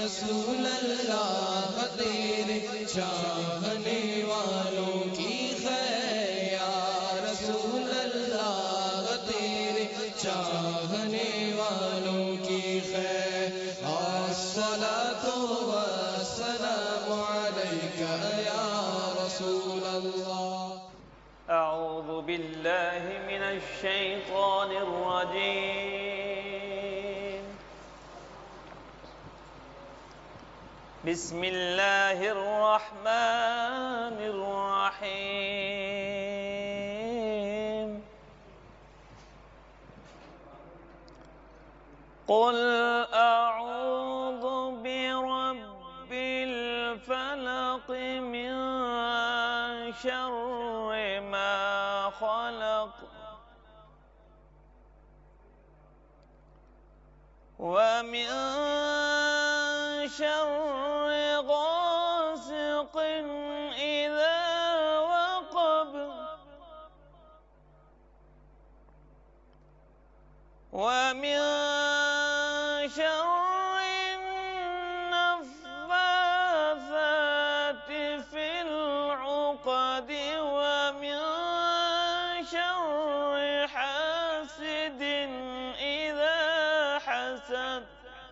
رسول اللہ تیرے چاہنے والوں کی خیر یا رسول اللہ تیرے چاہنے والوں کی خیر الصلاۃ والسلام علیک یا رسول اللہ اعوذ باللہ من الشیطان الرجیم بسم اللہ الرحمن الرحیم قل اعوذ برب الفلق من شر ما خلق ومن شر غاسق إذا وقب ومن شر النفاثات في العقد ومن شر حاسد إذا حسد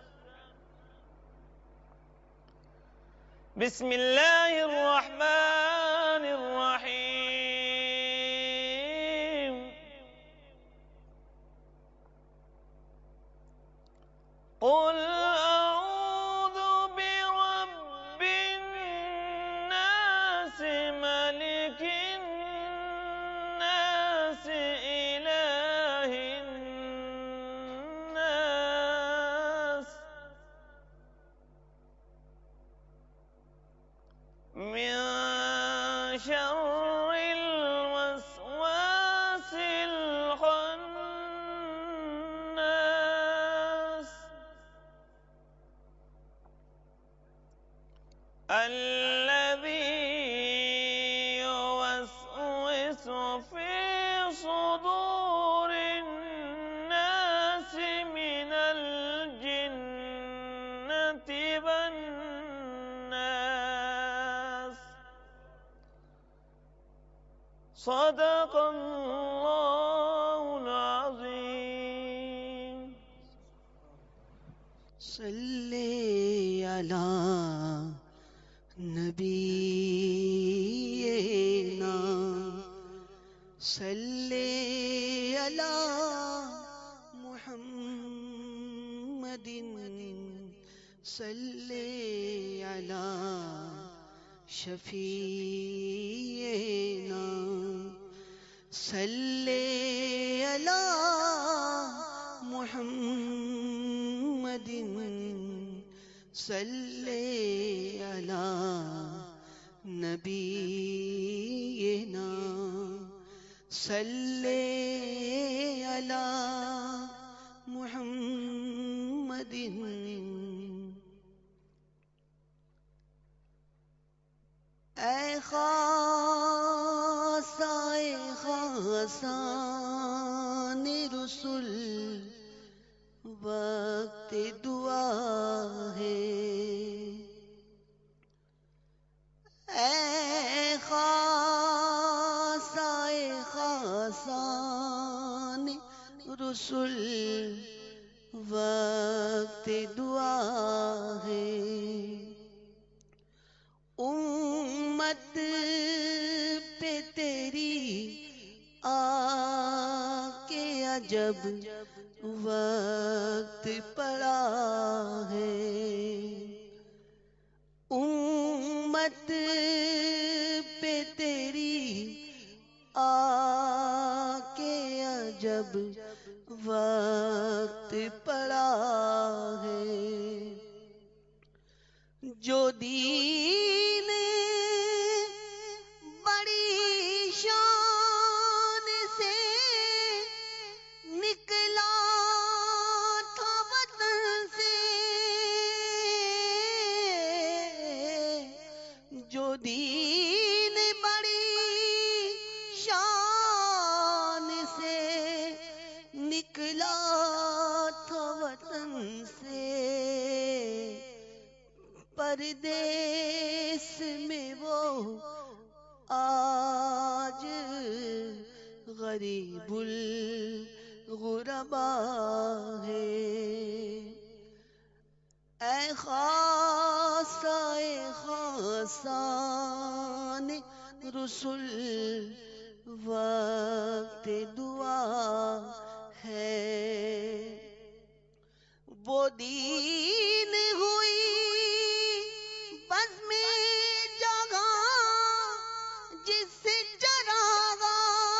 بسم اللہ الرحمن الرحیم قل اعوذ برب الناس ملک الناس الہ الناس من شر الوسواس الخناس الذي يوسوس في صدور الناس من الجنة والناس صدق اللہ العظیم صلی علی نبینا صلی علی محمد صلی علی شفیعنا صلی علی محمد صلی علی نبینا صلی علی محمد اے خاصائے خاصان رسول وقت دعا ہے اے خاصائے خاصان رسول وقت دعا ہے امت پہ تیری آ کے عجب وقت پڑا ہے امت پہ تیری آ کے عجب وقت پڑا ہے جو دین بڑی شان سے نکلا تھا وطن سے جو دین بڑی شان سے نکلا تھا وطن سے پردیس میں وہ آج غریب الغربا ہے. اے خاصۂ خاصان رسول وقت دعا ہے. وہ دین ہوئی بزم جگہ جس سے چراغا.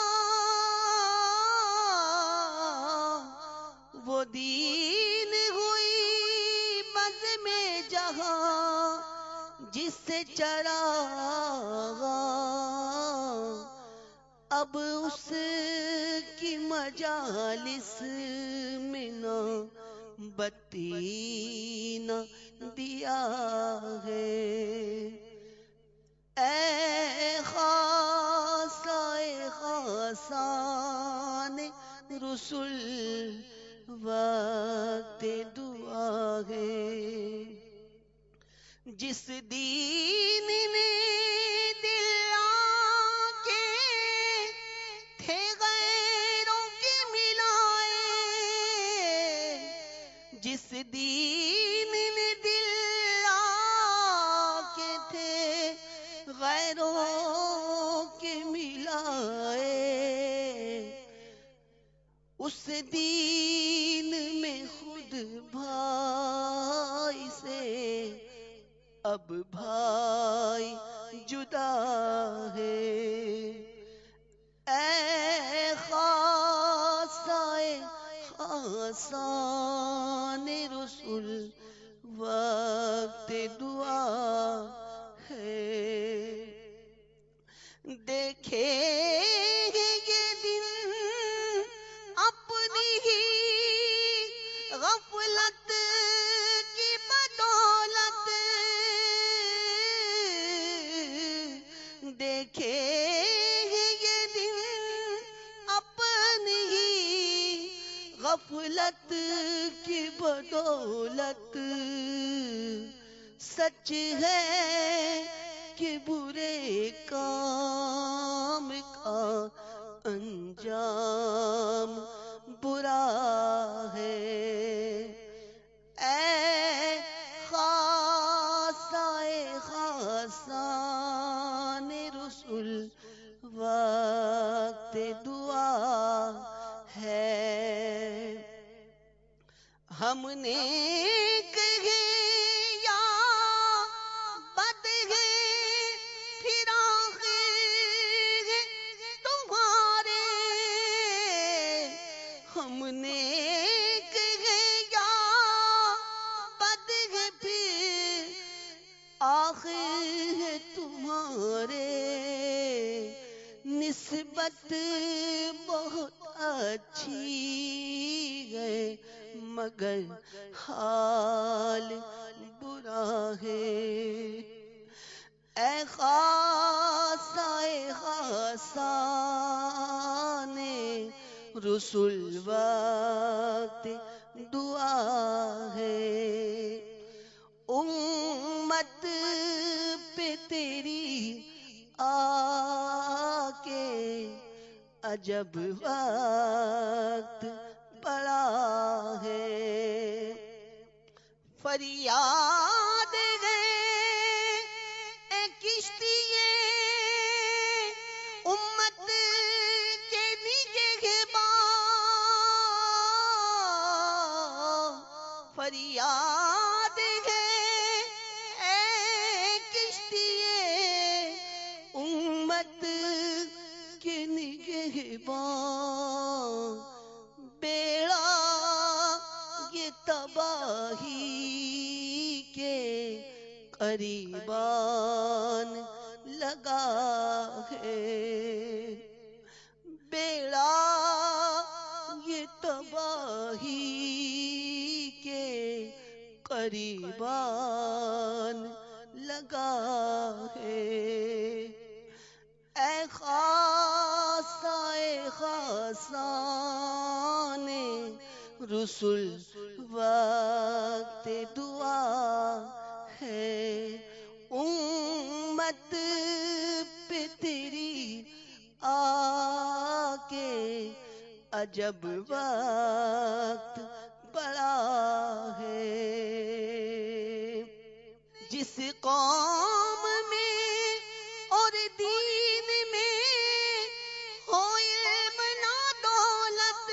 وہ دین ہوئی بزم جہاں جس سے چراغا. اب اس کی مجالس میں نہ بتی نہ دیا ہے. اے خاصۂ خاصان رسول وقت دعا ہے. جس دین نے دل آ کے تھے غیروں کے ملائے. جس دین نے دل آ کے تھے غیروں کے ملائے. اس دین میں خود بھائی سے اب بھائی جدا ہے. اے خاصۂ خاصان رسول وقت دعا ہے. دیکھے یہ دن اپنی ہی غفلت کی بدولت. دیکھے یہ دن اپنی ہی غفلت کی بدولت. سچ ہے کہ برے کام کا انجام برا ہے. اے خاصۂ خاصان رسول وقت دعا ہے. ہم نے کہے یا بد ہے پھر آخر تمہارے. ہم نے کہے یا بد ہے پھر آخر تمہارے. نسبت بہت اچھی ہے مگر حال برا ہے. اے خاصۂ خاصان رسول وقت دعا ہے. امت پہ تیری آ کے عجب وقت پڑا ہے. فریاد ہے اے کشتیے امت کے نگہباں. فریاد ہے اے کشتیے امت کے نگہباں. بیڑا یہ تباہی کے قریبان لگا ہے. بیڑا یہ تباہی کے قریبان لگا ہے. اے خاصۂ خاصان رسول وقت دعا ہے امت پہ تیری آ کے عجب وقت پڑا ہے. جس قوم میں اور دین میں ہو علم نہ دولت،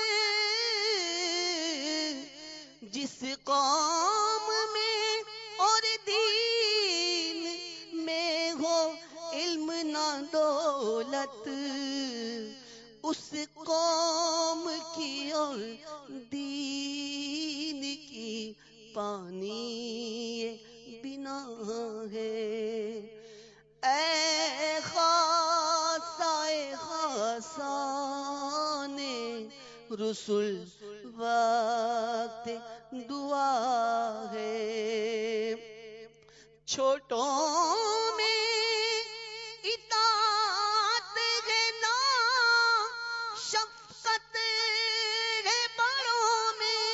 جس قوم میں اور دین میں ہو علم نہ دولت، اس قوم کی اور دین کی پانی بنا ہے. اے خاصائے خاصان رسول وقت دعا ہے. چھوٹوں میں اطاعت ہے نا شفقت ہے بڑوں میں،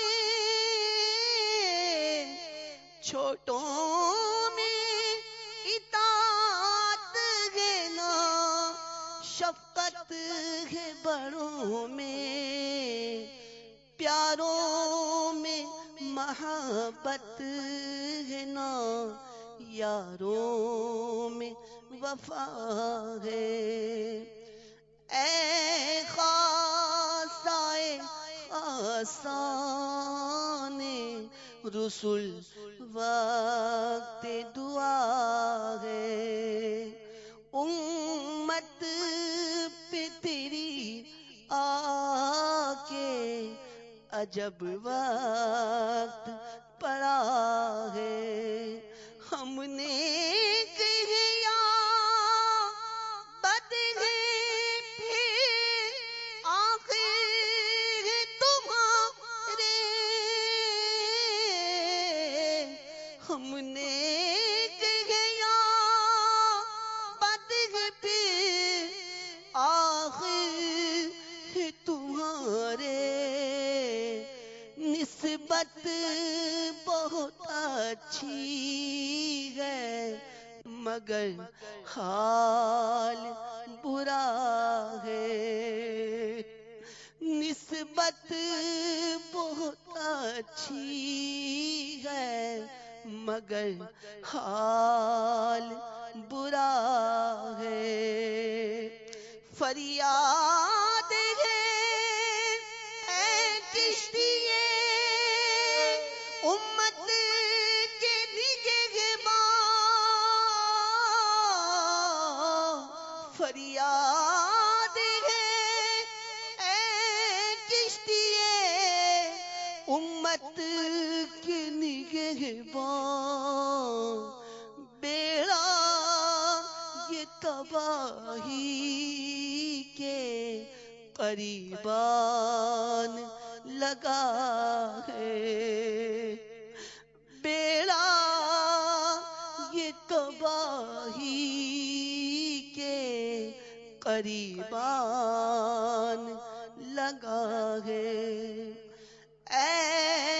چھوٹوں میں اطاعت ہے نا شفقت ہے بڑوں میں، پیاروں میں محبت ہے نا یاروں میں وفا ہے. اے خاصائے خاصان رسول وقت دعا ہے. امت پہ تیری آ کے عجب وقت پڑا ہے. ہم نے کیا بد ہے پھر آخر تمہارے، ہم نے کیا بد ہے پھر آخر تمہارے. نسبت بہت اچھی ہے مگر حال برا ہے. نسبت بہت اچھی ہے مگر حال برا ہے. فریاد ہے اے کشتیے امت کے نگہباں، فریاد ہے اے کشتیے امت کے نگہباں. بیڑا یہ تباہی کے قریبان لگا ہے. بیڑا یہ تباہی کے قریبان لگا ہے. اے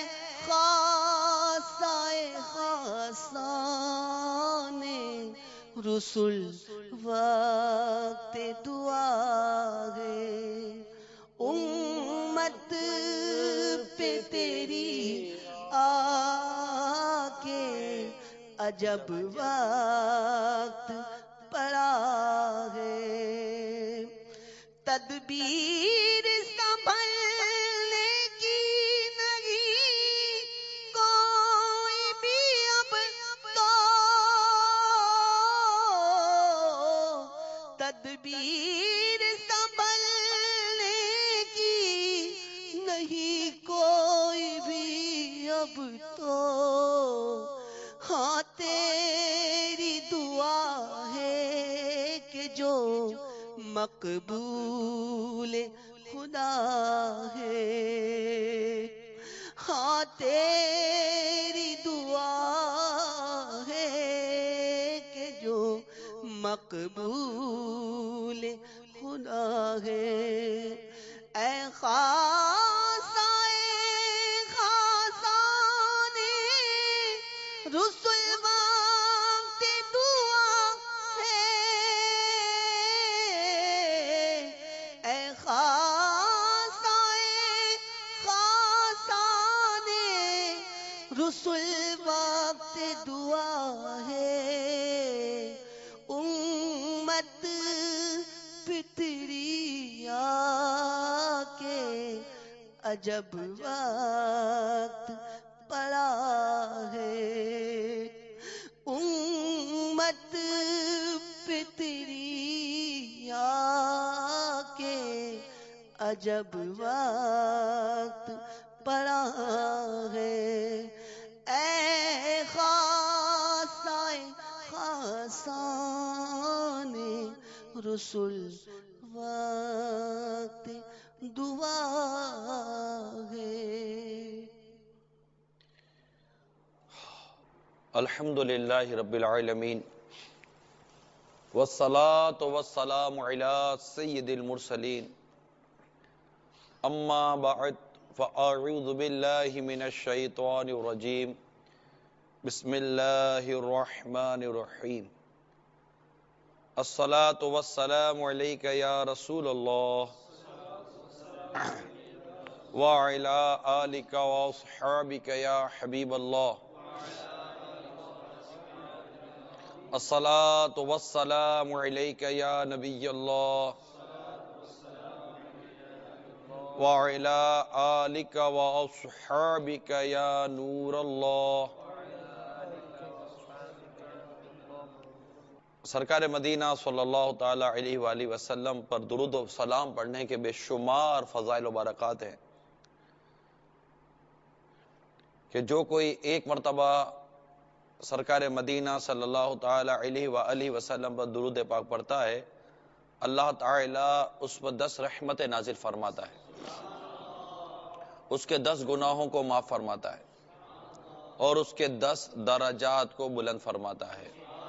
خاصائے خاصان رسول وقت دعا ہے. امت پہ تیری آ کے عجب وقت پڑا ہے. تدبیر سنبھلنے کی نہیں کوئی بھی اب تو، تدبیر سنبھلنے کی نہیں کوئی بھی اب تو. ہاں تیری دعا ہے کہ جو مقبول خدا ہے. ہاں تیری دعا ہے کہ جو مقبول خدا ہے. اے خاصائے خاصان رسول وقت دعا ہے امت فطری کے عجب وقت پڑا ہے امت فطری کے عجب وقت پڑا ہے اے خاصائے خاصان رسول وقت دعا ہے۔ الحمدللہ رب العالمین والصلاة والسلام علی سید المرسلین اما بعد فاعوذ باللہ من الشیطان الرجیم بسم اللہ الرحمن الرحیم الصلاة والسلام علیک یا رسول اللہ وعلی آلک واصحابک یا حبیب اللہ الصلاة والسلام علیک یا نبی اللہ وعلی آلک واصحابک یا نور اللہ۔ سرکار مدینہ صلی اللہ تعالی علیہ وآلہ وسلم پر درود و سلام پڑھنے کے بے شمار فضائل و برکات ہیں کہ جو کوئی ایک مرتبہ سرکار مدینہ صلی اللہ تعالی علیہ وآلہ وسلم پر درود پاک پڑھتا ہے اللہ تعالی اس پر 10 رحمتیں نازل فرماتا ہے، اس کے 10 گناہوں کو معاف فرماتا ہے اور اس کے 10 درجات کو بلند فرماتا ہے۔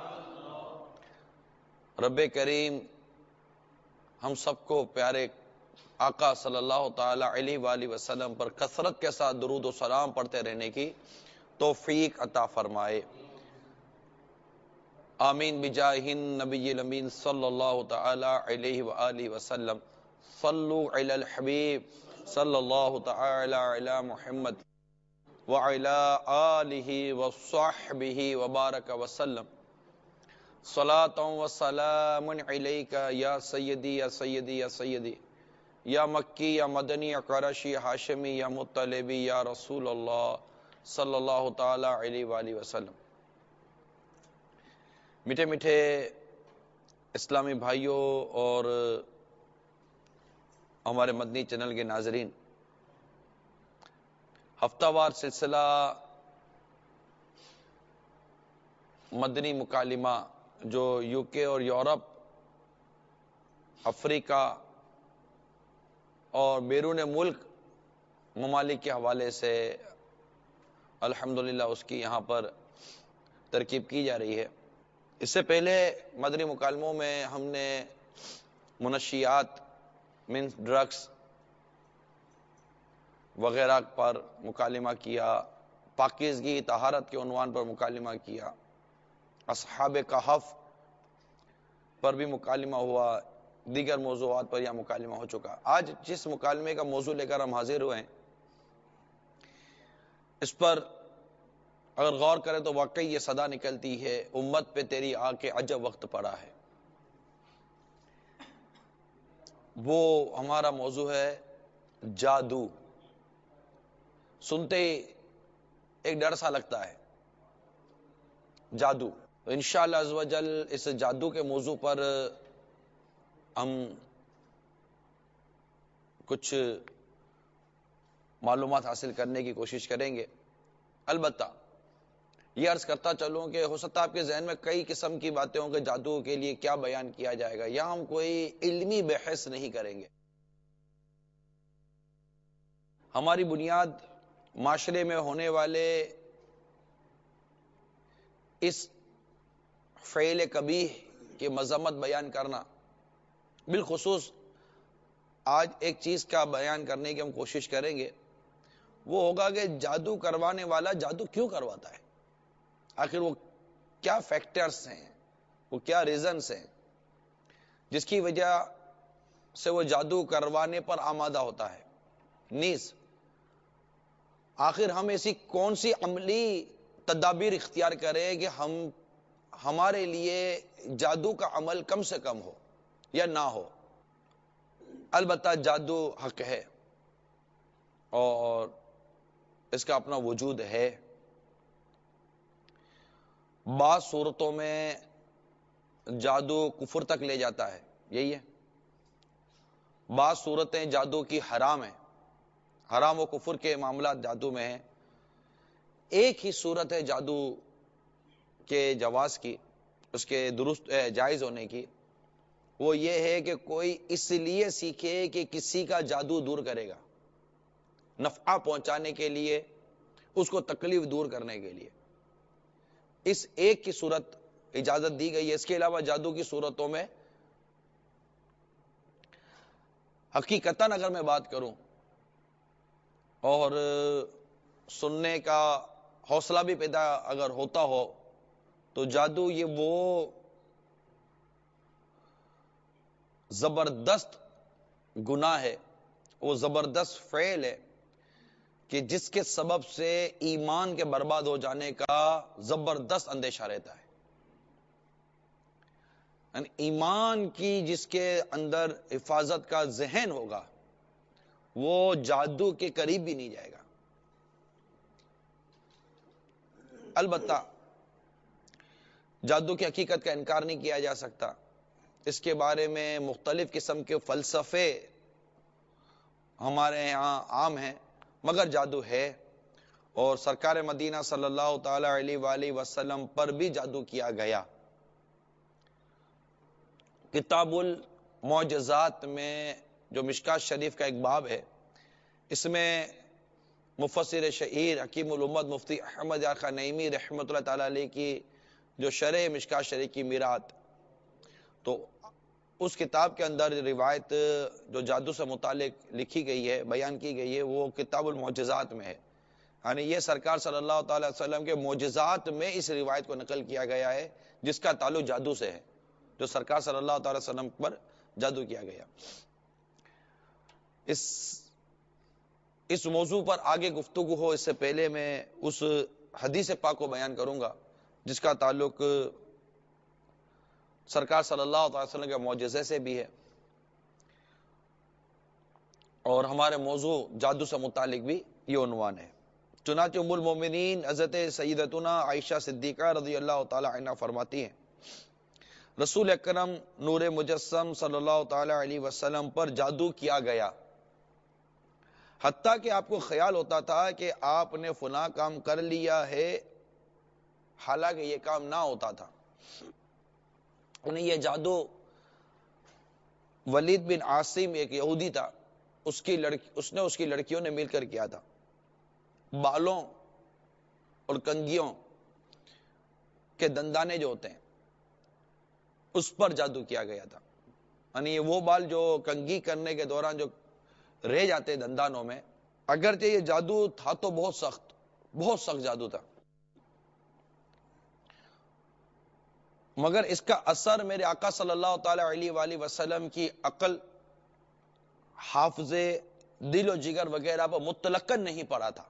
رب کریم ہم سب کو پیارے آقا صلی اللہ تعالی علیہ وآلہ وسلم پر کثرت کے ساتھ درود و سلام پڑھتے رہنے کی توفیق عطا فرمائے، آمین بجاہ النبی الامین صلی اللہ تعالی علیہ وآلہ وسلم۔ صلو علی الحبیب صلی اللہ تعالی علی محمد وعلی آلہ وصحبہ وبارک وسلم۔ صلاۃ و سلام علیک یا سیدی یا سیدی یا سیدی یا مکی یا مدنی یا قرشی ہاشمی یا مطلبی یا رسول اللہ صلی اللہ تعالی علیہ وآلہ وسلم۔ میٹھے میٹھے اسلامی بھائیوں اور ہمارے مدنی چینل کے ناظرین، ہفتہ وار سلسلہ مدنی مکالمہ جو یو کے اور یورپ، افریقہ اور بیرون ملک ممالک کے حوالے سے الحمدللہ اس کی یہاں پر ترکیب کی جا رہی ہے۔ اس سے پہلے مدنی مکالموں میں ہم نے منشیات مینس ڈرگس وغیرہ پر مکالمہ کیا، پاکیزگی طہارت کے عنوان پر مکالمہ کیا، اصحاب کہف پر بھی مکالمہ ہوا، دیگر موضوعات پر یہ مکالمہ ہو چکا۔ آج جس مکالمے کا موضوع لے کر ہم حاضر ہوئے ہیں اس پر اگر غور کریں تو واقعی یہ صدا نکلتی ہے، امت پہ تیری آ کے عجب وقت پڑا ہے۔ وہ ہمارا موضوع ہے جادو۔ سنتے ہی ایک ڈر سا لگتا ہے، جادو۔ تو انشاءاللہ عز و جل اس جادو کے موضوع پر ہم کچھ معلومات حاصل کرنے کی کوشش کریں گے۔ البتہ یہ عرض کرتا چلوں کہ ہو سکتا ہے آپ کے ذہن میں کئی قسم کی باتیں ہوں کہ جادو کے لیے کیا بیان کیا جائے گا، یا ہم کوئی علمی بحث نہیں کریں گے۔ ہماری بنیاد معاشرے میں ہونے والے اس فعل قبیح کی مذمت بیان کرنا، بالخصوص آج ایک چیز کا بیان کرنے کی ہم کوشش کریں گے، وہ ہوگا کہ جادو کروانے والا جادو کیوں کرواتا ہے، آخر وہ کیا فیکٹرز ہیں، وہ کیا ریزنز ہیں جس کی وجہ سے وہ جادو کروانے پر آمادہ ہوتا ہے۔ نیز آخر ہم ایسی کون سی عملی تدابیر اختیار کرے کہ ہمارے لیے جادو کا عمل کم سے کم ہو یا نہ ہو. البتہ جادو حق ہے اور اس کا اپنا وجود ہے. بعض صورتوں میں جادو کفر تک لے جاتا ہے، یہی ہے. بعض صورتیں جادو کی حرام ہیں، حرام و کفر کے معاملات جادو میں ہیں. ایک ہی صورت ہے جادو کے جواز کی، اس کے درست جائز ہونے کی. وہ یہ ہے کہ کوئی اس لیے سیکھے کہ کسی کا جادو دور کرے گا، نفع پہنچانے کے لیے، اس کو تکلیف دور کرنے کے لیے. اس ایک کی صورت اجازت دی گئی ہے. اس کے علاوہ جادو کی صورتوں میں حقیقتاً اگر میں بات کروں اور سننے کا حوصلہ بھی پیدا اگر ہوتا ہو تو جادو یہ وہ زبردست گناہ ہے، وہ زبردست فعل ہے کہ جس کے سبب سے ایمان کے برباد ہو جانے کا زبردست اندیشہ رہتا ہے. یعنی ایمان کی جس کے اندر حفاظت کا ذہن ہوگا وہ جادو کے قریب بھی نہیں جائے گا. البتہ جادو کی حقیقت کا انکار نہیں کیا جا سکتا. اس کے بارے میں مختلف قسم کے فلسفے ہمارے ہاں عام ہیں، مگر جادو ہے. اور سرکار مدینہ صلی اللہ تعالی علیہ وآلہ وسلم پر بھی جادو کیا گیا. کتاب المعجزات میں جو مشکات شریف کا ایک باب ہے، اس میں مفسر شہیر حکیم الامت مفتی احمد یار خان نعیمی رحمۃ اللہ تعالی علیہ کی جو شرح مشکات شریف کی میرات، تو اس کتاب کے اندر روایت جو جادو سے متعلق لکھی گئی ہے، بیان کی گئی ہے، وہ کتاب المعجزات میں ہے. یعنی یہ سرکار صلی اللہ تعالی وسلم کے معجزات میں اس روایت کو نقل کیا گیا ہے جس کا تعلق جادو سے ہے، جو سرکار صلی اللہ تعالی وسلم پر جادو کیا گیا. اس موضوع پر آگے گفتگو ہو اس سے پہلے میں اس حدیث پاک کو بیان کروں گا جس کا تعلق سرکار صلی اللہ علیہ وسلم کے معجزے سے بھی ہے اور ہمارے موضوع جادو سے متعلق بھی یہ عنوان ہے. چنانچہ ام المومنین حضرت سیدتنا عائشہ صدیقہ رضی اللہ تعالی عنہ فرماتی ہیں رسول اکرم نور مجسم صلی اللہ تعالی علیہ وسلم پر جادو کیا گیا، حتیٰ کہ آپ کو خیال ہوتا تھا کہ آپ نے فلاں کام کر لیا ہے، حالانکہ یہ کام نہ ہوتا تھا. انہیں یہ جادو ولید بن عاصم ایک یہودی تھا، اس نے اس کی لڑکیوں نے مل کر کیا تھا. بالوں اور کنگھیوں کے دندانے جو ہوتے ہیں اس پر جادو کیا گیا تھا. یعنی یہ وہ بال جو کنگھی کرنے کے دوران جو رہ جاتے دندانوں میں، اگرچہ یہ جادو تھا تو بہت سخت جادو تھا، مگر اس کا اثر میرے آقا صلی اللہ تعالی علیہ وآلہ وسلم کی عقل، حافظے، دل و جگر وغیرہ پر مطلقاً نہیں پڑا تھا.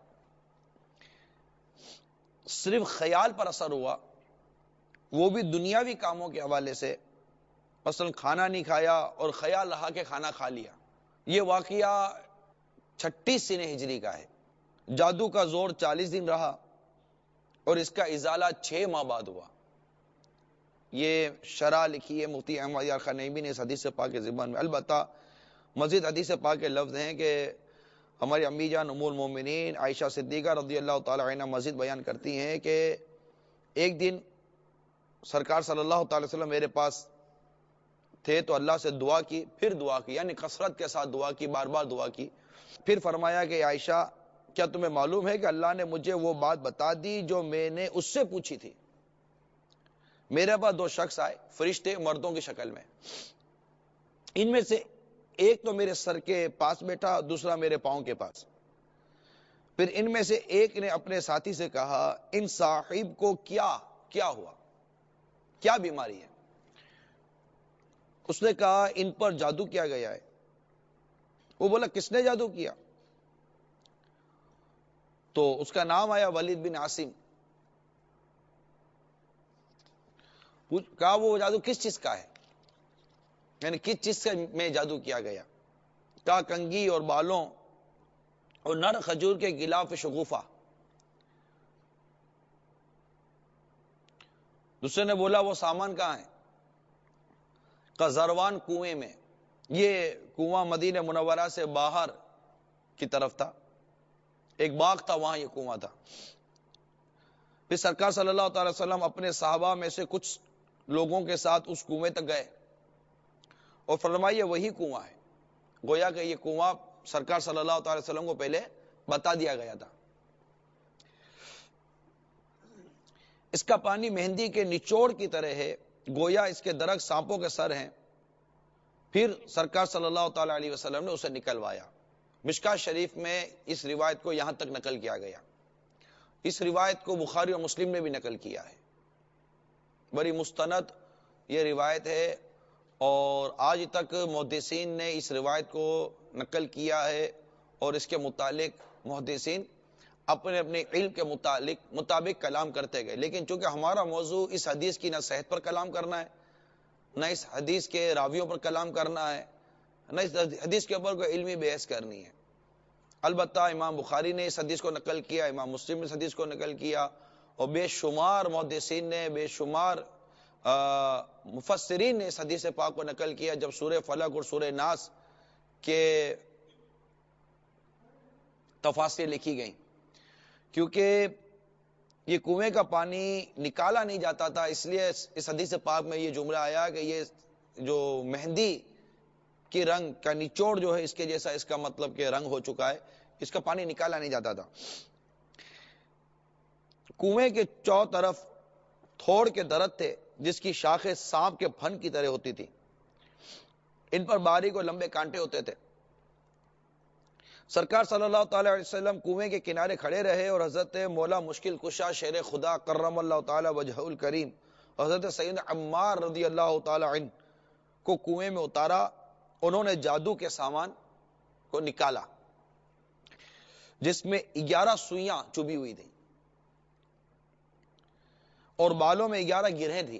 صرف خیال پر اثر ہوا، وہ بھی دنیاوی کاموں کے حوالے سے. مثلا کھانا نہیں کھایا اور خیال رہا کہ کھانا کھا لیا. یہ واقعہ 36 سنہ ہجری کا ہے. جادو کا زور 40 دن رہا اور اس کا ازالہ 6 ماہ بعد ہوا. یہ شرح لکھی ہے مفتی احمد یار خان نعیمی نے اس حدیث پاک کے ضمن میں. البتہ مزید حدیث پاک کے لفظ ہیں کہ ہماری امی جان ام المومنین عائشہ صدیقہ رضی اللہ تعالی عنہ مزید بیان کرتی ہیں کہ ایک دن سرکار صلی اللہ تعالی وسلم میرے پاس تھے تو اللہ سے دعا کی، پھر دعا کی، یعنی کثرت کے ساتھ دعا کی، بار بار دعا کی. پھر فرمایا کہ عائشہ کیا تمہیں معلوم ہے کہ اللہ نے مجھے وہ بات بتا دی جو میں نے اس سے پوچھی تھی. میرے پاس 2 شخص آئے، فرشتے مردوں کی شکل میں. ان میں سے ایک تو میرے سر کے پاس بیٹھا، دوسرا میرے پاؤں کے پاس. پھر ان میں سے ایک نے اپنے ساتھی سے کہا ان صاحب کو کیا ہوا، کیا بیماری ہے؟ اس نے کہا ان پر جادو کیا گیا ہے. وہ بولا کس نے جادو کیا؟ تو اس کا نام آیا ولید بن عاصم. کہا وہ جادو کس چیز کا ہے، یعنی کس چیز سے میں جادو کیا گیا؟ کہا کنگھی اور بالوں اور نر کھجور کے غلاف شگوفہ۔ دوسرے نے بولا وہ سامان کہاں ہے؟ کہا زروان کنویں میں، یہ کنواں مدینہ منورہ سے باہر کی طرف تھا، ایک باغ تھا، وہاں یہ کنواں تھا۔ پھر سرکار صلی اللہ تعالی وسلم اپنے صحابہ میں سے کچھ لوگوں کے ساتھ اس کنویں تک گئے اور فرمایا یہ وہی کنواں ہے۔ گویا کہ یہ کنواں سرکار صلی اللہ تعالی وسلم کو پہلے بتا دیا گیا تھا۔ اس کا پانی مہندی کے نچوڑ کی طرح ہے، گویا اس کے درخت سانپوں کے سر ہیں۔ پھر سرکار صلی اللہ تعالی علیہ وسلم نے اسے نکلوایا۔ مشکاۃ شریف میں اس روایت کو یہاں تک نقل کیا گیا۔ اس روایت کو بخاری اور مسلم نے بھی نقل کیا ہے، بڑی مستند یہ روایت ہے، اور آج تک محدثین نے اس روایت کو نقل کیا ہے، اور اس کے متعلق محدثین اپنے اپنے علم کے مطابق کلام کرتے گئے۔ لیکن چونکہ ہمارا موضوع اس حدیث کی نہ صحت پر کلام کرنا ہے، نہ اس حدیث کے راویوں پر کلام کرنا ہے، نہ اس حدیث کے اوپر کوئی علمی بحث کرنی ہے۔ البتہ امام بخاری نے اس حدیث کو نقل کیا، امام مسلم نے اس حدیث کو نقل کیا، اور بے شمار محدثین نے، بے شمار مفسرین نے اس حدیث پاک کو نقل کیا۔ جب سورہ فلق اور سورہ ناس کے تفاسیر لکھی گئیں، کیونکہ یہ کنویں کا پانی نکالا نہیں جاتا تھا، اس لیے اس حدیث پاک میں یہ جملہ آیا کہ یہ جو مہندی کی رنگ کا نچوڑ جو ہے اس کے جیسا، اس کا مطلب کہ رنگ ہو چکا ہے، اس کا پانی نکالا نہیں جاتا تھا۔ کنویں کے چاروں طرف تھوڑ کے درخت تھے جس کی شاخیں سانپ کے پھن کی طرح ہوتی تھی، ان پر باریک اور لمبے کانٹے ہوتے تھے۔ سرکار صلی اللہ تعالی علیہ وسلم کنویں کے کنارے کھڑے رہے اور حضرت مولا مشکل کشا شیر خدا کرم اللہ تعالی وجہہ الکریم اور حضرت سید عمار رضی اللہ تعالی عنہ کو کنویں میں اتارا۔ انہوں نے جادو کے سامان کو نکالا جس میں 11 سوئیاں چبھی ہوئی تھیں اور بالوں میں 11 گرہیں تھیں۔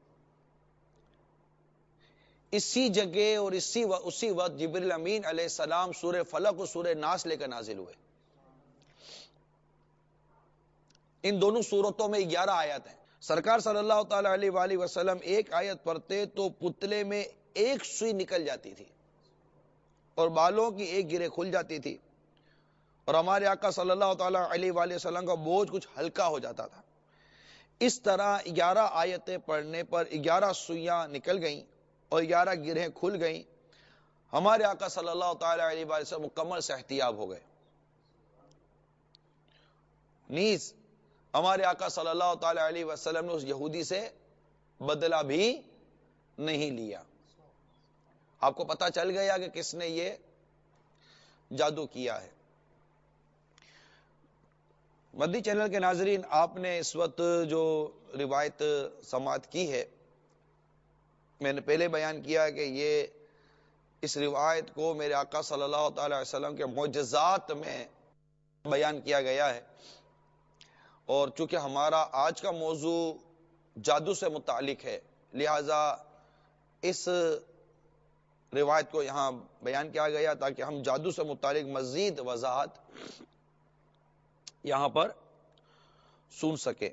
اسی جگہ اور اسی وقت جبریل امین علیہ السلام سورہ فلق اور سورہ ناس لے کر نازل ہوئے۔ ان دونوں سورتوں میں 11 آیات ہیں۔ سرکار صلی اللہ تعالی علیہ وآلہ وسلم ایک آیت پڑھتے تو پتلے میں ایک سوئی نکل جاتی تھی اور بالوں کی ایک گرہ کھل جاتی تھی، اور ہمارے آقا صلی اللہ تعالی علیہ وآلہ وسلم کا بوجھ کچھ ہلکا ہو جاتا تھا۔ اس طرح 11 آیتیں پڑھنے پر 11 سوئیاں نکل گئیں اور 11 گرہیں کھل گئیں۔ ہمارے آقا صلی اللہ تعالی علیہ وآلہ وسلم مکمل صحتیاب ہو گئے۔ نیز ہمارے آقا صلی اللہ تعالی علیہ وسلم نے اس یہودی سے بدلہ بھی نہیں لیا۔ آپ کو پتہ چل گیا کہ کس نے یہ جادو کیا ہے۔ مدنی چینل کے ناظرین، آپ نے اس وقت جو روایت سماعت کی ہے، میں نے پہلے بیان کیا کہ یہ اس روایت کو میرے آقا صلی اللہ تعالی علیہ وسلم کے معجزات میں بیان کیا گیا ہے، اور چونکہ ہمارا آج کا موضوع جادو سے متعلق ہے، لہذا اس روایت کو یہاں بیان کیا گیا تاکہ ہم جادو سے متعلق مزید وضاحت یہاں پر سن سکے۔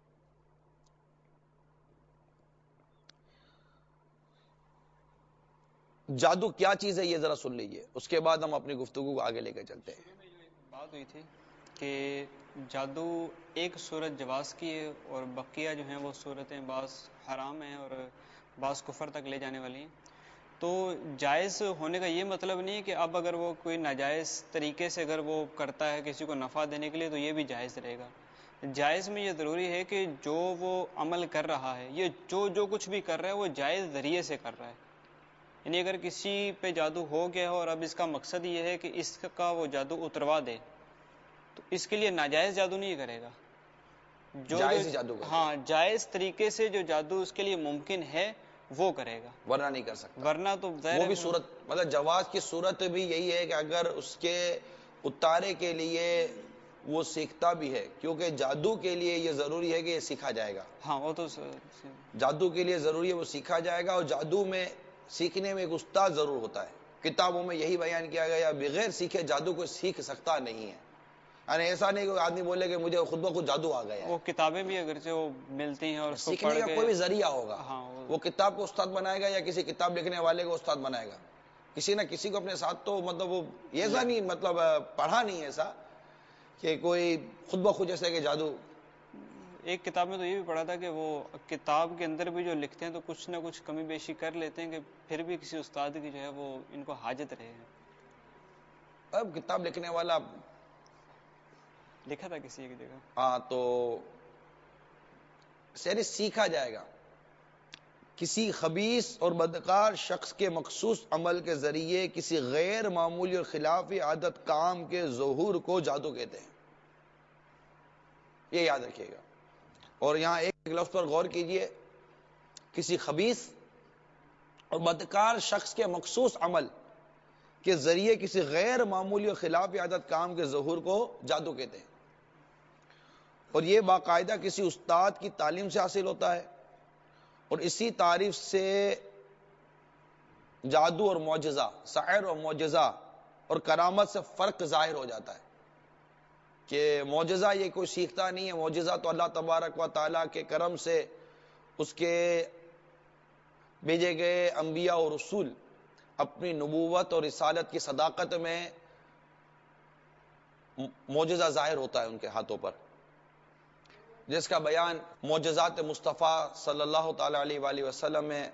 جادو کیا چیز ہے یہ ذرا سن لیجئے، اس کے بعد ہم اپنی گفتگو کو آگے لے کے چلتے ہیں۔ بات ہوئی تھی کہ جادو ایک صورت جواز کی ہے اور بقیہ جو ہیں وہ صورتیں بعض حرام ہیں اور بعض کفر تک لے جانے والی ہیں۔ تو جائز ہونے کا یہ مطلب نہیں ہے کہ اب اگر وہ کوئی ناجائز طریقے سے اگر وہ کرتا ہے کسی کو نفع دینے کے لیے تو یہ بھی جائز رہے گا۔ جائز میں یہ ضروری ہے کہ جو وہ عمل کر رہا ہے، یہ جو کچھ بھی کر رہا ہے وہ جائز ذریعے سے کر رہا ہے۔ یعنی اگر کسی پہ جادو ہو گیا ہو اور اب اس کا مقصد یہ ہے کہ اس کا وہ جادو اتروا دے، تو اس کے لیے ناجائز جادو نہیں کرے گا۔ جائز جادو کرے گا۔ ہاں، جائز طریقے سے جو جادو اس کے لیے ممکن ہے وہ کرے گا، ورنہ نہیں کر سکتا۔ ورنہ تو وہ بھی صورت، مطلب جواز کی صورت بھی یہی ہے کہ اگر اس کے اتارے کے لیے وہ سیکھتا بھی ہے، کیونکہ جادو کے لیے یہ ضروری ہے کہ یہ سیکھا جائے گا. ہاں وہ تو جادو کے لیے ضروری ہے وہ سیکھا جائے گا، اور جادو میں سیکھنے میں ایک استاد ضرور ہوتا ہے. کتابوں میں یہی بیان کیا گیا، بغیر سیکھے جادو کو سیکھ سکتا نہیں ہے. یعنی ایسا نہیں کہ آدمی بولے کہ مجھے خود بخود جادو آ گیا. وہ کتابیں بھی اگرچہ وہ ملتی ہیں اور اس کو سیکھنے پڑھ کا کے کوئی بھی ذریعہ ہوگا. ہاں وہ کتاب کو استاد بنائے گا یا کسی کتاب لکھنے والے کو استاد بنائے گا. کسی نہ کسی کو اپنے ساتھ تو مطلب وہ ایسا نہیں، مطلب پڑھا نہیں ایسا کہ کوئی خود بخود جیسے کہ جادو. ایک کتاب میں تو یہ بھی پڑھا تھا کہ وہ کتاب کے اندر بھی جو لکھتے ہیں تو کچھ نہ کچھ کمی بیشی کر لیتے ہیں کہ پھر بھی کسی استاد کی جو ہے وہ ان کو حاجت رہے. اب کتاب لکھنے والا لکھا تھا کسی کی جگہ. ہاں تو یعنی سیکھا جائے گا. کسی خبیث اور بدکار شخص کے مخصوص عمل کے ذریعے کسی غیر معمولی اور خلافی عادت کام کے ظہور کو جادو کہتے ہیں. یہ یاد رکھیے گا. اور یہاں ایک لفظ پر غور کیجئے، کسی خبیث اور بدکار شخص کے مخصوص عمل کے ذریعے کسی غیر معمولی اور خلافی عادت کام کے ظہور کو جادو کہتے ہیں. اور یہ باقاعدہ کسی استاد کی تعلیم سے حاصل ہوتا ہے، اور اسی تعریف سے جادو اور معجزہ، سحر اور معجزہ اور کرامت سے فرق ظاہر ہو جاتا ہے کہ معجزہ یہ کوئی سیکھتا نہیں ہے. معجزہ تو اللہ تبارک و تعالیٰ کے کرم سے اس کے بھیجے گئے انبیاء اور رسول اپنی نبوت اور رسالت کی صداقت میں معجزہ ظاہر ہوتا ہے ان کے ہاتھوں پر، جس کا بیان معجزات مصطفیٰ صلی اللہ تعالی علیہ وآلہ وسلم میں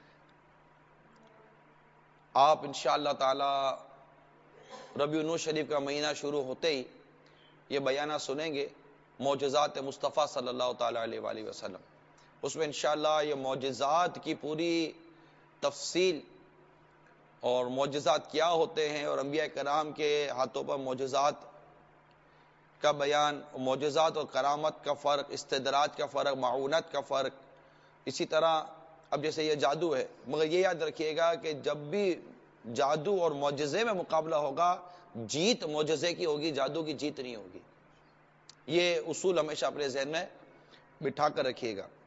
آپ انشاءاللہ تعالی ربیع النور شریف کا مہینہ شروع ہوتے ہی یہ بیانہ سنیں گے، معجزات مصطفیٰ صلی اللہ تعالی علیہ وآلہ وسلم. اس میں انشاءاللہ یہ معجزات کی پوری تفصیل اور معجزات کیا ہوتے ہیں اور انبیاء کرام کے ہاتھوں پر معجزات کا بیان، معجزات اور کرامت کا فرق، استدراج کا فرق، معونت کا فرق. اسی طرح اب جیسے یہ جادو ہے، مگر یہ یاد رکھیے گا کہ جب بھی جادو اور معجزے میں مقابلہ ہوگا، جیت معجزے کی ہوگی، جادو کی جیت نہیں ہوگی. یہ اصول ہمیشہ اپنے ذہن میں بٹھا کر رکھیے گا.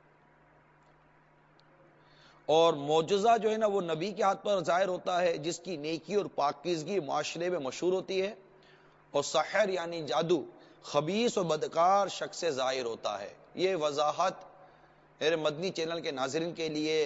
اور معجزہ جو ہے نا وہ نبی کے ہاتھ پر ظاہر ہوتا ہے جس کی نیکی اور پاکیزگی معاشرے میں مشہور ہوتی ہے، اور سحر یعنی جادو خبیث اور بدکار شخص سے ظاہر ہوتا ہے. یہ وضاحت میرے مدنی چینل کے ناظرین کے لیے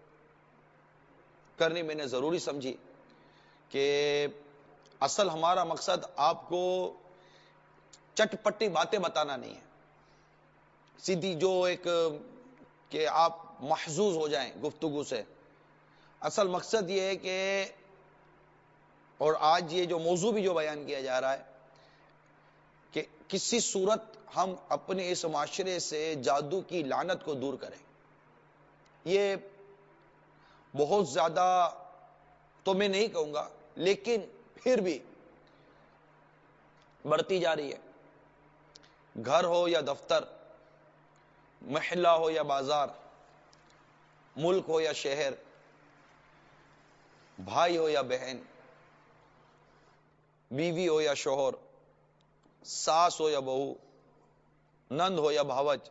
کرنی میں نے ضروری سمجھی کہ اصل ہمارا مقصد آپ کو چٹ پٹی باتیں بتانا نہیں ہے، سیدھی جو ایک کہ آپ محظوظ ہو جائیں گفتگو سے. اصل مقصد یہ ہے کہ، اور آج یہ جو موضوع بھی جو بیان کیا جا رہا ہے کہ کسی صورت ہم اپنے اس معاشرے سے جادو کی لعنت کو دور کریں. یہ بہت زیادہ تو میں نہیں کہوں گا، لیکن پھر بھی بڑھتی جا رہی ہے. گھر ہو یا دفتر، محلہ ہو یا بازار، ملک ہو یا شہر، بھائی ہو یا بہن، بیوی ہو یا شوہر، ساس ہو یا بہو، نند ہو یا بھاوج،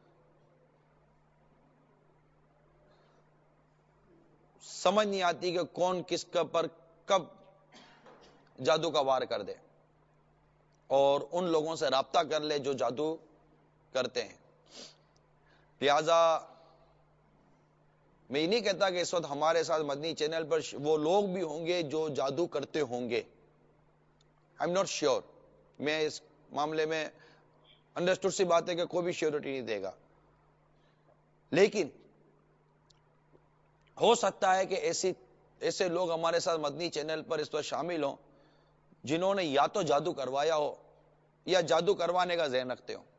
سمجھ نہیں آتی کہ کون کس کا پر کب جادو کا وار کر دے، اور ان لوگوں سے رابطہ کر لے جو جادو کرتے ہیں. لہذا میں یہ نہیں کہتا کہ اس وقت ہمارے ساتھ مدنی چینل پر وہ لوگ بھی ہوں گے جو جادو کرتے ہوں گے. I am not sure. میں اس معاملے میں انڈرسٹوڈ سی بات ہے کہ کوئی بھی شیورٹی نہیں دے گا، لیکن ہو سکتا ہے کہ ایسے لوگ ہمارے ساتھ مدنی چینل پر اس وقت شامل ہوں جنہوں نے یا تو جادو کروایا ہو یا جادو کروانے کا ذہن رکھتے ہوں.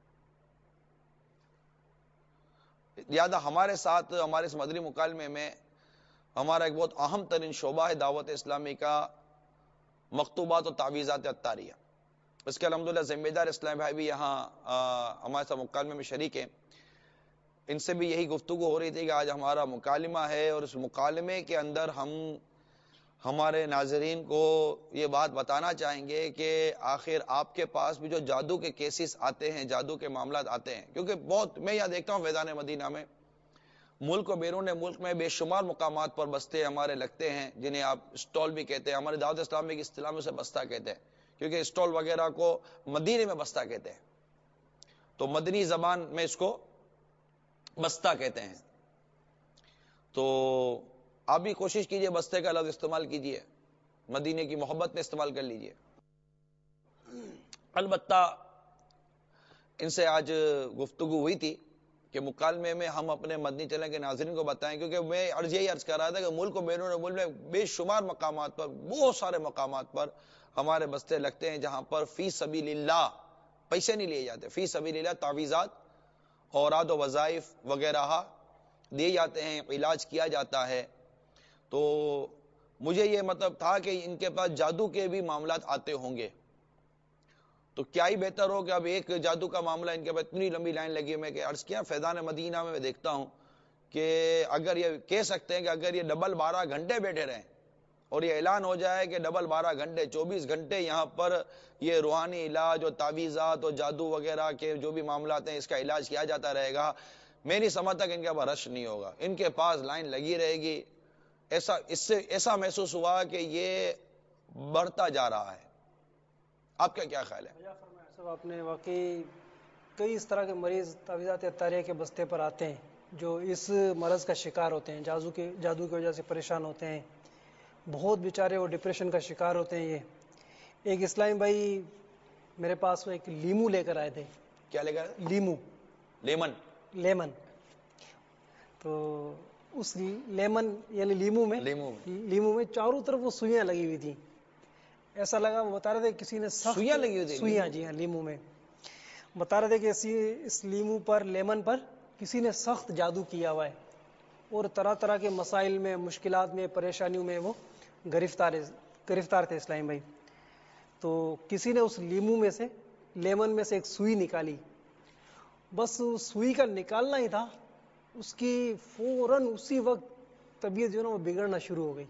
لہٰذا ہمارے ساتھ ہمارے اس مدنی مکالمے میں ہمارا ایک بہت اہم ترین شعبہ ہے دعوت اسلامی کا مکتوبات و تعویذات عطاریہ. اس کے الحمدللہ ذمہ دار اسلام بھائی بھی یہاں ہمارے ساتھ مکالمے میں شریک ہیں. ان سے بھی یہی گفتگو ہو رہی تھی کہ آج ہمارا مکالمہ ہے، اور اس مکالمے کے اندر ہم ہمارے ناظرین کو یہ بات بتانا چاہیں گے کہ آخر آپ کے پاس بھی جو جادو کے کیسز آتے ہیں، جادو کے معاملات آتے ہیں، کیونکہ بہت میں یہاں دیکھتا ہوں فیضان مدینہ میں ملک و بیرون ملک میں بے شمار مقامات پر بستے ہمارے لگتے ہیں، جنہیں آپ اسٹال بھی کہتے ہیں. ہمارے دعوت اسلام میں اصطلاح میں اسے بستہ کہتے ہیں، کیونکہ اسٹال وغیرہ کو مدینے میں بستہ کہتے ہیں، تو مدنی زبان میں اس کو بستہ کہتے ہیں. تو آپ بھی کوشش کیجئے بستے کا لفظ استعمال کیجئے، مدینے کی محبت میں استعمال کر لیجئے. البتہ ان سے آج گفتگو ہوئی تھی کہ مکالمے میں ہم اپنے مدنی چینل کے ناظرین کو بتائیں، کیونکہ میں یہی عرض کر رہا تھا کہ ملک و بیرون ملک میں بے شمار مقامات پر، بہت سارے مقامات پر ہمارے بستے لگتے ہیں جہاں پر فی سبیل اللہ پیسے نہیں لیے جاتے، فی سبیل اللہ تعویذات، اوراد و وظائف وغیرہ دیے جاتے ہیں، علاج کیا جاتا ہے. تو مجھے یہ مطلب تھا کہ ان کے پاس جادو کے بھی معاملات آتے ہوں گے، تو کیا ہی بہتر ہو کہ اب ایک جادو کا معاملہ ان کے پاس اتنی لمبی لائن لگی. میں کہ عرض کیا فیضان مدینہ میں دیکھتا ہوں کہ اگر یہ کہہ سکتے ہیں کہ اگر یہ ڈبل 12 گھنٹے بیٹھے رہیں اور یہ اعلان ہو جائے کہ ڈبل 12 گھنٹے 24 گھنٹے یہاں پر یہ روحانی علاج اور تعویذات اور جادو وغیرہ کے جو بھی معاملات ہیں اس کا علاج کیا جاتا رہے گا، میں نہیں سمجھتا کہ ان کے پاس رش نہیں ہوگا، ان کے پاس لائن لگی رہے گی. اس سے ایسا محسوس ہوا کہ یہ بڑھتا جا رہا ہے. آپ کا کیا خیال ہے؟ صاحب آپ نے واقعی کئی اس طرح کے مریض تعویذات اطاریہ کے بستے پر آتے ہیں جو اس مرض کا شکار ہوتے ہیں، جادو کی وجہ سے پریشان ہوتے ہیں، بہت بیچارے وہ ڈپریشن کا شکار ہوتے ہیں. یہ ایک اسلامی بھائی میرے پاس وہ ایک لیمو لے کر آئے تھے. کیا لے کر؟ لیمو، لیمن. تو اس لیمن یعنی لیمو میں چاروں طرف وہ سوئیاں لگی ہوئی تھیں. ایسا لگا، وہ بتا رہے تھے کسی نے سخت سوئیاں لگی ہوئی تھی؟ سوئیاں، جی ہاں، لیمو میں. بتا رہے تھے کہ اس لیمو پر، لیمن پر کسی نے سخت جادو کیا ہوا ہے اور طرح طرح کے مسائل میں، مشکلات میں، پریشانیوں میں وہ گرفتار تھے اسلام بھائی. تو کسی نے اس لیمو میں سے، لیمن میں سے ایک سوئی نکالی. بس سوئی کا نکالنا ہی تھا، اس کی فوراً اسی وقت طبیعت جو ہے نا وہ بگڑنا شروع ہو گئی.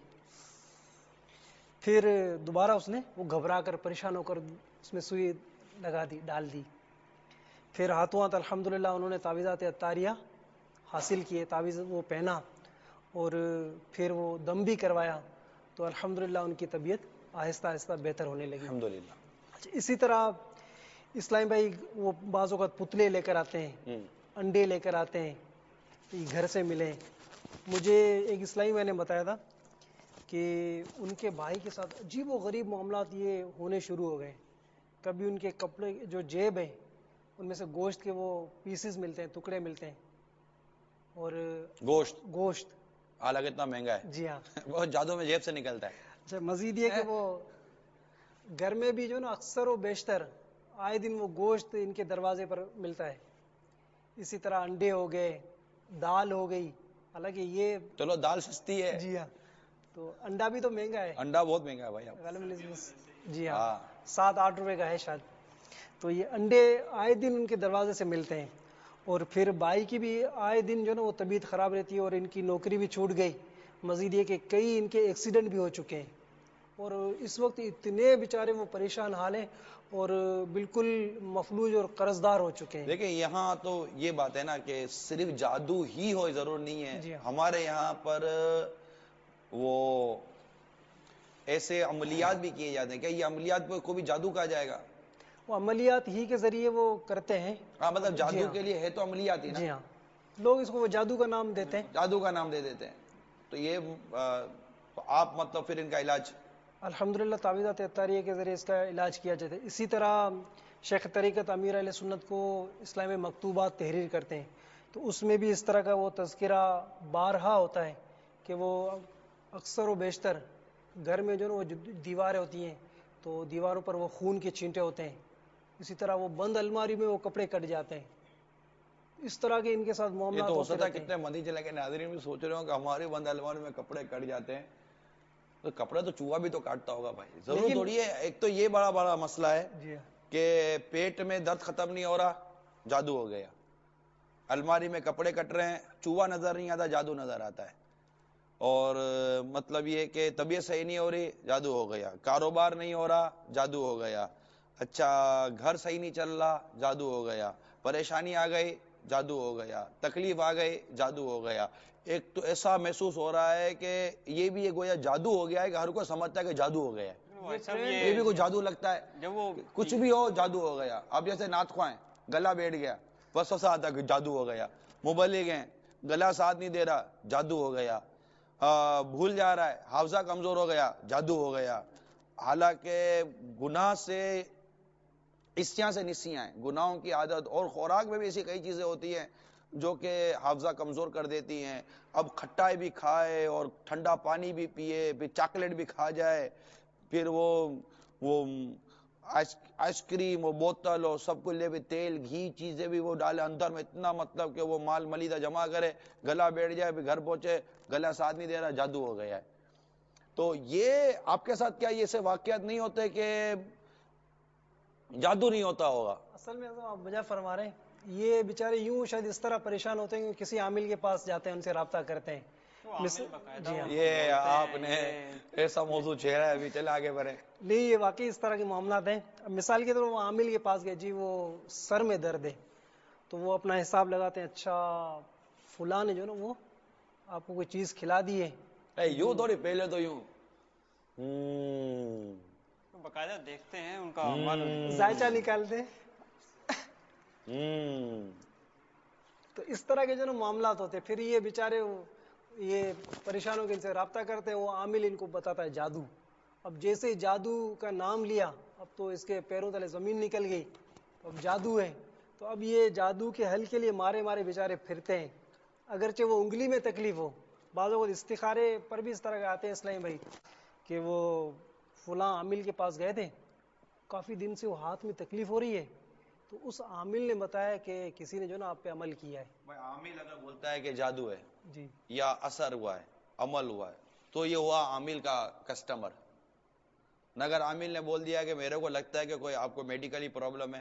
پھر دوبارہ اس نے وہ گھبرا کر، پریشان ہو کر اس میں سوئی لگا دی، ڈال دی. پھر ہاتھوں ہاتھ الحمدللہ انہوں نے تعویذات اطاریہ حاصل کیے، تعویذ وہ پہنا اور پھر وہ دم بھی کروایا. تو الحمدللہ ان کی طبیعت آہستہ آہستہ بہتر ہونے لگی. الحمدللہ. اسی طرح اسلام بھائی وہ بعض اوقات پتلے لے کر آتے ہیں، انڈے لے کر آتے ہیں، گھر سے ملے. مجھے ایک اسلامی میں نے بتایا تھا کہ ان کے بھائی کے ساتھ عجیب و غریب معاملات یہ ہونے شروع ہو گئے. کبھی ان کے کپڑے جو جیب ہیں ان میں سے گوشت کے وہ پیسز ملتے ہیں، ٹکڑے ملتے ہیں. اور گوشت حالانکہ اتنا مہنگا ہے. جی ہاں. بہت جادو میں جیب سے نکلتا ہے. اچھا، مزید یہ کہ وہ گھر میں بھی جو نا اکثر و بیشتر آئے دن وہ گوشت ان کے دروازے پر ملتا ہے. اسی طرح انڈے ہو گئے، دال ہو گئی. حالانکہ یہ چلو دال سستی ہے. جی ہاں. تو انڈا بھی تو مہنگا ہے، انڈا بہت مہنگا ہے بھائی. جی ہاں، 7-8 روپے کا ہے شاید. تو یہ انڈے آئے دن ان کے دروازے سے ملتے ہیں. اور پھر بھائی کی بھی آئے دن جو نا وہ طبیعت خراب رہتی ہے اور ان کی نوکری بھی چھوٹ گئی. مزید یہ کہ کئی ان کے ایکسیڈنٹ بھی ہو چکے ہیں اور اس وقت اتنے بیچارے وہ پریشان حال ہیں اور بالکل مفلوج اور قرض دار ہو چکے ہیں. دیکھیں یہاں تو یہ بات ہے نا کہ صرف جادو ہی ہو ضرور نہیں ہے. جی ہاں. ہمارے یہاں پر وہ ایسے عملیات بھی کیے جاتے ہیں. کیا یہ عملیات کو بھی جادو کہا جائے گا؟ وہ عملیات ہی کے ذریعے وہ کرتے ہیں. ہاں، مطلب جادو جی ہاں. کے لیے ہے تو عملیات ہی نا. جی ہاں، لوگ اس کو وہ جادو کا نام دیتے ہیں، جادو کا نام دے دیتے ہیں. تو یہ آپ مطلب پھر ان کا علاج الحمدللہ تعویذات اطاریہ کے ذریعے اس کا علاج کیا جاتا ہے. اسی طرح شیخ طریقت امیر اہل سنت کو اسلام میں مکتوبات تحریر کرتے ہیں، تو اس میں بھی اس طرح کا وہ تذکرہ بارہا ہوتا ہے کہ وہ اکثر و بیشتر گھر میں جو نا وہ دیواریں ہوتی ہیں تو دیواروں پر وہ خون کے چھینٹے ہوتے ہیں. اسی طرح وہ بند الماری میں وہ کپڑے کٹ جاتے ہیں. اس طرح کے ان کے ساتھ معاملات یہ تو ہو ہوتے سکتا ہے رہتے ہیں. کتنے مدی چلے کے ناظرین بھی سوچ رہے ہوں کہ ہماری بند الماری میں کپڑے کٹ جاتے ہیں. تو کپڑے تو چوہا بھی تو کاٹتا ہوگا بھائی، ضرور تھوڑی ہے. ایک تو یہ بڑا مسئلہ ہے جی کہ پیٹ میں درد ختم نہیں ہو رہا، جادو ہو گیا. الماری میں کپڑے کٹ رہے ہیں، چوہا نظر نہیں آتا، جادو نظر آتا ہے. اور مطلب یہ کہ طبیعت صحیح نہیں ہو رہی، جادو ہو گیا، کاروبار نہیں ہو رہا، جادو ہو گیا، اچھا گھر صحیح نہیں چل رہا، جادو ہو گیا، پریشانی آ گئی، جادو ہو گیا، تکلیف آ گئی، جادو ہو گیا۔ ایک تو ایسا محسوس ہو رہا ہے کہ یہ بھی ایک گویا جادو ہو گیا ہے کہ ہر کوئی سمجھتا ہے کہ جادو ہو گیا ہے، یہ بھی کوئی جادو لگتا ہے، جب وہ کچھ بھی ہو جادو ہو گیا۔ اب جیسے نعت خواہ ہیں، گلا بیٹھ گیا، وسوسہ آتا کہ جادو ہو گیا، مبلغ ہیں، گلا ساتھ نہیں دے رہا، جادو ہو گیا، بھول جا رہا ہے، حافظہ کمزور ہو گیا، جادو ہو گیا۔ حالانکہ گناہ سے عصیاں سے نسیاں ہیں، گناہوں کی عادت اور خوراک میں بھی ایسی کئی چیزیں ہوتی ہیں جو کہ حافظہ کمزور کر دیتی ہیں۔ اب کھٹائی بھی کھائے اور ٹھنڈا پانی بھی پیے، پھر چاکلیٹ بھی کھا جائے، پھر وہ آئس کریم، وہ بوتل اور سب کچھ لے، بھی تیل گھی چیزیں بھی وہ ڈالے اندر میں، اتنا مطلب کہ وہ مال ملیدہ جمع کرے، گلا بیٹھ جائے، پھر گھر پہنچے گلا ساتھ نہیں دے رہا، جادو ہو گیا ہے۔ تو یہ آپ کے ساتھ کیا یہ ایسے واقعات نہیں ہوتے کہ جادو نہیں ہوتا ہوگا؟ اصل میں آپ وجہ فرما رہے ہیں، یہ بیچارے یوں شاید اس طرح پریشان ہوتے ہیں کہ کسی عامل کے پاس جاتے ہیں، ان سے رابطہ کرتے ہیں۔ جی ہاں، یہ آپ نے ایسا موضوع چھیڑا ہے، ابھی چلے آگے بڑھیں۔ نہیں، یہ واقعی اس طرح کے معاملات ہیں۔ اب مثال کے طور پر وہ عامل کے پاس گئے، جی وہ سر میں درد ہے، تو وہ اپنا حساب لگاتے ہیں، اچھا فلاں نے جو نا وہ آپ کو کوئی چیز کھلا دی ہے، یوں تھوڑی، پہلے تو یوں باقاعدہ دیکھتے ہیں ان کا عمل، ذائچہ نکالتے ہیں۔ تو اس طرح کے جو نا معاملات ہوتے ہیں، پھر یہ بیچارے یہ پریشان ہو کے ان سے رابطہ کرتے ہیں، وہ عامل ان کو بتاتا ہے جادو۔ اب جیسے جادو کا نام لیا، اب تو اس کے پیروں تلے زمین نکل گئی، تو اب جادو ہے، تو اب یہ جادو کے حل کے لیے مارے مارے بیچارے پھرتے ہیں، اگرچہ وہ انگلی میں تکلیف ہو۔ بعضوں کو استخارے پر بھی اس طرح کے آتے ہیں اسلام بھائی، کہ وہ فلاں عامل کے پاس گئے تھے، کافی دن سے وہ ہاتھ میں تکلیف ہو رہی ہے، تو اس عامل نے بتایا کہ کسی نے جو نا آپ پہ عمل کیا ہے۔ بھائی عامل اگر بولتا ہے کہ جادو ہے جی، یا اثر ہوا ہے، عمل ہوا ہے، تو یہ ہوا عامل کا کسٹمر۔ اگر عامل نے بول دیا کہ میرے کو لگتا ہے کہ کوئی آپ کو میڈیکلی پرابلم ہے،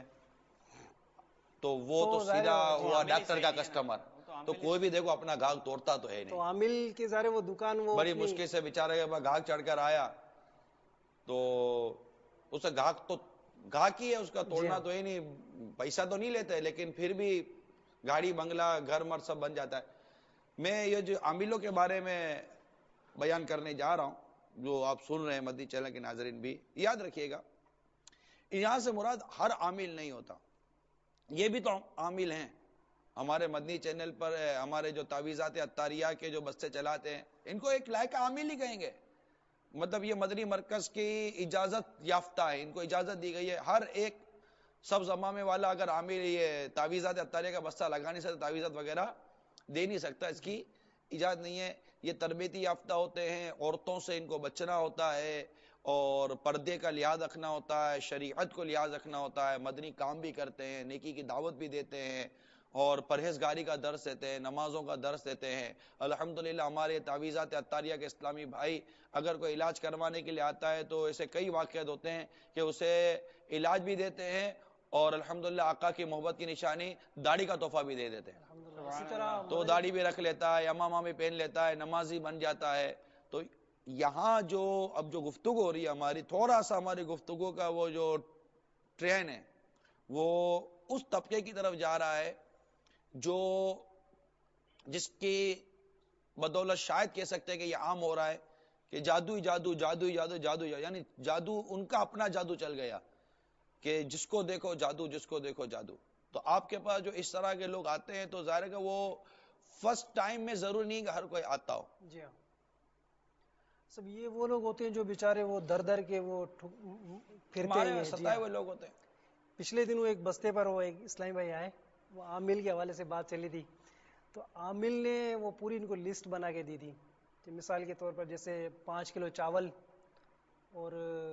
تو وہ تو سیدھا ہوا ڈاکٹر کا کسٹمر۔ تو کوئی بھی دیکھو اپنا گاہک توڑتا تو ہے تو نہیں، عامل کے ظاہر وہ دکان وہ بڑی مشکل سے بیچارے کے پاس گاہک چڑھ کر آیا، تو اسے گاہک ہی ہے، اس کا توڑنا تو ہے نہیں، پیسہ تو نہیں لیتے، لیکن پھر بھی گاڑی بنگلہ گھر مر سب بن جاتا ہے۔ میں یہ جو عاملوں کے بارے میں بیان کرنے جا رہا ہوں، جو آپ سن رہے ہیں مدنی چینل کے ناظرین بھی یاد رکھیے گا، یہاں سے مراد ہر عامل نہیں ہوتا، یہ بھی تو عامل ہیں۔ ہمارے مدنی چینل پر ہمارے جو تعویذات عطاریہ کے جو بستے چلاتے ہیں، ان کو ایک لائق عامل ہی کہیں گے، مطلب یہ مدنی مرکز کی اجازت یافتہ ہے، ان کو اجازت دی گئی ہے۔ ہر ایک سب زمانے والا اگر عامل یہ تعویذات عطاریہ کا بستہ لگا نہیں سکتا، تعویذات وغیرہ دے نہیں سکتا، اس کی اجازت نہیں ہے۔ یہ تربیتی یافتہ ہوتے ہیں، عورتوں سے ان کو بچنا ہوتا ہے، اور پردے کا لحاظ رکھنا ہوتا ہے، شریعت کو لحاظ رکھنا ہوتا ہے، مدنی کام بھی کرتے ہیں، نیکی کی دعوت بھی دیتے ہیں، اور پرہیزگاری کا درس دیتے ہیں، نمازوں کا درس دیتے ہیں۔ الحمدللہ ہمارے تعویذات عطاریہ کے اسلامی بھائی اگر کوئی علاج کروانے کے لیے آتا ہے تو ایسے کئی واقعات ہوتے ہیں کہ اسے علاج بھی دیتے ہیں، اور الحمدللہ آقا کی محبت کی نشانی داڑھی کا تحفہ بھی دے دیتے ہیں۔ اسی طرح تو داڑھی بھی رکھ لیتا ہے، امامہ بھی پہن لیتا ہے، نمازی بن جاتا ہے۔ تو یہاں جو اب جو گفتگو ہو رہی ہے ہماری، تھوڑا سا ہماری گفتگو کا وہ جو ٹرین ہے وہ اس طبقے کی طرف جا رہا ہے جو جس کی بدولت شاید کہہ سکتے ہیں کہ یہ عام ہو رہا ہے کہ جادو جادو جادو جادو جادو، یعنی جادو ان کا اپنا جادو چل گیا کہ جس کو دیکھو جادو، جس کو دیکھو جادو۔ تو آپ کے پاس جو اس طرح کے لوگ آتے ہیں تو ظاہر ہے کہ وہ فرسٹ ٹائم میں ضرور نہیں کہ ہر کوئی آتا ہو۔ جی ہاں، سب یہ وہ لوگ ہوتے ہیں جو بیچارے وہ در در کے وہ پھرتے ہیں، ستائے ہوئے لوگ ہوتے ہیں۔ پچھلے دنوں ایک بستے پر وہ ایک اسلامی بھائی آئے، وہ عامل کے حوالے سے بات چلی تھی، تو عامل نے وہ پوری ان کو لسٹ بنا کے دی تھی کہ مثال کے طور پر جیسے 5 کلو چاول اور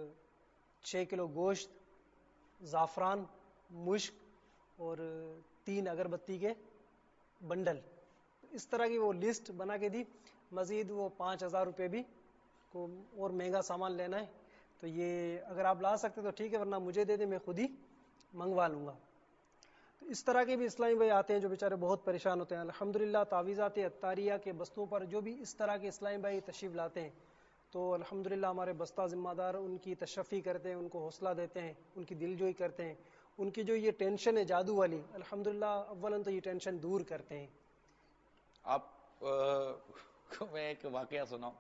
6 کلو گوشت، زعفران، مشک اور 3 اگربتی کے بنڈل، اس طرح کی وہ لسٹ بنا کے دی۔ مزید وہ 5,000 روپے بھی کو اور مہنگا سامان لینا ہے، تو یہ اگر آپ لا سکتے تو ٹھیک ہے، ورنہ مجھے دے دیں، میں خود ہی منگوا لوں گا۔ تو اس طرح کے بھی اسلامی بھائی آتے ہیں جو بیچارے بہت پریشان ہوتے ہیں. الحمدللہ تعویذات عطاریہ کے بستوں پر جو بھی اس طرح کے اسلامی بھائی تشریف لاتے ہیں تو الحمدللہ ہمارے بستہ ذمہ دار ان کی تشفی کرتے ہیں, ان کو حوصلہ دیتے ہیں, ان کی دل جوئی کرتے ہیں. ان کی جو یہ ٹینشن ہے جادو والی, الحمدللہ اولاً تو یہ ٹینشن دور کرتے ہیں. آپ کو میں ایک واقعہ سناؤں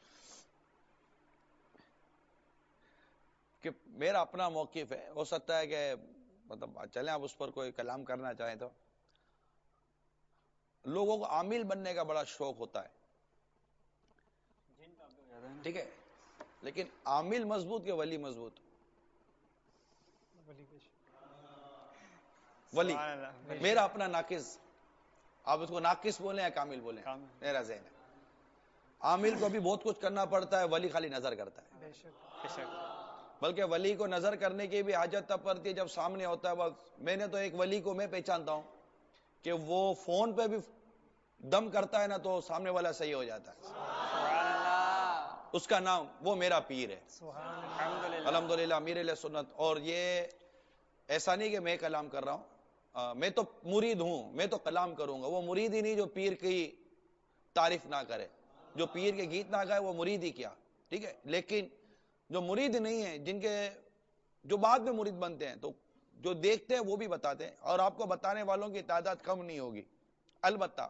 کہ میرا اپنا موقف ہے, ہو سکتا ہے کہ مطلب چلیں آپ اس پر کوئی کلام کرنا چاہیں تو. لوگوں کو عامل بننے کا بڑا شوق ہوتا ہے, ٹھیک ہے, لیکن عامل مضبوط کہ ولی مضبوط؟ ولی. میرا اپنا ناقص, آپ اس کو ناقص بولیں یا کامل بولیں, میرا ذہن ہے عامل کو بھی بہت کچھ کرنا پڑتا ہے, ولی خالی نظر کرتا ہے. بلکہ ولی کو نظر کرنے کی بھی حاجت تب پڑتی ہے جب سامنے ہوتا ہے. بس میں نے تو ایک ولی کو میں پہچانتا ہوں کہ وہ فون پہ بھی دم کرتا ہے نا تو سامنے والا صحیح ہو جاتا ہے. اس کا نام, وہ میرا پیر ہے الحمدللہ, امیر اہل سنت. اور یہ ایسا نہیں کہ میں کلام کر رہا ہوں, میں تو مرید ہوں, میں تو کلام کروں گا. وہ مرید ہی نہیں جو پیر کی تعریف نہ کرے, جو پیر کے گیت نہ گائے, وہ مرید ہی کیا, ٹھیک ہے. لیکن جو مرید نہیں ہیں, جن کے جو بعد میں مرید بنتے ہیں, تو جو دیکھتے ہیں وہ بھی بتاتے ہیں, اور آپ کو بتانے والوں کی تعداد کم نہیں ہوگی. البتہ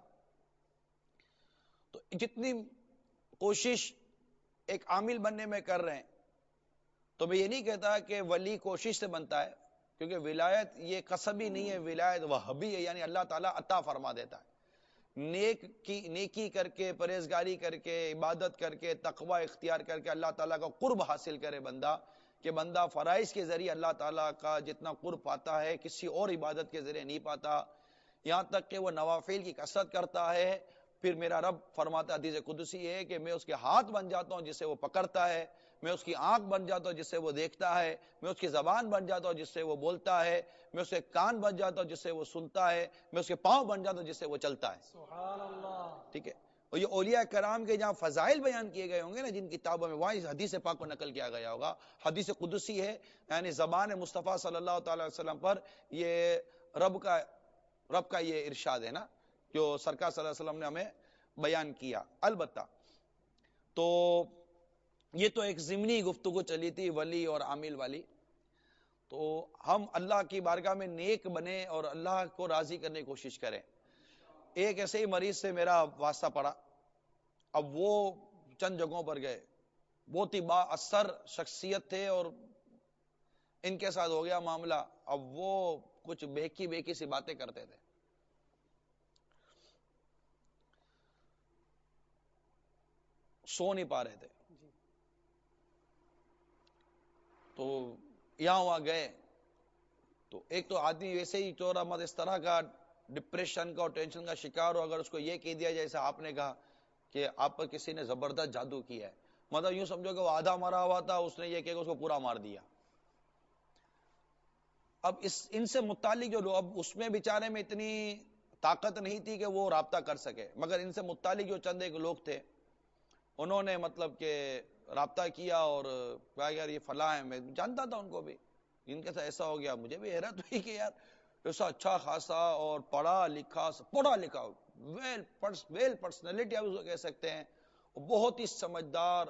تو جتنی کوشش ایک عامل بننے میں کر رہے ہیں, تو میں یہ نہیں کہتا کہ ولی کوشش سے بنتا ہے, کیونکہ ولایت یہ قصبی نہیں ہے, ولایت وہبی ہے, یعنی اللہ تعالیٰ عطا فرما دیتا ہے. نیکی کر کے, پرہیزگاری کر کے, عبادت کر کے, تقوی اختیار کر کے اللہ تعالیٰ کا قرب حاصل کرے بندہ, کہ بندہ فرائض کے ذریعے اللہ تعالیٰ کا جتنا قرب پاتا ہے کسی اور عبادت کے ذریعے نہیں پاتا. یہاں تک کہ وہ نوافل کی کثرت کرتا ہے, پھر میرا رب فرماتا حدیث قدسی ہے کہ میں اس کے ہاتھ بن جاتا ہوں جس سے وہ پکڑتا ہے, میں اس کی آنکھ بن جاتا ہوں جس سے وہ دیکھتا ہے, میں اس کی زبان بن جاتا ہوں جس سے وہ بولتا ہے, میں اس کے کان بن جاتا ہوں جس سے وہ سنتا ہے, میں اس کے پاؤں بن جاتا ہوں جس سے وہ چلتا ہے. سبحان اللہ. ٹھیک ہے. اور یہ اولیاء کرام کے جہاں فضائل بیان کیے گئے ہوں گے نا جن کتابوں میں, وہاں اس حدیث پاک کو نقل کیا گیا ہوگا. حدیث قدسی ہے, یعنی زبان مصطفیٰ صلی اللہ تعالی وسلم پر یہ رب کا یہ ارشاد ہے نا, جو سرکار صلی اللہ علیہ وسلم نے ہمیں بیان کیا. البتہ تو یہ تو ایک ضمنی گفتگو چلی تھی ولی اور عامل والی. تو ہم اللہ کی بارگاہ میں نیک بنے اور اللہ کو راضی کرنے کی کوشش کریں. ایک ایسے ہی مریض سے میرا واسطہ پڑا, اب وہ چند جگہوں پر گئے, بہت ہی با اثر شخصیت تھے, اور ان کے ساتھ ہو گیا معاملہ. اب وہ کچھ بہکی سی باتیں کرتے تھے, سو نہیں پا رہے تھے. تو یہاں وہاں گئے تو ایک تو آدمی ویسے ہی چورا مت اس طرح کا ڈپریشن کا اور ٹینشن کا شکار ہو, اگر اس کو یہ کہہ دیا جیسا آپ نے کہا کہ آپ پر کسی نے زبردست جادو کیا ہے, مطلب یوں سمجھو کہ وہ آدھا مرا ہوا تھا, اس نے یہ کہا کہ اس کو پورا مار دیا. اب ان سے متعلق جو لوگ, اب اس میں بیچارے میں اتنی طاقت نہیں تھی کہ وہ رابطہ کر سکے, مگر ان سے متعلق جو چند ایک لوگ تھے انہوں نے مطلب کہ رابطہ کیا اور کہا یار یہ فلاں ہے, میں جانتا تھا ان کو بھی, ان کے ساتھ ایسا ہو گیا. مجھے بھی حیرت ہوئی کہ یار ایسا اچھا خاصا اور پڑھا لکھا ویل پرسنالٹی آپ اس کو کہہ سکتے ہیں, بہت ہی سمجھدار,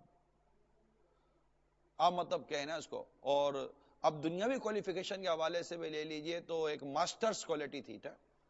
آپ مطلب کہیں نا اس کو. اور اب دنیاوی کوالیفیکیشن کے حوالے سے بھی لے لیجئے تو ایک ماسٹرز کوالٹی تھی,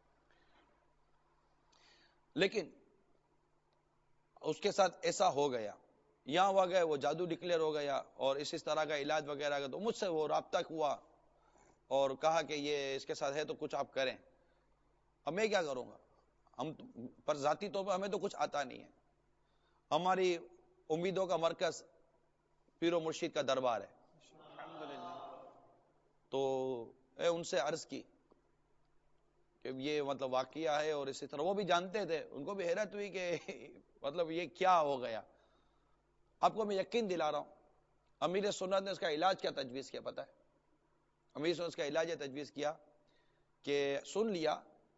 لیکن اس کے ساتھ ایسا ہو گیا, یہاں ہوا گئے وہ جادو ڈکلیئر ہو گیا, اور اس طرح کا علاج وغیرہ کا. تو مجھ سے وہ رابطہ ہوا اور کہا کہ یہ اس کے ساتھ ہے تو کچھ آپ کریں. اب میں کیا کروں گا, ہم پر ذاتی طور پر ہمیں تو کچھ آتا نہیں ہے. ہماری امیدوں کا مرکز پیر و مرشید کا دربار ہے. تو ان سے عرض کی کہ یہ مطلب واقعہ ہے, اور اسی طرح وہ بھی جانتے تھے, ان کو بھی حیرت ہوئی کہ مطلب یہ کیا ہو گیا. آپ کو میں یقین دلا رہا ہوں, امیر سنت نے اس کا علاج کیا تجویز کیا پتہ ہے؟ امیر سنت اس کا علاج تجویز کیا کہ سن لیا,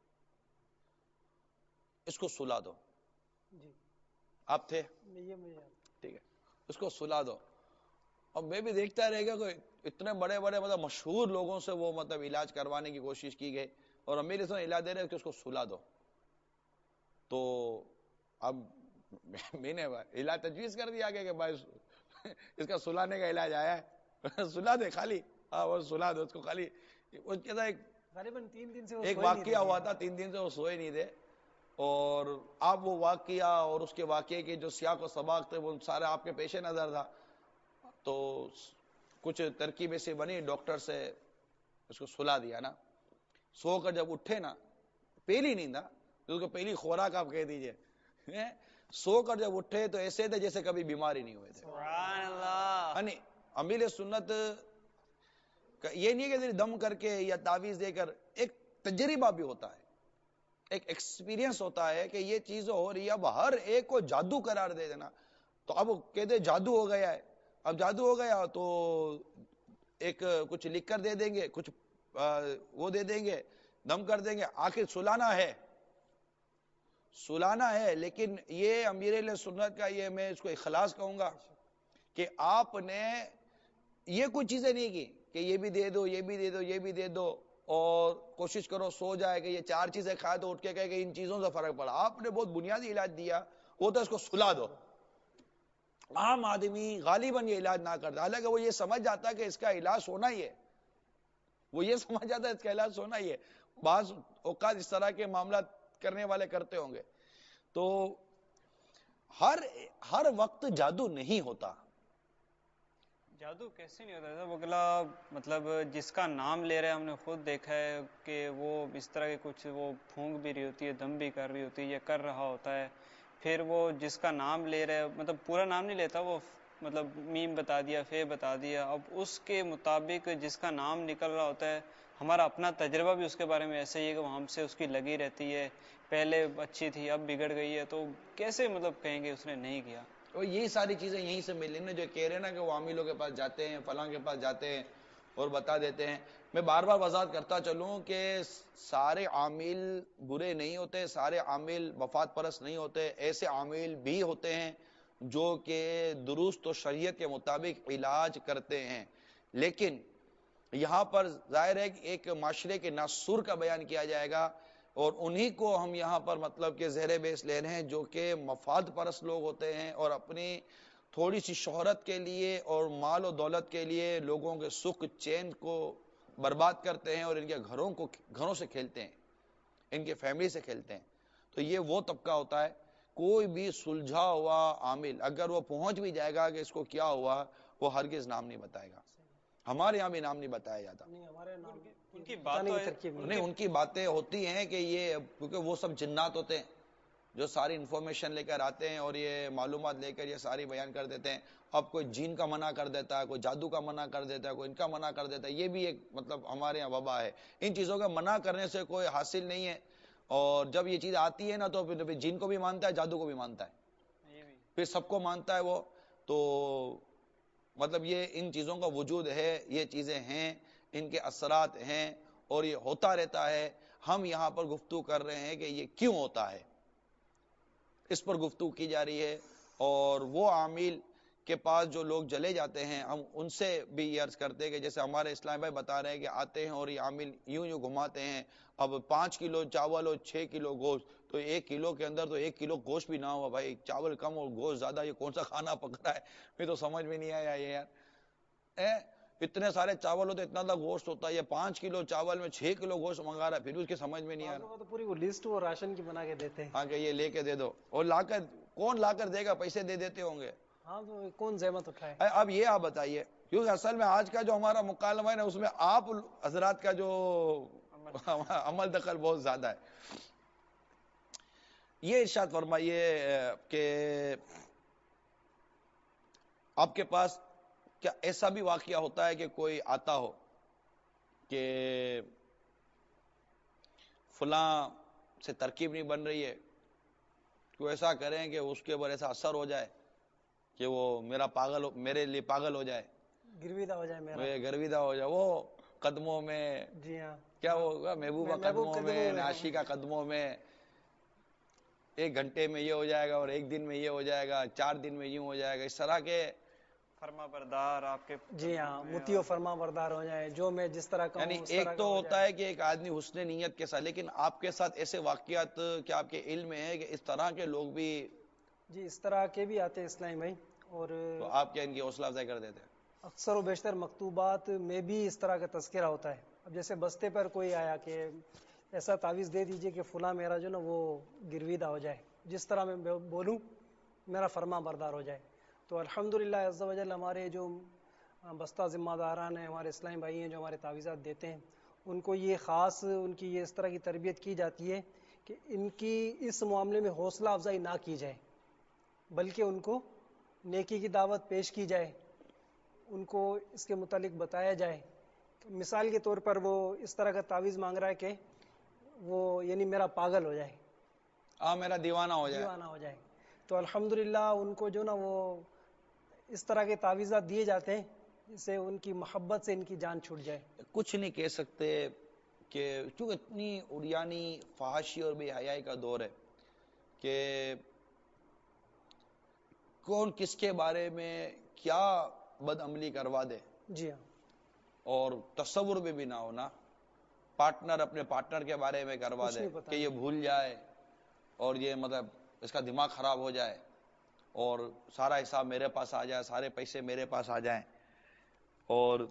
اس کو سلا دو. جی آپ تھے, ٹھیک ہے, اس کو سلا دو. اور میں بھی دیکھتا رہ گیا کہ اتنے بڑے بڑے مطلب مشہور لوگوں سے وہ مطلب علاج کروانے کی کوشش کی گئی, اور امیر اسلام علاج دے رہے کہ اس کو سلا دو. تو اب میں نے علاج تجویز کر دیا کہ بھائی اس کا سلانے کا علاج آیا ہے, سلا دے خالی, ہاں وہ سلا دو اس کو خالی. وہ کہتا ہے غالباً 3 دن سے وہ ایک سوئے نہیں واقعہ تھے. ہوا تھا, 3 دن سے وہ سوئے نہیں تھے, اور آپ وہ واقعہ اور اس کے واقعے کے جو سیاق و سباق تھے وہ سارے آپ کے پیش نظر تھا. تو کچھ ترکیب ایسی بنی, ڈاکٹر سے اس کو سلا دیا نا, سو کر جب اٹھے نا, پہلی نیند تھا, اس کو پہلی خوراک آپ کہہ دیجئے, سو کر جب اٹھے تو ایسے تھے جیسے کبھی بیماری نہیں ہوئے تھے. سبحان اللہ. یعنی امیر سنت یہ نہیں کہ دم کر کے یا تعویذ دے کر, ایک تجربہ بھی ہوتا ہے, ایک ایکسپیرینس ہوتا ہے کہ یہ چیز ہو رہی ہے. اب ہر ایک کو جادو قرار دے دینا, تو اب کہتے جادو ہو گیا ہے, اب جادو ہو گیا تو ایک کچھ لکھ کر دے دیں گے, کچھ وہ دے دیں گے, دم کر دیں گے. آخر سلانا ہے, سلانا ہے. لیکن یہ امیر اہل سنت کا, یہ میں اس کو اخلاص کہوں گا کہ آپ نے یہ کوئی چیزیں نہیں کی کہ یہ بھی دے دو, یہ بھی دے دو, یہ بھی دے دو, اور کوشش کرو سو جائے کہ یہ 4 چیزیں کھائے تو اٹھ کے کہے کہ ان چیزوں سے فرق پڑا. آپ نے بہت بنیادی علاج دیا, وہ تو اس کو سلا دو. عام آدمی غالباً یہ علاج نہ کرتا, حالانکہ وہ یہ سمجھ جاتا کہ اس کا علاج سونا ہی ہے, وہ یہ سمجھ جاتا ہے اس کا علاج سونا ہی ہے. بعض اوقات اس طرح کے معاملات کرنے والے کرتے ہوں گے. تو ہر وقت جادو نہیں ہوتا. جادو کیسے نہیں ہوتا تھا بگلا, مطلب جس کا نام لے رہے ہیں, ہم نے خود دیکھا ہے کہ وہ اس طرح کے کچھ وہ پھونک بھی رہی ہوتی ہے, دم بھی کر رہی ہوتی ہے, یہ کر رہا ہوتا ہے. پھر وہ جس کا نام لے رہے, مطلب پورا نام نہیں لیتا وہ, مطلب میم بتا دیا, فے بتا دیا, اب اس کے مطابق جس کا نام نکل رہا ہوتا ہے. ہمارا اپنا تجربہ بھی اس کے بارے میں ایسا ہی ہے کہ وہ ہم سے اس کی لگی رہتی ہے, پہلے اچھی تھی اب بگڑ گئی ہے, تو کیسے مطلب کہیں گے اس نے نہیں کیا. اور یہی ساری چیزیں یہیں سے ملیں نا, جو کہہ رہے ہیں نا کہ وہ عاملوں کے پاس جاتے ہیں, فلاں کے پاس جاتے ہیں اور بتا دیتے ہیں. میں بار بار وضاحت کرتا چلوں کہ سارے عامل برے نہیں ہوتے, سارے عامل وفات پرست نہیں ہوتے. ایسے عامل بھی ہوتے ہیں جو کہ درست و شریعت کے مطابق علاج کرتے ہیں. لیکن یہاں پر ظاہر ہے کہ ایک معاشرے کے ناسور کا بیان کیا جائے گا, اور انہی کو ہم یہاں پر مطلب کہ زیر بیس لے رہے ہیں, جو کہ مفاد پرست لوگ ہوتے ہیں اور اپنی تھوڑی سی شہرت کے لیے اور مال و دولت کے لیے لوگوں کے سکھ چین کو برباد کرتے ہیں, اور ان کے گھروں سے کھیلتے ہیں, ان کے فیملی سے کھیلتے ہیں. تو یہ وہ طبقہ ہوتا ہے. کوئی بھی سلجھا ہوا عامل اگر وہ پہنچ بھی جائے گا کہ اس کو کیا ہوا, وہ ہرگز نام نہیں بتائے گا. ہمارے یہاں بھی نام نہیں بتایا جاتا. ان کی بات نہیں, ان کی باتیں ہوتی ہیں کہ یہ, کیونکہ وہ سب جنات ہوتے ہیں جو ساری انفارمیشن لے کر آتے ہیں اور یہ معلومات لے کر یہ ساری بیان کر دیتے ہیں. اب کوئی جین کا منع کر دیتا ہے, کوئی جادو کا منع کر دیتا ہے, کوئی ان کا منع کر دیتا ہے. یہ بھی ایک مطلب ہمارے یہاں وبا ہے. ان چیزوں کا منع کرنے سے کوئی حاصل نہیں ہے, اور جب یہ چیز آتی ہے نا تو پھر جین کو بھی مانتا ہے, جادو کو بھی مانتا ہے, پھر سب کو مانتا ہے وہ. تو مطلب یہ ان چیزوں کا وجود ہے, یہ چیزیں ہیں, ان کے اثرات ہیں, اور یہ ہوتا رہتا ہے. ہم یہاں پر گفتگو کر رہے ہیں کہ یہ کیوں ہوتا ہے, اس پر گفتگو کی جا رہی ہے. اور وہ عامل کے پاس جو لوگ چلے جاتے ہیں, ہم ان سے بھی یہ عرض کرتے ہیں کہ جیسے ہمارے اسلام بھائی بتا رہے ہیں کہ آتے ہیں اور یہ عامل یوں گھماتے ہیں. اب 5 کلو چاول اور 6 کلو گوشت, تو 1 کلو کے اندر تو 1 کلو گوشت بھی نہ ہوا بھائی, چاول کم اور گوشت زیادہ, یہ کون سا کھانا پک رہا ہے, مجھے تو سمجھ میں نہیں آیا یہ یار. اتنے سارے چاول ہوتے, اتنا گوشت ہوتا ہے, یہ 5 کلو چاول میں 6 کلو گوشت منگا رہا ہے, پھر بھی اس کی سمجھ میں نہیں آ رہا. تو پوری وہ لسٹ وہ راشن کی بنا کے دیتے ہیں, ہاں کہ یہ لے کے دے دو, اور لا کر کون لا کر دے گا, پیسے دے دیتے ہوں گے. ہاں تو کون زحمت اٹھائے. اب یہ آپ بتائیے, کیونکہ اصل میں آج کا جو ہمارا مکالمہ ہے نا, اس میں آپ حضرات کا جو عمل دخل بہت زیادہ ہے. یہ ارشاد فرمائیے کہ آپ کے پاس کیا ایسا بھی واقعہ ہوتا ہے کہ کوئی آتا ہو کہ فلاں سے ترکیب نہیں بن رہی ہے, کوئی ایسا کریں کہ اس کے اوپر ایسا اثر ہو جائے کہ وہ میرے لیے پاگل ہو جائے, گرویدہ ہو جائے, میرا گرویدہ ہو جائے, وہ قدموں میں, جی ہاں, کیا ہوگا, محبوبہ قدموں میں, ناشیکا قدموں میں, 1 گھنٹے میں یہ ہو جائے گا, اور 1 دن میں یہ ہو جائے گا, 4 دن میں یوں ہو جائے گا, اس طرح کے فرما بردار آپ کے جی ہاں، مطیع و فرما بردار ہو جائیں، جو میں جس طرح کہوں یعنی اس ایک طرح تو کا ہو ہوتا جائے۔ ہے کہ ایک آدمی حسن نیت کے ساتھ، لیکن آپ کے ساتھ ایسے واقعات کیا آپ کے علم میں ہے کہ اس طرح کے لوگ بھی، جی اس طرح کے بھی آتے ہیں اسلامی بھائی، اور تو آپ کیا ان کی حوصلہ افزائی کر دیتے ہیں؟ اکثر و بیشتر مکتوبات میں بھی اس طرح کا تذکرہ ہوتا ہے۔ اب جیسے بستے پر کوئی آیا کہ ایسا تعویذ دے دیجئے کہ فلاں میرا جو نا وہ گرویدہ ہو جائے، جس طرح میں بولوں میرا فرما بردار ہو جائے، تو الحمدللہ عز و جل ہمارے جو بستہ ذمہ داران ہیں، ہمارے اسلامی بھائی ہیں جو ہمارے تعویذات دیتے ہیں، ان کو یہ خاص ان کی یہ اس طرح کی تربیت کی جاتی ہے کہ ان کی اس معاملے میں حوصلہ افزائی نہ کی جائے، بلکہ ان کو نیکی کی دعوت پیش کی جائے، ان کو اس کے متعلق بتایا جائے۔ مثال کے طور پر وہ اس طرح کا تعویذ مانگ رہا ہے کہ وہ یعنی میرا پاگل ہو جائے، میرا دیوانہ ہو جائے۔ دیوانہ ہو جائے، تو الحمدللہ ان کو جو نا وہ اس طرح کے تعویذات دیے جاتے ہیں جس سے ان کی محبت سے ان کی جان چھوٹ جائے۔ کچھ نہیں کہہ سکتے کہ چونکہ اتنی اریانی فحاشی اور بے حیائی کا دور ہے کہ کون کس کے بارے میں کیا بد عملی کروا دے، جی ہاں، اور تصور میں بھی نہ ہونا، پارٹنر اپنے پارٹنر کے بارے میں کروا کچھ دے نہیں پتا کہ یہ بھول جائے اور یہ مطلب اس کا دماغ خراب ہو جائے اور سارا حساب میرے پاس آ جائے، سارے پیسے میرے پاس آ جائیں، اور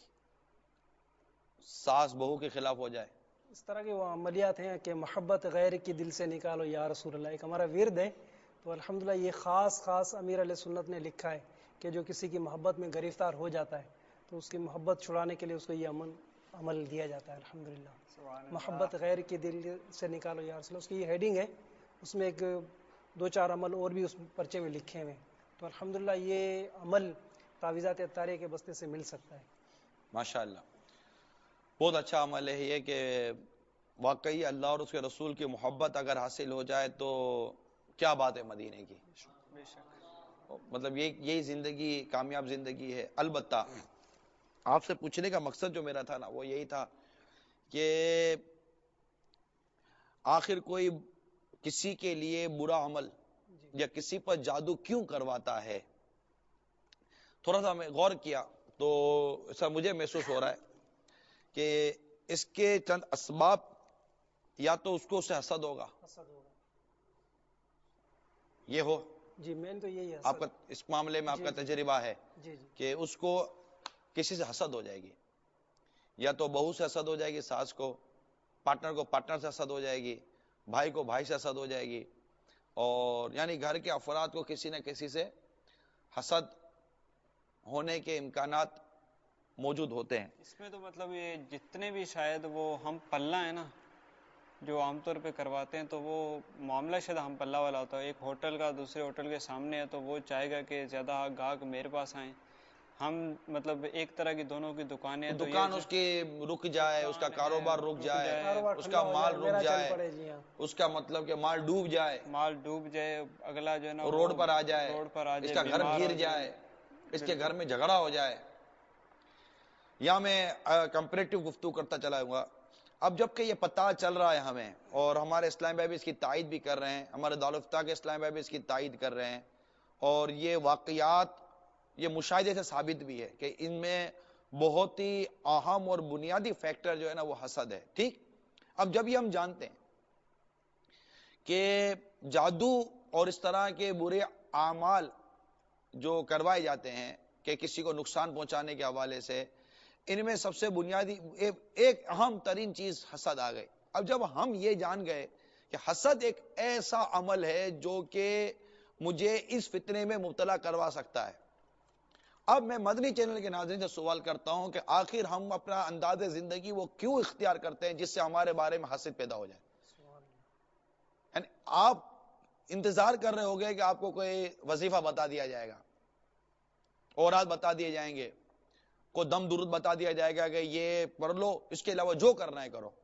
ساس بہو کے خلاف ہو جائے۔ اس طرح کے وہ عملیات ہیں کہ محبت غیر کی دل سے نکالو یا رسول اللہ، ایک ہمارا ورد ہے، تو الحمدللہ یہ خاص امیر علیہ سنت نے لکھا ہے کہ جو کسی کی محبت میں گرفتار ہو جاتا ہے تو اس کی محبت چھڑانے کے لیے اس کو یہ عمل دیا جاتا ہے۔ الحمدللہ محبت غیر کی دل سے نکالو یا رسول اللہ، اس کی یہ ہیڈنگ ہے، اس میں ایک دو چار عمل اور بھی اس پرچے میں لکھے ہوئے ہیں، تو الحمدللہ یہ عمل تعویذات اطاریہ کے بستے سے مل سکتا ہے۔ ماشاءاللہ بہت اچھا عمل ہے یہ کہ واقعی اللہ اور اس کے رسول کی محبت اگر حاصل ہو جائے تو کیا بات ہے مدینے کی، بے شک مطلب یہی زندگی کامیاب زندگی ہے۔ البتہ آپ سے پوچھنے کا مقصد جو میرا تھا نا وہ یہی تھا کہ آخر کوئی کسی کے لیے برا عمل یا کسی پر جادو کیوں کرواتا ہے، تھوڑا سا میں غور کیا تو ایسا مجھے محسوس ہو رہا ہے کہ اس کے چند اسباب، یا تو اس کو اس سے حسد ہوگا، حسد ہوگا، یہ ہو جی مین تو یہی ہے آپ کا اس معاملے میں آپ کا تجربہ ہے جی کہ اس کو کسی سے حسد ہو جائے گی، یا تو بہو سے حسد ہو جائے گی، ساس کو پارٹنر سے حسد ہو جائے گی، بھائی کو بھائی سے حسد ہو جائے گی، اور یعنی گھر کے افراد کو کسی نہ کسی سے حسد ہونے کے امکانات موجود ہوتے ہیں۔ اس میں تو مطلب یہ جتنے بھی شاید وہ ہم پلہ ہیں نا جو عام طور پہ کرواتے ہیں، تو وہ معاملہ شاید ہم پلہ والا ہوتا ہے، ایک ہوٹل کا دوسرے ہوٹل کے سامنے ہے تو وہ چاہے گا کہ زیادہ گاہک میرے پاس آئیں، ہم مطلب ایک طرح کی دونوں کی دکانیں ہیں تو دکان اس کی رک جائے، اس کا کاروبار رک جائے، اس کا مال رک جائے، اس کا مطلب کہ مال ڈوب جائے، اگلا جو ہے نا روڈ پر آ جائے، روڈ پر آ اس جائے، کا گھر بیمار گر ہو جائے، اس کے گھر میں جھگڑا ہو جائے، یا میں کمپیریٹو گفتگو کرتا چلا ہوں گا۔ اب جب کہ یہ پتہ چل رہا ہے ہمیں، اور ہمارے اسلام بھائی بھی اس کی تائید بھی کر رہے ہیں، ہمارے دارالفتہ کے اسلام بھائی بھی اس کی تائید کر رہے ہیں، اور یہ واقعات یہ مشاہدے سے ثابت بھی ہے کہ ان میں بہت ہی اہم اور بنیادی فیکٹر جو ہے نا وہ حسد ہے، ٹھیک۔ اب جب یہ ہم جانتے ہیں کہ جادو اور اس طرح کے برے اعمال جو کروائے جاتے ہیں کہ کسی کو نقصان پہنچانے کے حوالے سے، ان میں سب سے بنیادی ایک اہم ترین چیز حسد آ گئی۔ اب جب ہم یہ جان گئے کہ حسد ایک ایسا عمل ہے جو کہ مجھے اس فتنے میں مبتلا کروا سکتا ہے، اب میں مدنی چینل کے ناظرین سے سوال کرتا ہوں کہ آخر ہم اپنا انداز زندگی وہ کیوں اختیار کرتے ہیں جس سے ہمارے بارے میں حسد پیدا ہو جائے؟ یعنی آپ انتظار کر رہے ہوگے کہ آپ کو کوئی وظیفہ بتا دیا جائے گا، اوراد بتا دیے جائیں گے، کو دم درود بتا دیا جائے گا کہ یہ پڑھ لو، اس کے علاوہ جو کرنا ہے کرو۔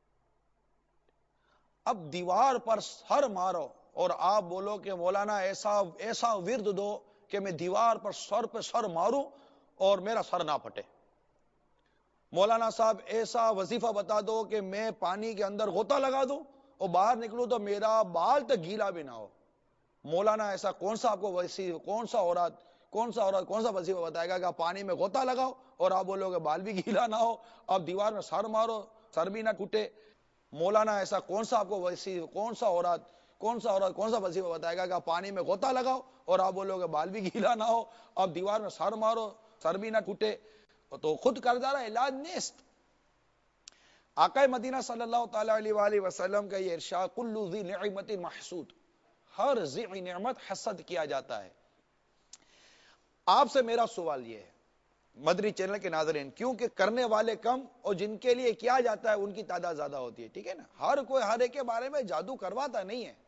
اب دیوار پر سر مارو اور آپ بولو کہ مولانا ایسا ورد دو کہ میں دیوار پر سر ماروں اور میرا سر نہ پھٹے، مولانا صاحب ایسا وظیفہ بتا دو کہ میں پانی کے اندر غوطہ لگا دوں اور باہر نکلوں تو میرا بال تک گیلا بھی نہ ہو۔ مولانا ایسا کون سا آپ کو کون سا اوراد کون سا عورت کون سا وظیفہ بتائے گا کہ آپ پانی میں غوطہ لگاؤ اور آپ بولو کہ بال بھی گیلا نہ ہو, آپ دیوار میں سر مارو سر بھی نہ ٹوٹے. مولانا ایسا کون سا آپ کو کون سا وظیفہ بتائے گا کہ آپ پانی میں غوطہ لگاؤ اور آپ بولو کہ بال بھی گیلا نہ ہو, آپ دیوار میں سر مارو سر بھی نہ ٹوٹے. تو خود کردہ علاج نیست. آقا مدینہ صلی اللہ تعالی علیہ وآلہ وسلم کا یہ ارشاد کل ذی نعمت محسود, ہر ذی نعمت حسد کیا جاتا ہے. آپ سے میرا سوال یہ ہے مدری چینل کے ناظرین, کیونکہ کرنے والے کم اور جن کے لیے کیا جاتا ہے ان کی تعداد زیادہ ہوتی ہے, ٹھیک ہے نا, ہر کوئی ہر ایک کے بارے میں جادو کرواتا نہیں ہے.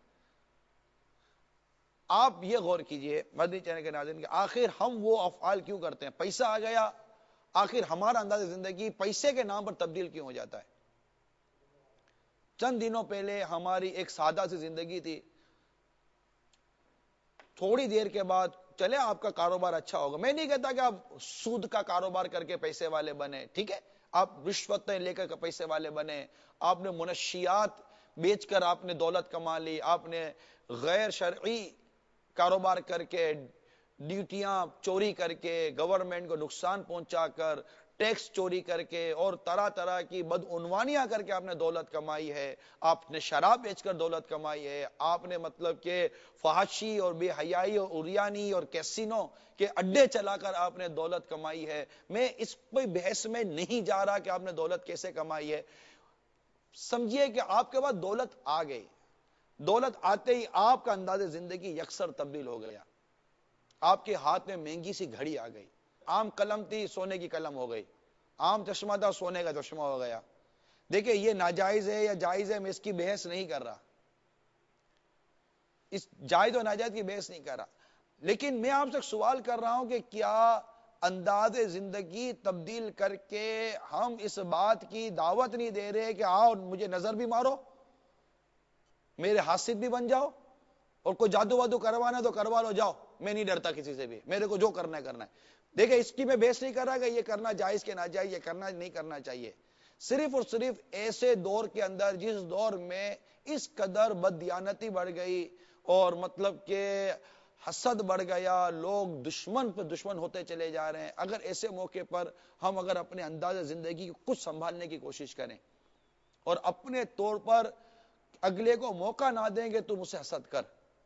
آپ یہ غور کیجئے مدنی چینل کے ناظرین کہ آخر ہم وہ افعال کیوں کرتے ہیں؟ پیسہ آ گیا, آخر ہمارا انداز زندگی پیسے کے نام پر تبدیل کیوں ہو جاتا ہے؟ چند دنوں پہلے ہماری ایک سادہ سی زندگی تھی, تھوڑی دیر کے بعد چلے آپ کا کاروبار اچھا ہوگا, میں نہیں کہتا کہ آپ سود کا کاروبار کر کے پیسے والے بنے, ٹھیک ہے, آپ رشوتیں لے کر پیسے والے بنے, آپ نے منشیات بیچ کر آپ نے دولت کما لی, آپ نے غیر شرعی کاروبار کر کے ڈیوٹیاں چوری کر کے گورنمنٹ کو نقصان پہنچا کر ٹیکس چوری کر کے اور طرح طرح کی بدعنوانیاں کر کے آپ نے دولت کمائی ہے, آپ نے شراب بیچ کر دولت کمائی ہے, آپ نے مطلب کہ فحاشی اور بے حیائی اور عریانی اور کیسینو کے اڈے چلا کر آپ نے دولت کمائی ہے. میں اس پہ بحث میں نہیں جا رہا کہ آپ نے دولت کیسے کمائی ہے, سمجھیے کہ آپ کے پاس دولت آ گئی, دولت آتے ہی آپ کا انداز زندگی یکسر تبدیل ہو گیا, آپ کے ہاتھ میں مہنگی سی گھڑی آ گئی, عام قلم تھی سونے کی قلم ہو گئی, عام چشمہ تھا سونے کا چشمہ ہو گیا. دیکھیں یہ ناجائز ہے یا جائز ہے, میں اس کی بحث نہیں کر رہا, اس جائز و ناجائز کی بحث نہیں کر رہا, لیکن میں آپ سے سوال کر رہا ہوں کہ کیا انداز زندگی تبدیل کر کے ہم اس بات کی دعوت نہیں دے رہے کہ آؤ مجھے نظر بھی مارو, میرے حاسد بھی بن جاؤ, اور کوئی جادو وادو کروانا تو کروا لو, جاؤ, میں نہیں ڈرتا کسی سے بھی, میرے کو جو کرنا ہے کرنا ہے. دیکھیں اس کی میں بحث نہیں کر رہا کہ یہ کرنا جائز کے ناجائز, یہ کرنا نہیں کرنا چاہیے, صرف اور صرف ایسے دور کے اندر جس دور میں اس قدر بددیانتی بڑھ گئی اور مطلب کہ حسد بڑھ گیا, لوگ دشمن پہ دشمن ہوتے چلے جا رہے ہیں, اگر ایسے موقع پر ہم اگر اپنے انداز زندگی کو کچھ سنبھالنے کی کوشش کریں اور اپنے طور پر اگلے کو موقع نہ دیں گے تو مجھ سے حسد کر,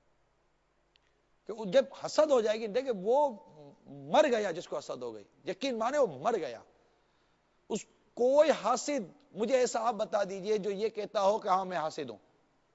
کہ جب حسد ہو جائے گی, دیکھیں وہ مر گیا جس کو حسد ہو گئی, یقین مانے وہ مر گیا. اس کوئی حاسد مجھے ایسا آپ بتا دیجئے جو یہ کہتا ہو کہ ہاں میں حاسد ہوں,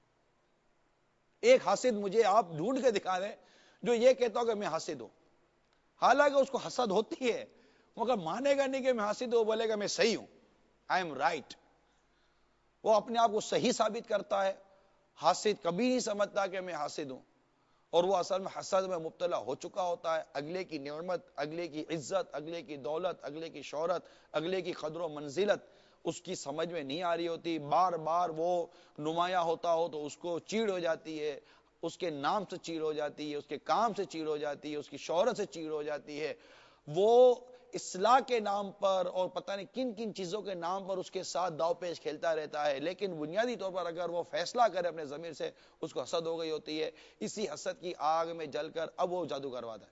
ایک حاسد مجھے آپ ڈھونڈ کے دکھا دیں جو یہ کہتا ہو کہ میں حاسد ہوں, حالانکہ اس کو حسد ہوتی ہے مگر مانے گا نہیں کہ میں حاسد ہوں, بولے گا میں صحیح ہوں, آئی ایم رائٹ. وہ اپنے آپ کو صحیح ثابت کرتا ہے, حاسد کبھی نہیں سمجھتا کہ میں حاسد ہوں, اور وہ اصل میں حسد میں مبتلا ہو چکا ہوتا ہے. اگلے کی نعمت, اگلے کی عزت, اگلے کی دولت, اگلے کی شہرت, اگلے کی قدر و منزلت اس کی سمجھ میں نہیں آ رہی ہوتی, بار بار وہ نمایاں ہوتا ہو تو اس کو چیڑ ہو جاتی ہے, اس کے نام سے چیڑ ہو جاتی ہے, اس کے کام سے چیڑ ہو جاتی ہے, اس کی شہرت سے چیڑ ہو جاتی ہے. وہ اصلاح کے نام پر اور پتہ نہیں کن کن چیزوں کے نام پر اس کے ساتھ داؤ پیش کھیلتا رہتا ہے, لیکن بنیادی طور پر اگر وہ فیصلہ کرے اپنے ضمیر سے, اس کو حسد ہو گئی ہوتی ہے. اسی حسد کی آگ میں جل کر اب وہ جادو کرواتا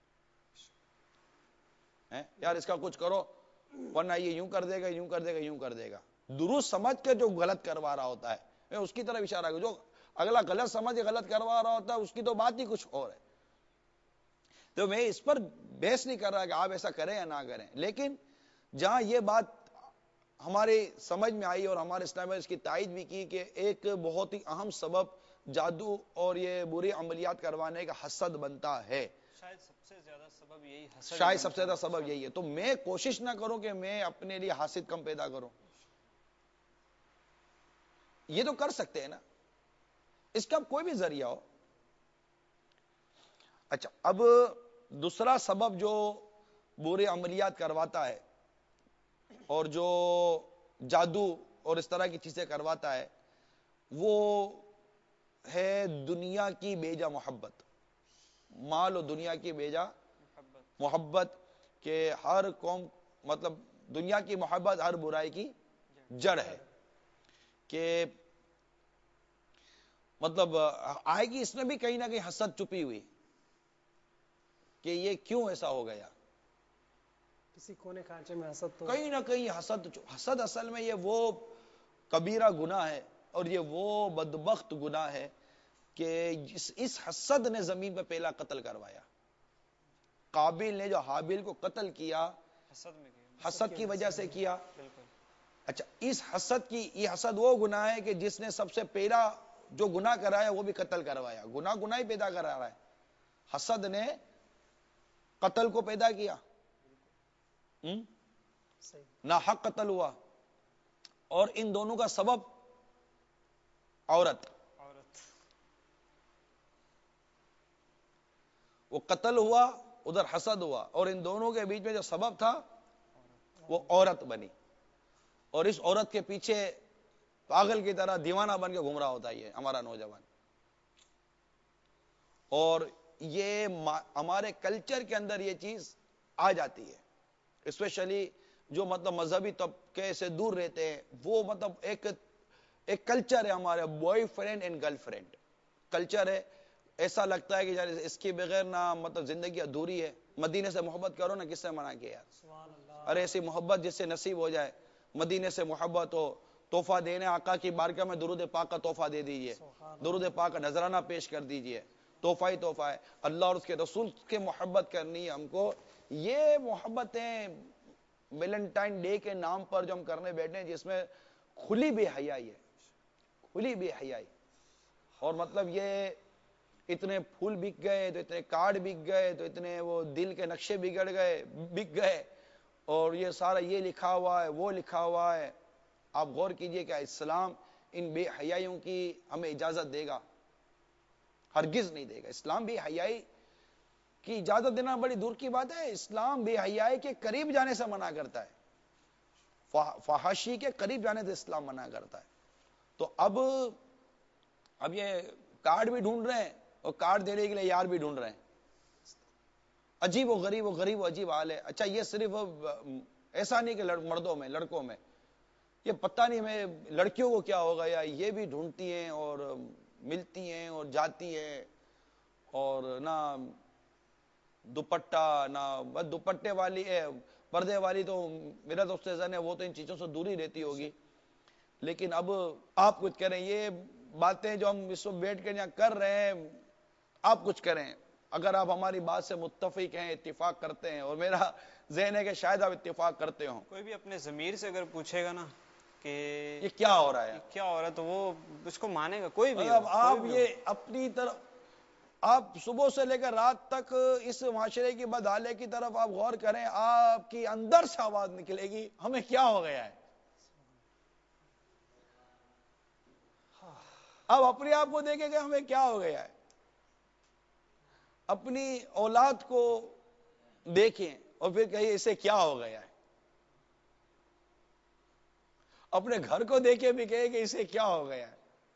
ہے, یار اس کا کچھ کرو ورنہ یہ یوں کر دے گا, یوں کر دے گا, یوں کر دے گا. درست سمجھ کے جو غلط کروا رہا ہوتا ہے, میں اس کی طرف اشارہ کروں, جو اگلا غلط سمجھ غلط کروا رہا ہوتا ہے اس کی تو بات ہی کچھ اور ہے. تو میں اس پر بحث نہیں کر رہا کہ آپ ایسا کریں یا نہ کریں, لیکن جہاں یہ بات ہمارے سمجھ میں آئی اور ہمارے اسلام میں اس کی تائید بھی کی کہ ایک بہت ہی اہم سبب جادو اور یہ بری عملیات کروانے کا حسد بنتا ہے, شاید سب سے زیادہ سبب یہی حسد, شاید سب سے زیادہ سبب یہی ہے. تو میں کوشش نہ کروں کہ میں اپنے لیے حاسد کم پیدا کروں, یہ تو کر سکتے ہیں نا, اس کا کوئی بھی ذریعہ ہو. اچھا, اب دوسرا سبب جو برے عملیات کرواتا ہے اور جو جادو اور اس طرح کی چیزیں کرواتا ہے, وہ ہے دنیا کی بیجا محبت, مال و دنیا کی بیجا محبت. کہ ہر قوم مطلب دنیا کی محبت ہر برائی کی جڑ ہے, کہ مطلب آئے گی اس میں بھی کہیں نہ کہیں حسد چھپی ہوئی, کہ یہ کیوں ایسا ہو گیا. کسی کونے کھانچے میں حسد تو کہیں نہ کہیں حسد اصل میں یہ وہ کبیرہ گناہ ہے اور یہ وہ بدبخت گناہ ہے کہ اس حسد نے زمین پہ پہلا قتل کروایا. قابل نے جو حابیل کو قتل کیا حسد کی وجہ سے کیا. اچھا اس حسد کی یہ حسد وہ گناہ ہے کہ جس نے سب سے پہلا جو گناہ کرایا وہ بھی قتل کروایا. گناہ ہی پیدا کرا رہا ہے. حسد نے قتل کو پیدا کیا. ناحق قتل ہوا اور ان دونوں کا سبب عورت. وہ قتل ہوا ادھر حسد ہوا اور ان دونوں کے بیچ میں جو سبب تھا وہ عورت بنی. اور اس عورت کے پیچھے پاگل کی طرح دیوانہ بن کے گھوم رہا ہوتا ہے یہ ہمارا نوجوان. اور یہ ہمارے کلچر کے اندر یہ چیز آ جاتی ہے. اسپیشلی جو مطلب مذہبی طبقے سے دور رہتے ہیں وہ مطلب ایک کلچر ہے ہمارے boy friend and girl friend culture ہے. ایسا لگتا ہے کہ اس کے بغیر نہ مطلب زندگی ادھوری ہے. مدینے سے محبت کرو نا, کس سے منع کیا یار؟ ارے ایسی محبت جس سے نصیب ہو جائے. مدینے سے محبت ہو, تحفہ دینے آقا کی بارگاہ میں درود پاک کا تحفہ دے دیجئے, درود پاک کا نذرانہ پیش کر دیجئے. تحفہ ہی تحفہ ہے. اللہ اور اس کے رسول کے محبت کرنی ہے ہم کو. یہ محبتیں ویلنٹائن ڈے کے نام پر جو ہم کرنے بیٹھے ہیں جس میں کھلی بے حیائی ہے, کھلی بے حیائی. اور مطلب یہ اتنے پھول بک گئے تو اتنے کارڈ بک گئے تو اتنے وہ دل کے نقشے بک گئے اور یہ سارا یہ لکھا ہوا ہے وہ لکھا ہوا ہے. آپ غور کیجئے کہ اسلام ان بے حیائیوں کی ہمیں اجازت دے گا؟ ہرگز نہیں دے گا. اسلام بے حیائی کی اجازت دینا بڑی دور کی بات ہے. اسلام بے حیائی کے قریب جانے سے منع کرتا ہے. فحاشی کے قریب جانے سے اسلام منع کرتا ہے. تو اب یہ کارڈ بھی ڈھونڈ رہے ہیں اور کارڈ دینے کے لیے یار بھی ڈھونڈ رہے ہیں. عجیب و غریب و عجیب حال ہے. اچھا یہ صرف ایسا نہیں کہ مردوں میں لڑکوں میں, یہ پتہ نہیں میں لڑکیوں کو کیا ہوگا یا یہ بھی ڈھونڈتی ہیں اور ملتی ہیں اور جاتی ہیں اور نہ دوپٹہ نہ بس دوپٹے والی ہے پردے والی تو میرا دوست زن ہے وہ تو ان چیزوں سے دور ہی رہتی ہوگی. لیکن اب آپ کچھ کریں, یہ باتیں جو ہم اس وقت بیٹھ کے یہاں کر رہے ہیں آپ کچھ کریں. اگر آپ ہماری بات سے متفق ہیں, اتفاق کرتے ہیں, اور میرا ذہن ہے کہ شاید آپ اتفاق کرتے ہوں, کوئی بھی اپنے ضمیر سے اگر پوچھے گا نا کہ یہ کیا ہو رہا ہے, کیا ہو رہا ہے, تو وہ اس کو مانے گا. کوئی بھی مطلب آپ یہ اپنی طرف آپ صبح سے لے کر رات تک اس معاشرے کی بدحالے کی طرف آپ غور کریں, آپ کی اندر سے آواز نکلے گی ہمیں کیا ہو گیا ہے. اب اپنے آپ کو دیکھیں کہ ہمیں کیا ہو گیا ہے. اپنی اولاد کو دیکھیں اور پھر کہیں اسے کیا ہو گیا ہے. اپنے گھر کو دیکھیں بھی کہیں کہ اسے کیا ہو گیا ہے.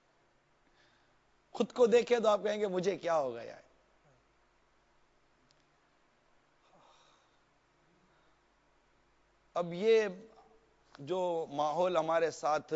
خود کو دیکھیں تو آپ کہیں گے مجھے کیا ہو گیا ہے. اب یہ جو ماحول ہمارے ساتھ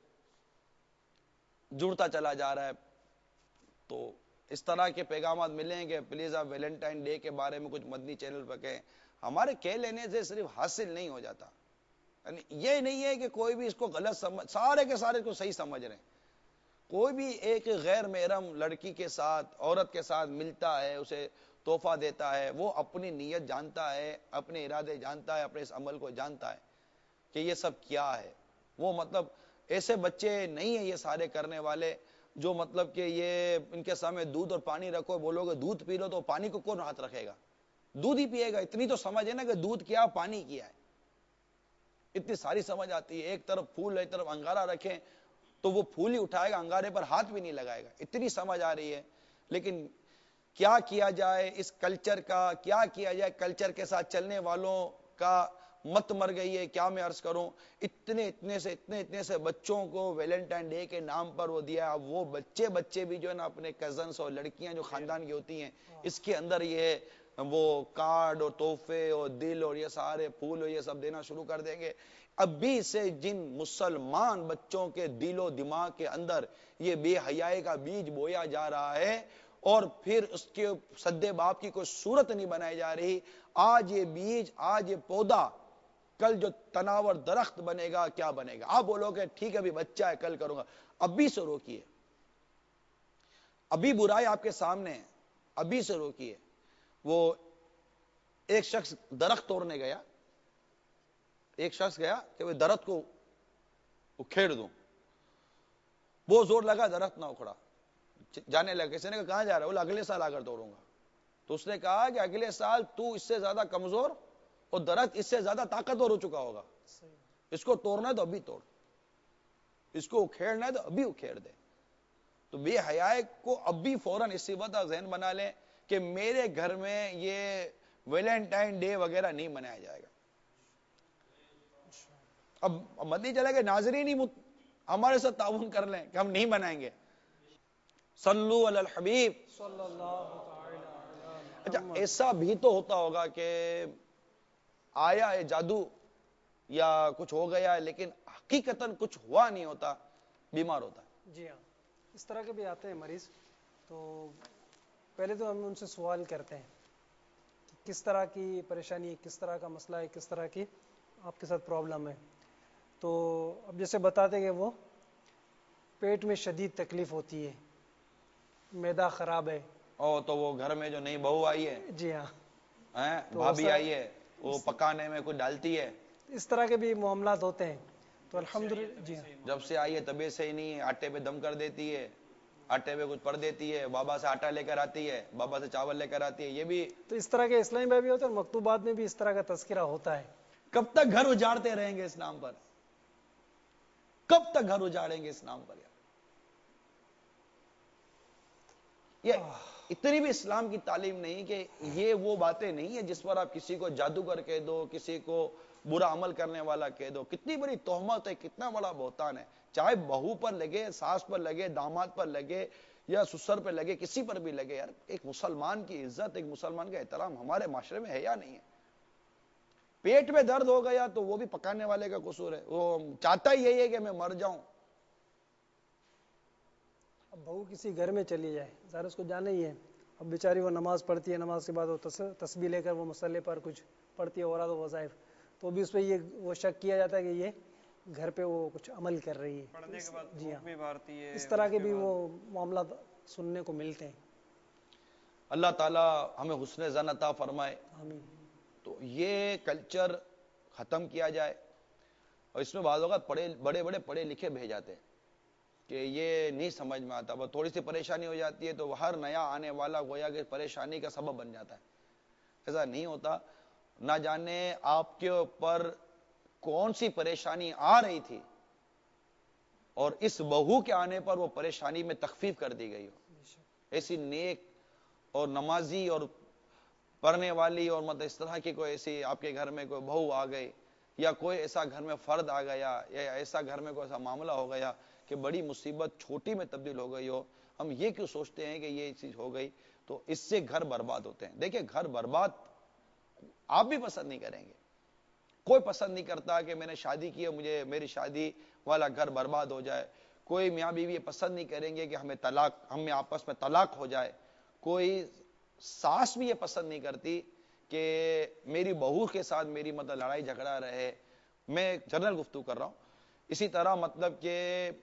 جڑتا چلا جا رہا ہے تو اس طرح کے پیغامات ملیں کہ پلیز آپ ویلنٹائن ڈے کے بارے میں کچھ مدنی چینل پہ کہیں. ہمارے کہہ لینے سے صرف حاصل نہیں ہو جاتا. یعنی یہ نہیں ہے کہ کوئی بھی اس کو غلط سمجھ, سارے کے سارے کو صحیح سمجھ رہے ہیں. کوئی بھی ایک غیر محرم لڑکی کے ساتھ عورت کے ساتھ ملتا ہے, اسے تحفہ دیتا ہے, وہ اپنی نیت جانتا ہے, اپنے ارادے جانتا ہے, اپنے اس عمل کو جانتا ہے کہ یہ سب کیا ہے. وہ مطلب ایسے بچے نہیں ہیں یہ سارے کرنے والے جو مطلب کہ یہ ان کے سامنے دودھ اور پانی رکھو, بولو گے دودھ پی لو, تو پانی کو کون ہاتھ رکھے گا؟ دودھ ہی پیے گا. اتنی تو سمجھ ہے نا کہ دودھ کیا پانی کیا ہے, اتنی ساری سمجھ آتی ہے. ایک طرف پھول ایک طرف انگارہ رکھیں تو وہ پھول ہی اٹھائے گا, انگارے پر ہاتھ بھی نہیں لگائے گا. اتنی سمجھ آ رہی ہے. لیکن کیا کیا جائے اس کلچر کا, کیا کیا جائے کلچر کے ساتھ چلنے والوں کا مت مر گئی ہے. کیا میں عرض کروں, اتنے سے بچوں کو ویلنٹائن ڈے کے نام پر وہ دیا. وہ بچے بھی جو ہے نا اپنے کزنس اور لڑکیاں جو خاندان کی ہوتی ہیں اس کے اندر یہ وہ کارڈ اور تحفے اور دل اور یہ سارے پھول اور یہ سب دینا شروع کر دیں گے. ابھی سے جن مسلمان بچوں کے دل و دماغ کے اندر یہ بے حیائی کا بیج بویا جا رہا ہے اور پھر اس کے سدے باپ کی کوئی صورت نہیں بنائی جا رہی. آج یہ بیج، آج یہ پودا، کل جو تناور درخت بنے گا کیا بنے گا. آپ بولو کہ ٹھیک ہے ابھی بچہ ہے کل کروں گا، ابھی سے روکیے. ابھی برائی آپ کے سامنے ہے، ابھی سے روکیے. وہ ایک شخص درخت توڑنے گیا، ایک شخص گیا کہ وہ درخت کو اکھیڑ دوں. وہ زور لگا، درخت نہ اکھڑا. جانے لگا. کسی نے کہا کہاں جا رہا ہے؟ بولا اگلے سال آ کر توڑوں گا. تو اس نے کہا کہ اگلے سال تو اس سے زیادہ کمزور اور درخت اس سے زیادہ طاقتور ہو چکا ہوگا. اس کو توڑنا ہے تو ابھی توڑ، اس کو اکھیڑنا ہے تو ابھی اکھیڑ دے. تو بے حیائی کو ابھی فوراً اسی وقت ذہن بنا لیں کہ میرے گھر میں یہ ویلنٹائن ڈے وغیرہ نہیں منایا جائے گا. اب مت نہیں چلے کہ ناظرین ہی ہمارے ساتھ تعاون کر لیں کہ ہم نہیں منائیں گے. صلو علی الحبیب. صلی اللہ تعالی علیہ. اچھا ایسا بھی تو ہوتا ہوگا کہ آیا ہے جادو یا کچھ ہو گیا ہے لیکن حقیقتاً کچھ ہوا نہیں ہوتا، بیمار ہوتا ہے. جی ہاں، اس طرح کے بھی آتے ہیں مریض. تو پہلے تو ہم ان سے سوال کرتے ہیں کہ کس طرح کی پریشانی ہے، کس طرح کا مسئلہ ہے، کس طرح کی آپ کے ساتھ پرابلم ہے. تو اب جیسے بتاتے کہ وہ پیٹ میں شدید تکلیف ہوتی ہے، معدہ خراب ہے. تو وہ گھر میں جو نئی بہو آئی ہے، جی ہاں، بھابھی آئی ہے، وہ پکانے میں کچھ ڈالتی ہے، اس طرح کے بھی معاملات ہوتے ہیں. تو الحمدللہ جی ہاں، جب سے آئی ہے طبیعت صحیح نہیں ہے، آٹے پہ دم کر دیتی ہے، آٹے پہ کچھ پڑ دیتی ہے، بابا سے آٹا لے کر آتی ہے، بابا سے چاول لے کر آتی ہے. یہ بھی تو اس طرح کے اسلامی میں بھی ہوتے ہیں اور مکتوبات میں بھی اس طرح کا تذکرہ ہوتا ہے. کب تک گھر اجاڑتے رہیں گے اس نام پر؟ کب تک گھر اجاڑیں گے اس نام پر؟ یہ اتنی بھی اسلام کی تعلیم نہیں کہ یہ وہ باتیں نہیں ہے جس پر آپ کسی کو جادوگر کہہ دو، کسی کو برا عمل کرنے والا کہہ دو. کتنی بڑی تہمت ہے، کتنا بڑا بہتان ہے. چاہے بہو پر لگے، ساس پر لگے، داماد پر لگے یا سسر پر لگے، کسی پر بھی لگے. یار ایک مسلمان کی عزت، ایک مسلمان کا احترام ہمارے معاشرے میں ہے یا نہیں ہے؟ پیٹ میں درد ہو گیا تو وہ بھی پکانے والے کا قصور ہے. وہ چاہتا ہی یہی ہے کہ میں مر جاؤں. اب بہو کسی گھر میں چلی جائے، ظاہر اس کو جانا ہی ہے. اب بیچاری وہ نماز پڑھتی ہے، نماز کے بعد وہ تسبیح لے کر وہ مصلی پر کچھ پڑھتی ہے، اوراد و وظائف، تو بھی اس پہ یہ وہ شک کیا جاتا ہے کہ یہ گھر پہ وہ کچھ عمل کر رہی ہے. پڑھنے کے بعد جی ہاں، بھی مارتی ہے. اس طرح کے بھی وہ معاملات سننے کو ملتے ہیں. اللہ تعالی ہمیں حسن ظن عطا فرمائے. آمین. تو یہ کلچر ختم کیا جائے. اور اس میں بعض اوقات بڑے بڑے پڑھے لکھے بھیج جاتے ہیں کہ یہ نہیں سمجھ میں آتا، بس تھوڑی سی پریشانی ہو جاتی ہے تو ہر نیا آنے والا گویا کہ پریشانی کا سبب بن جاتا ہے. ایسا نہیں ہوتا. نہ جانے آپ کے اوپر کون سی پریشانی آ رہی تھی اور اس بہو کے آنے پر وہ پریشانی میں تخفیف کر دی گئی ہو. ایسی نیک اور نمازی اور پڑھنے والی اور مطلب اس طرح کی کوئی ایسی آپ کے گھر میں کوئی بہو آ گئی یا کوئی ایسا گھر میں فرد آ گیا یا ایسا گھر میں کوئی ایسا معاملہ ہو گیا کہ بڑی مصیبت چھوٹی میں تبدیل ہو گئی ہو، ہم یہ کیوں سوچتے ہیں کہ یہ چیز ہو گئی تو اس سے گھر برباد ہوتے ہیں. دیکھیں گھر برباد آپ بھی پسند نہیں کریں گے، کوئی پسند نہیں کرتا کہ میں نے شادی کی ہے مجھے میری شادی والا گھر برباد ہو جائے. کوئی میاں بیوی یہ پسند نہیں کریں گے کہ ہمیں آپس میں طلاق ہو جائے. کوئی ساس بھی یہ پسند نہیں کرتی کہ میری بہو کے ساتھ میری مطلب لڑائی جھگڑا رہے. میں جنرل گفتگو کر رہا ہوں. اسی طرح مطلب کہ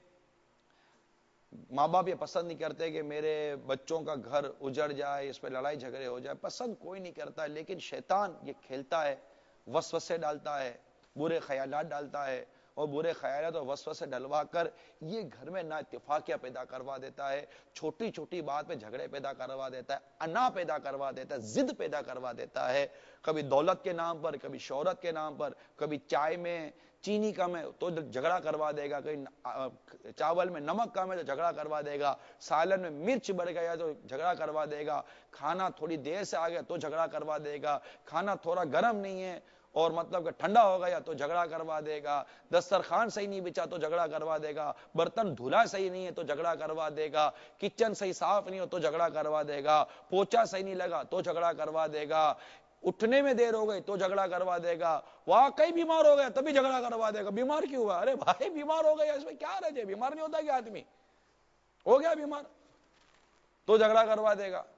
ماں باپ یہ پسند نہیں کرتے کہ میرے بچوں کا گھر اجڑ جائے، اس پہ لڑائی جھگڑے ہو جائے. پسند کوئی نہیں کرتا، لیکن شیطان یہ کھیلتا ہے، وسوسے ڈالتا ہے، برے خیالات ڈالتا ہے اور برے خیالات اور وسوسے ڈلوا کر یہ گھر میں نا اتفاقیہ پیدا کروا دیتا ہے. چھوٹی چھوٹی بات پہ جھگڑے پیدا کروا دیتا ہے، انا پیدا کروا دیتا ہے، ضد پیدا کروا دیتا ہے. کبھی دولت کے نام پر، کبھی شہرت کے نام پر، کبھی چائے میں چینی کم ہے تو جھگڑا کروا دے گا، کہیں چاول میں نمک کم ہے تو جھگڑا کروا دے گا، سالن میں مرچ بڑھ گیا تو جھگڑا کروا دے گا، کھانا تھوڑی دیر سے آ گیا تو جھگڑا کروا دے گا، کھانا تھوڑا گرم نہیں ہے اور مطلب کہ ٹھنڈا ہو گیا تو جھگڑا کروا دے گا، دسترخوان صحیح نہیں بچا تو جھگڑا کروا دے گا، برتن دھلا صحیح نہیں ہے تو جھگڑا کروا دے گا، کچن صحیح صاف نہیں ہو تو جھگڑا کروا دے گا، پوچھا صحیح نہیں لگا تو جھگڑا کروا دے گا، اٹھنے میں دیر ہو گئی تو جھگڑا کروا دے گا، واقعی بیمار ہو گیا تبھی جھگڑا کروا دے گا. بیمار کیوں ہوا؟ ارے بھائی بیمار ہو گیا اس میں کیا رہ جائے؟ بیمار نہیں ہوتا کہ آدمی ہو گیا بیمار. تو جھگڑا کروا دے گا.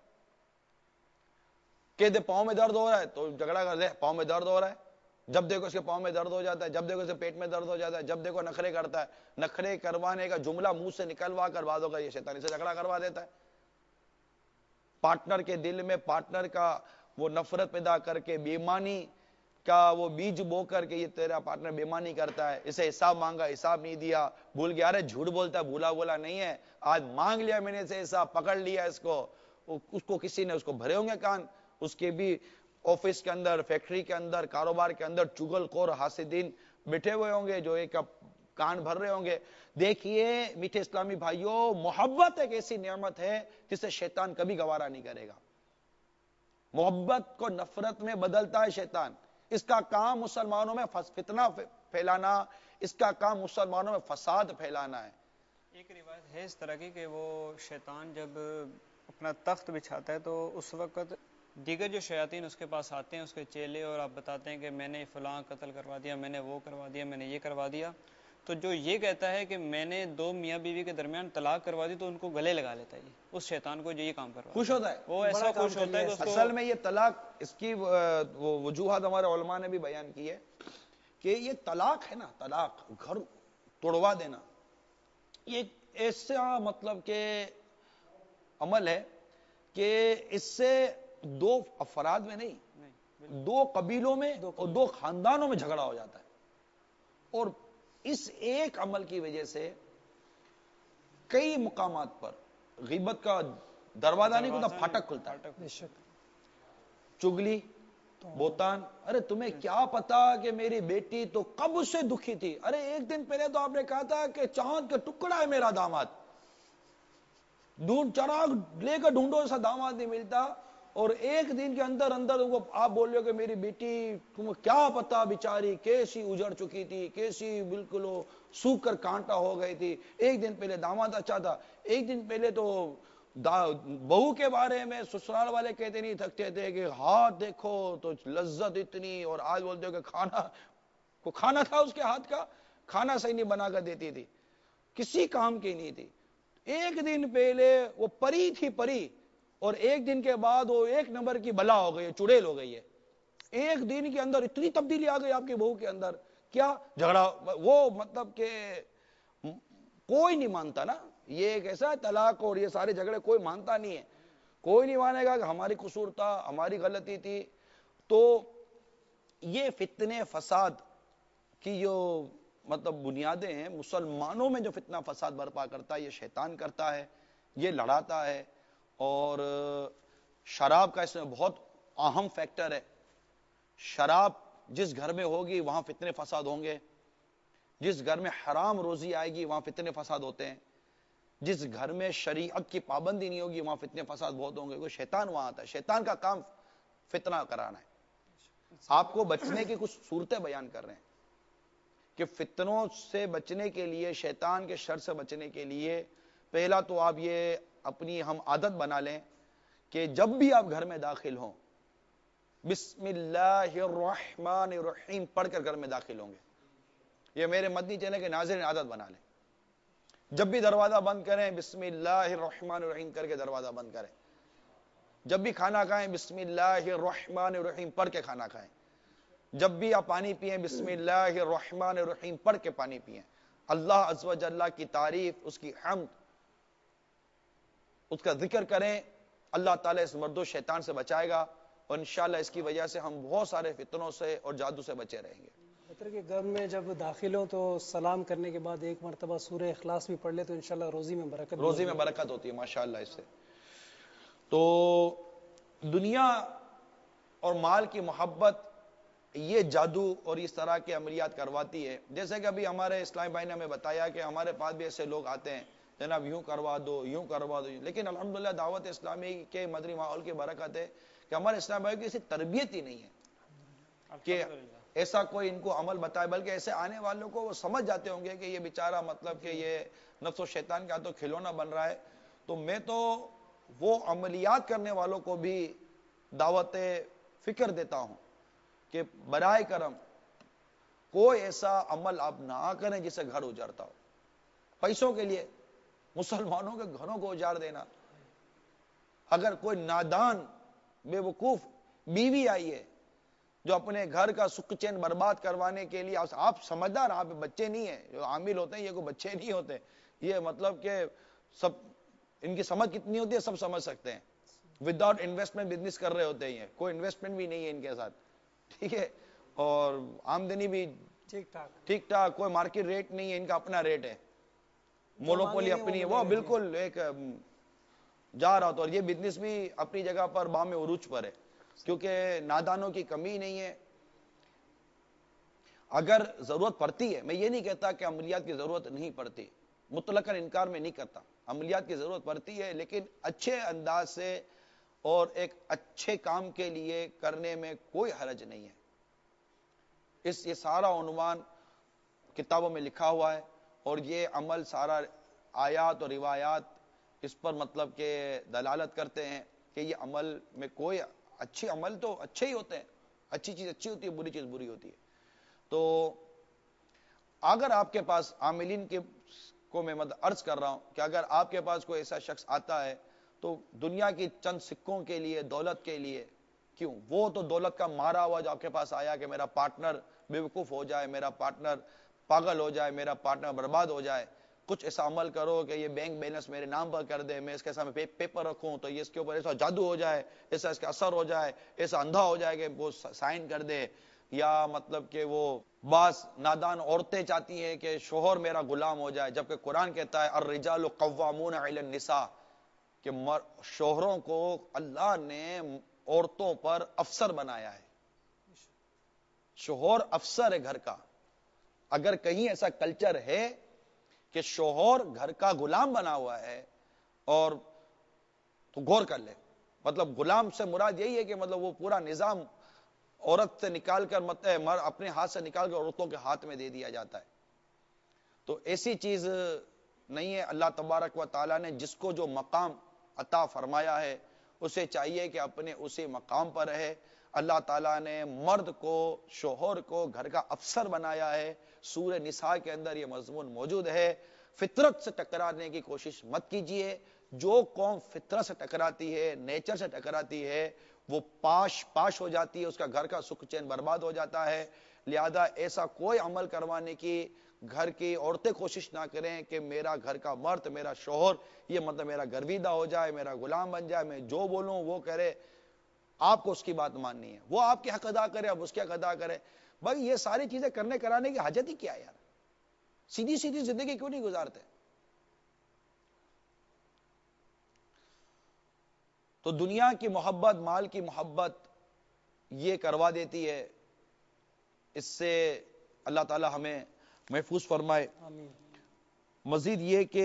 کہ دے پاؤں میں درد ہو رہا ہے تو جھگڑا کر دے, پاؤں میں درد ہو رہا ہے, جب دیکھو اس کے پاؤں میں درد ہو جاتا ہے, جب دیکھو اس کے پیٹ میں درد ہو جاتا ہے, جب دیکھو نخرے کرتا ہے. نخرے کروانے کا جملہ منہ سے نکلوا کر بعد ہوگا یہ شیطان سے جھگڑا کروا دیتا ہے. پارٹنر کے دل میں پارٹنر کا وہ نفرت پیدا کر کے بےمانی کا وہ بیج بو کر کے یہ تیرا پارٹنر بےمانی کرتا ہے. اسے حساب مانگا, حساب نہیں دیا, بھول گیا, ارے جھوٹ بولتا ہے, بولا نہیں ہے, آج مانگ لیا میں نے اسے حساب, پکڑ لیا اس کو کسی نے اس کو بھرے ہوں گے کان, اس کے بھی آفس کے اندر, فیکٹری کے اندر, کاروبار کے اندر چگل خور حاسدین بیٹھے ہوئے ہوں گے جو ایک کان بھر رہے ہوں گے. دیکھیے میٹھے اسلامی بھائیوں, محبت ایک ایسی نعمت ہے جسے شیطان کبھی گوارا نہیں کرے گا. محبت کو نفرت میں بدلتا ہے شیطان. اس کا کام مسلمانوں میں فتنہ پھیلانا, اس کا کام مسلمانوں میں فساد پھیلانا ہے. ایک روایت ہے اس طرح کی کہ وہ شیطان جب اپنا تخت بچھاتا ہے تو اس وقت دیگر جو شیاطین اس کے پاس آتے ہیں, اس کے چیلے, اور آپ بتاتے ہیں کہ میں نے فلاں قتل کروا دیا, میں نے وہ کروا دیا, میں نے یہ کروا دیا. تو جو یہ کہتا ہے کہ میں نے دو میاں بیوی کے درمیان طلاق کروا دی, تو ان کو گلے لگا لیتا ہے. اس شیطان کو جو یہ کام کروا خوش ہوتا ہے, وہ ایسا خوش ہوتا ہے کہ اصل میں یہ طلاق, اس کی وجوہات ہمارے علماء نے بھی بیان کی ہے کہ یہ طلاق ہے نا, طلاق گھر توڑوا دینا, یہ ایسا مطلب کہ عمل ہے کہ اس سے دو افراد میں نہیں, دو قبیلوں میں اور دو خاندانوں میں جھگڑا ہو جاتا ہے. اور اس ایک عمل کی وجہ سے کئی مقامات پر غیبت کا دروازہ نہیں کھلتا, پھاٹک کھلتا ہے. چگلی, بہتان, ارے تمہیں کیا پتا کہ میری بیٹی تو کب سے دکھی تھی, ارے ایک دن پہلے تو آپ نے کہا تھا کہ چاند کا ٹکڑا ہے میرا داماد, ڈھونڈ چراغ لے کر ڈھونڈو ایسا داماد نہیں ملتا, اور ایک دن کے اندر اندر آپ بول رہے ہو کہ میری بیٹی, تمہیں کیا پتا بیچاری کیسی اجڑ چکی تھی, کیسی بالکل سوکھ کر کانٹا ہو گئی تھی. ایک دن پہلے داماد اچھا تھا, ایک دن پہلے تو بہو کے بارے میں سسرال والے کہتے نہیں تھکتے تھے کہ ہاتھ دیکھو تو لذت اتنی, اور آج بولتے ہو کہ کھانا تھا اس کے ہاتھ کا, کھانا صحیح نہیں بنا کر دیتی تھی, کسی کام کی نہیں تھی. ایک دن پہلے وہ پری تھی پری, اور ایک دن کے بعد وہ ایک نمبر کی بلا ہو گئی ہے, چڑیل ہو گئی ہے. ایک دن کے اندر اتنی تبدیلی آ گئی آپ کی بہو کے اندر, کیا جھگڑا, وہ مطلب کہ کوئی نہیں مانتا نا, یہ ایک ایسا طلاق اور یہ سارے جھگڑے کوئی مانتا نہیں ہے, کوئی نہیں مانے گا کہ ہماری قصور تھا, ہماری غلطی تھی. تو یہ فتنے فساد کی جو مطلب بنیادیں ہیں, مسلمانوں میں جو فتنہ فساد برپا کرتا ہے یہ شیطان کرتا ہے, یہ لڑاتا ہے. اور شراب کا اس میں بہت اہم فیکٹر ہے. شراب جس گھر میں ہوگی وہاں فتنے فساد ہوں گے, جس گھر میں حرام روزی آئے گی وہاں فتنے فساد ہوتے ہیں, جس گھر میں شریعت کی پابندی نہیں ہوگی وہاں فتنے فساد بہت ہوں گے. کوئی شیطان وہاں آتا ہے, شیطان کا کام فتنہ کرانا ہے. آپ کو بچنے کی کچھ صورتیں بیان کر رہے ہیں کہ فتنوں سے بچنے کے لیے, شیطان کے شر سے بچنے کے لیے, پہلا تو آپ یہ اپنی ہم عادت بنا لیں کہ جب بھی آپ گھر میں داخل ہوں بسم اللہ الرحمن الرحیم پڑھ کر گھر میں داخل ہوں گے. یہ میرے مدنی چینل کے ناظرین عادت بنا لیں. جب بھی دروازہ بند کریں بسم اللہ الرحمن الرحیم کر کے دروازہ بند کریں. جب بھی کھانا کھائیں بسم اللہ الرحمن الرحیم پڑھ کے کھانا کھائیں. جب بھی آپ پانی پئیں بسم اللہ الرحمن الرحیم پڑھ کے پانی پئیں. اللہ عز و جل کی تعریف, اس کی حمد, اس کا ذکر کریں. اللہ تعالیٰ اس مرد و شیطان سے بچائے گا, اور انشاءاللہ اس کی وجہ سے ہم بہت سارے فتنوں سے اور جادو سے بچے رہیں گے. کہ گھر میں جب داخل ہوں تو سلام کرنے کے بعد ایک مرتبہ سورہ اخلاص بھی پڑھ لے تو انشاءاللہ روزی میں برکت ہوتی ہے ماشاءاللہ اس سے. تو دنیا اور مال کی محبت یہ جادو اور اس طرح کے عملیات کرواتی ہے. جیسے کہ ابھی ہمارے اسلامی بھائی نے ہمیں بتایا کہ ہمارے پاس بھی ایسے لوگ آتے ہیں, جناب یوں کروا دو, یوں کروا دو. لیکن الحمدللہ دعوت اسلامی کے مدنی ماحول کی برکت ہے کہ ہمارے اسلامی بھائی کی ایسی تربیت ہی نہیں ہے کہ ایسا کوئی ان کو عمل بتائے, بلکہ ایسے آنے والوں کو وہ سمجھ جاتے ہوں گے کہ یہ بیچارہ مطلب کہ یہ نفس و شیطان کا تو کھلونا بن رہا ہے. تو میں تو وہ عملیات کرنے والوں کو بھی دعوت فکر دیتا ہوں کہ برائے کرم کوئی ایسا عمل آپ نہ کریں جس سے گھر اجڑتا ہو. پیسوں کے لیے مسلمانوں کے گھروں کو اجاڑ دینا, اگر کوئی نادان بے وقوف بیوی آئی ہے جو اپنے گھر کا سکھ چین برباد کروانے کے لیے، آپ سمجھدار، آپ بچے نہیں ہیں، جو عامل ہوتے ہیں یہ کوئی بچے نہیں ہوتے، یہ مطلب کہ سب ان کی سمجھ کتنی ہوتی ہے سب سمجھ سکتے ہیں. وداؤٹ انویسٹمنٹ بزنس کر رہے ہوتے ہیں، کوئی انویسٹمنٹ بھی نہیں ہے ان کے ساتھ، ٹھیک ہے، اور آمدنی بھی ٹھیک ٹھاک، کوئی مارکیٹ ریٹ نہیں ہے، ان کا اپنا ریٹ ہے، مونوپولی اپنی ہے، وہ بالکل ایک جا رہا تھا. اور یہ بزنس بھی اپنی جگہ پر بام عروج پر ہے، کیونکہ نادانوں کی کمی نہیں ہے. اگر ضرورت پڑتی ہے، میں یہ نہیں کہتا کہ عملیات کی ضرورت نہیں پڑتی، مطلقاً انکار میں نہیں کرتا، عملیات کی ضرورت پڑتی ہے، لیکن اچھے انداز سے اور ایک اچھے کام کے لیے کرنے میں کوئی حرج نہیں ہے. یہ سارا عنوان کتابوں میں لکھا ہوا ہے، اور یہ عمل سارا آیات اور روایات اس پر مطلب کہ دلالت کرتے ہیں کہ یہ عمل میں کوئی اچھی عمل تو اچھے ہی ہوتے ہیں، اچھی چیز اچھی ہوتی ہے، بری چیز بری ہوتی ہے. تو اگر آپ کے پاس عاملین کو میں عرض کر رہا ہوں کہ اگر آپ کے پاس کوئی ایسا شخص آتا ہے تو دنیا کی چند سکوں کے لیے، دولت کے لیے، کیوں وہ تو دولت کا مارا ہوا جو آپ کے پاس آیا کہ میرا پارٹنر بے وقوف ہو جائے، میرا پارٹنر پاگل ہو جائے، میرا پارٹنر برباد ہو جائے، کچھ ایسا عمل کرو کہ یہ بینک بیلنس میرے نام پر کر دے، میں اس کے سامنے پیپر رکھوں تو یہ اس کے اوپر ایسا جادو ہو جائے، ایسا اس کا اثر ہو جائے، ایسا اندھا ہو جائے کہ وہ سائن کر دے. یا مطلب کہ وہ بعض نادان عورتیں چاہتی ہیں کہ شوہر میرا غلام ہو جائے، جبکہ قرآن کہتا ہے الرجال قوامون علی النساء، کہ شوہروں کو اللہ نے عورتوں پر افسر بنایا ہے، شوہر افسر ہے گھر کا. اگر کہیں ایسا کلچر ہے کہ شوہر گھر کا غلام بنا ہوا ہے اور تو غور کر لے، مطلب غلام سے مراد یہی ہے کہ مطلب وہ پورا نظام عورت سے نکال کر اپنے ہاتھ سے نکال کر عورتوں کے ہاتھ میں دے دیا جاتا ہے. تو ایسی چیز نہیں ہے. اللہ تبارک و تعالیٰ نے جس کو جو مقام عطا فرمایا ہے اسے چاہیے کہ اپنے اسی مقام پر رہے. اللہ تعالیٰ نے مرد کو، شوہر کو گھر کا افسر بنایا ہے. سورہ نساء کے اندر یہ مضمون موجود ہے. فطرت سے ٹکرانے کی کوشش مت کیجیے. جو قوم فطرت سے ٹکراتی ہے، نیچر سے ٹکراتی ہے، وہ پاش ہو جاتی ہے، اس کا گھر کا سکھ چین برباد ہو جاتا ہے. لہذا ایسا کوئی عمل کروانے کی گھر کی عورتیں کوشش نہ کریں کہ میرا گھر کا مرد، میرا شوہر یہ مطلب میرا گرویدہ ہو جائے، میرا غلام بن جائے، میں جو بولوں وہ کرے. آپ کو اس کی بات ماننی ہے، وہ آپ کے حق ادا کرے، اب اس کے حق ادا کرے. بھائی یہ ساری چیزیں کرنے کرانے کی حاجت ہی کیا ہے یار؟ سیدھی سیدھی زندگی کیوں نہیں گزارتے؟ تو دنیا کی محبت، مال کی محبت یہ کروا دیتی ہے. اس سے اللہ تعالی ہمیں محفوظ فرمائے. مزید یہ کہ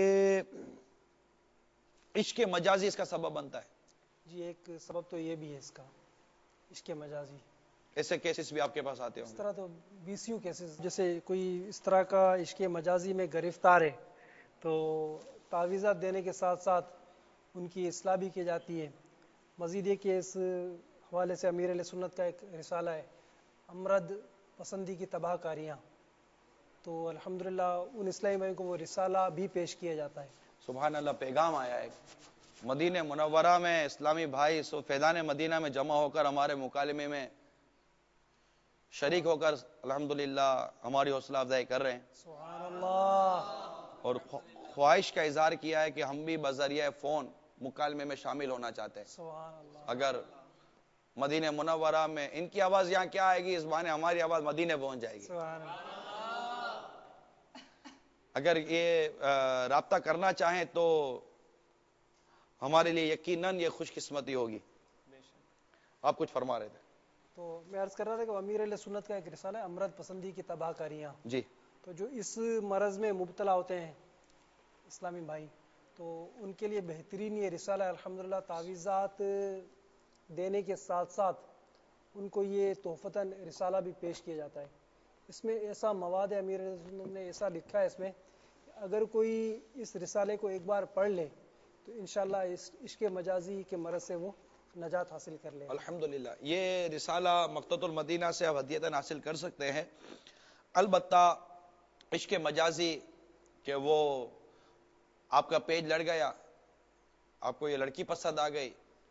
عشق مجازی اس کا سبب بنتا ہے. جی ایک سبب تو یہ بھی ہے اس کا، عشق مجازی. ایسے کیسز بھی آپ کے پاس آتے ہوں اس طرح تو بیسیوں کیسز، جیسے کوئی اس طرح کا عشق مجازی میں گرفتار ہے تو تعویذات دینے کے ساتھ ساتھ ان کی اصلاح بھی کی جاتی ہے. مزید یہ کہ اس حوالے سے امیر علیہ سنت کا ایک رسالہ ہے، امرد پسندی کی تباہ کاریاں، تو الحمدللہ ان اسلامی بھائیوں کو وہ رسالہ بھی پیش کیا جاتا ہے. سبحان اللہ. پیغام آیا ہے مدینہ منورہ میں، اسلامی بھائی فیضان مدینہ میں جمع ہو کر ہمارے مکالمے میں شریک ہو کر الحمدللہ ہماری حوصلہ افزائی کر رہے ہیں. سبحان اللہ. اور خواہش کا اظہار کیا ہے کہ ہم بھی بذریعہ فون مکالمے میں شامل ہونا چاہتے ہیں. سبحان اللہ. اگر مدینہ منورہ میں ان کی آواز یہاں کیا آئے گی، اس بہانے ہماری آواز مدینہ پہنچ جائے گی. سبحان اللہ. اگر یہ رابطہ کرنا چاہیں تو ہمارے لیے یقیناً یہ خوش قسمتی ہوگی. آپ کچھ فرما رہے تھے. تو میں عرض کر رہا تھا کہ امیر علیہ سنت کا ایک رسالہ ہے، امرد پسندی کی تباہ کاریاں. جی. تو جو اس مرض میں مبتلا ہوتے ہیں اسلامی بھائی، تو ان کے لیے بہترین یہ رسالہ ہے. الحمدللہ تعویذات دینے کے ساتھ ساتھ ان کو یہ تحفتاً رسالہ بھی پیش کیا جاتا ہے. اس میں ایسا مواد ہے، امیر علیہ سنت نے ایسا لکھا ہے اس میں، اگر کوئی اس رسالے کو ایک بار پڑھ لے تو انشاءاللہ اس عشق مجازی کے مرض سے وہ نجات حاصل کر لے. الحمدللہ یہ رسالہ مقتۃ المدینہ سے آپ ہدیتاً حاصل کر سکتے ہیں. البتہ عشق مجازی کہ وہ آپ کا پیج لڑ گیا، آپ کو یہ لڑکی پسند آ گئی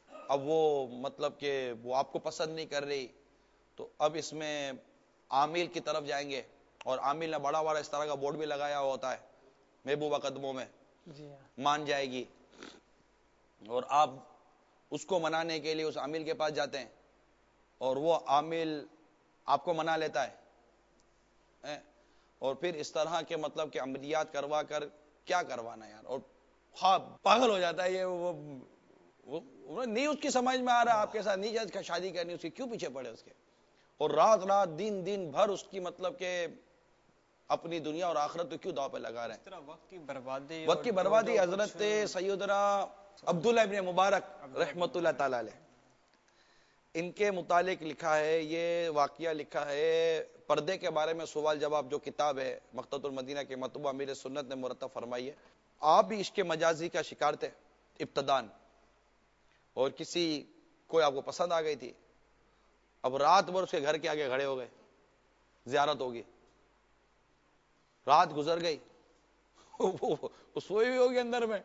اب وہ مطلب کہ وہ آپ کو پسند نہیں کر رہی، تو اب اس میں عامل کی طرف جائیں گے، اور عامل نے بڑا بڑا اس طرح کا بورڈ بھی لگایا ہوتا ہے محبوبہ قدموں میں، جی ہاں، مان جائے گی، اور آپ اس کو منانے کے لیے اس عامل کے پاس جاتے ہیں، اور وہ عامل آپ کو منا لیتا ہے، اور پھر اس طرح کے مطلب کہ عملیات کروا کر کیا کروانا یار، اور پاگل ہو جاتا ہے یہ، وہ نہیں اس کی سمجھ میں آ رہا آپ کے ساتھ نہیں جائز شادی کرنی، اس کی کیوں پیچھے پڑے اس کے، اور رات رات دن دن بھر اس کی مطلب کہ اپنی دنیا اور آخرت تو کیوں داؤ پہ لگا رہے ہیں. اس طرح وقت کی بربادی، وقت کی بربادی. حضرت سیدنا عبداللہ ابن مبارک رحمت اللہ تعالی علیہ، ان کے متعلق لکھا ہے، یہ واقعہ لکھا ہے پردے کے بارے میں سوال جواب جو کتاب ہے مقطعۃ المدینہ کے مطبوع امیر سنت نے مرتب فرمائی ہے. آپ بھی عشق مجازی کا شکار تھے ابتدان، اور کسی کوئی آپ کو پسند آ گئی تھی، اب رات بھر اس کے گھر کے آگے کھڑے ہو گئے، زیارت ہوگی، رات گزر گئی، وہ سوئی ہوئی ہوگی اندر میں،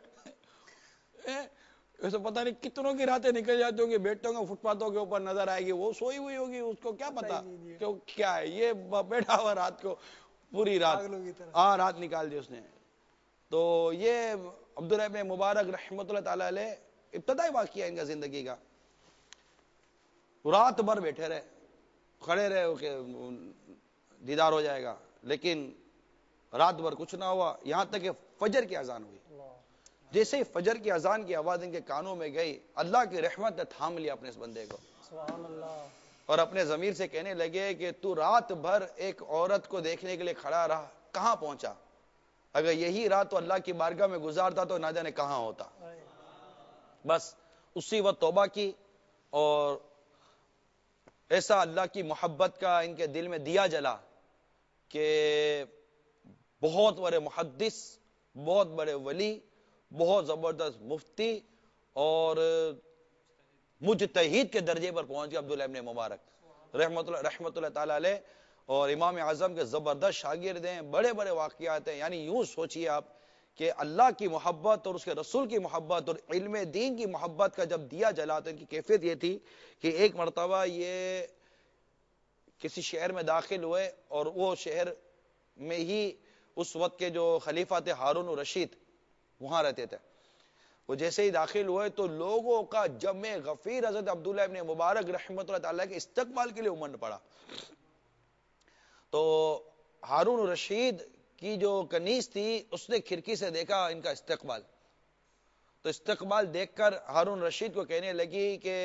ایسے پتہ نہیں کتنوں کی راتیں نکل جاتی ہوگی، بیٹھوں گے فٹ پاتھوں کے اوپر نظر آئے گی، وہ سوئی ہوئی ہوگی، اس کو کیا پتا کہ کیا ہے، یہ بیٹھا ہوا رات کو پوری رات، ہاں رات نکال دی اس نے. تو یہ عبداللہ ابن مبارک رحمۃ اللہ تعالی علیہ ابتدائی واقعہ ان کا زندگی کا، رات بھر بیٹھے رہے، کھڑے رہے کہ دیدار ہو جائے گا، لیکن رات بھر کچھ نہ ہوا، یہاں تک کہ فجر کی اذان ہوئی. جیسے ہی فجر کی اذان کی آواز ان کے کانوں میں گئی، اللہ کی رحمت نے تھام لیا اپنے اس بندے کو، سبحان اللہ، اور اپنے ضمیر سے کہنے لگے کہ تو رات بھر ایک عورت کو دیکھنے کے لیے کھڑا رہا، کہاں پہنچا؟ اگر یہی رات تو اللہ کی بارگاہ میں گزارتا تو نہ جانے کہاں ہوتا. بس اسی وقت توبہ کی، اور ایسا اللہ کی محبت کا ان کے دل میں دیا جلا کہ بہت بڑے محدث، بہت بڑے ولی، بہت زبردست مفتی اور مجتہد کے درجے پر پہنچ گیا عبداللہ ابن مبارک رحمت اللہ تعالی علیہ، اور امام اعظم کے زبردست شاگرد ہیں، بڑے بڑے واقعات ہیں. یعنی یوں سوچئے آپ کہ اللہ کی محبت اور اس کے رسول کی محبت اور علم دین کی محبت کا جب دیا جلا تو ان کی کیفیت یہ تھی کہ ایک مرتبہ یہ کسی شہر میں داخل ہوئے، اور وہ شہر میں ہی اس وقت کے جو خلیفہ تھے ہارون الرشید وہاں رہتے تھے. وہ جیسے ہی داخل ہوئے تو لوگوں کا جمع غفیر حضرت عبداللہ ابن مبارک رحمۃ اللہ تعالیٰ کے استقبال کے لیے امنڈ پڑا. تو ہارون الرشید کی جو کنیز تھی اس نے کھڑکی سے دیکھا ان کا استقبال، تو استقبال دیکھ کر ہارون الرشید کو کہنے لگی کہ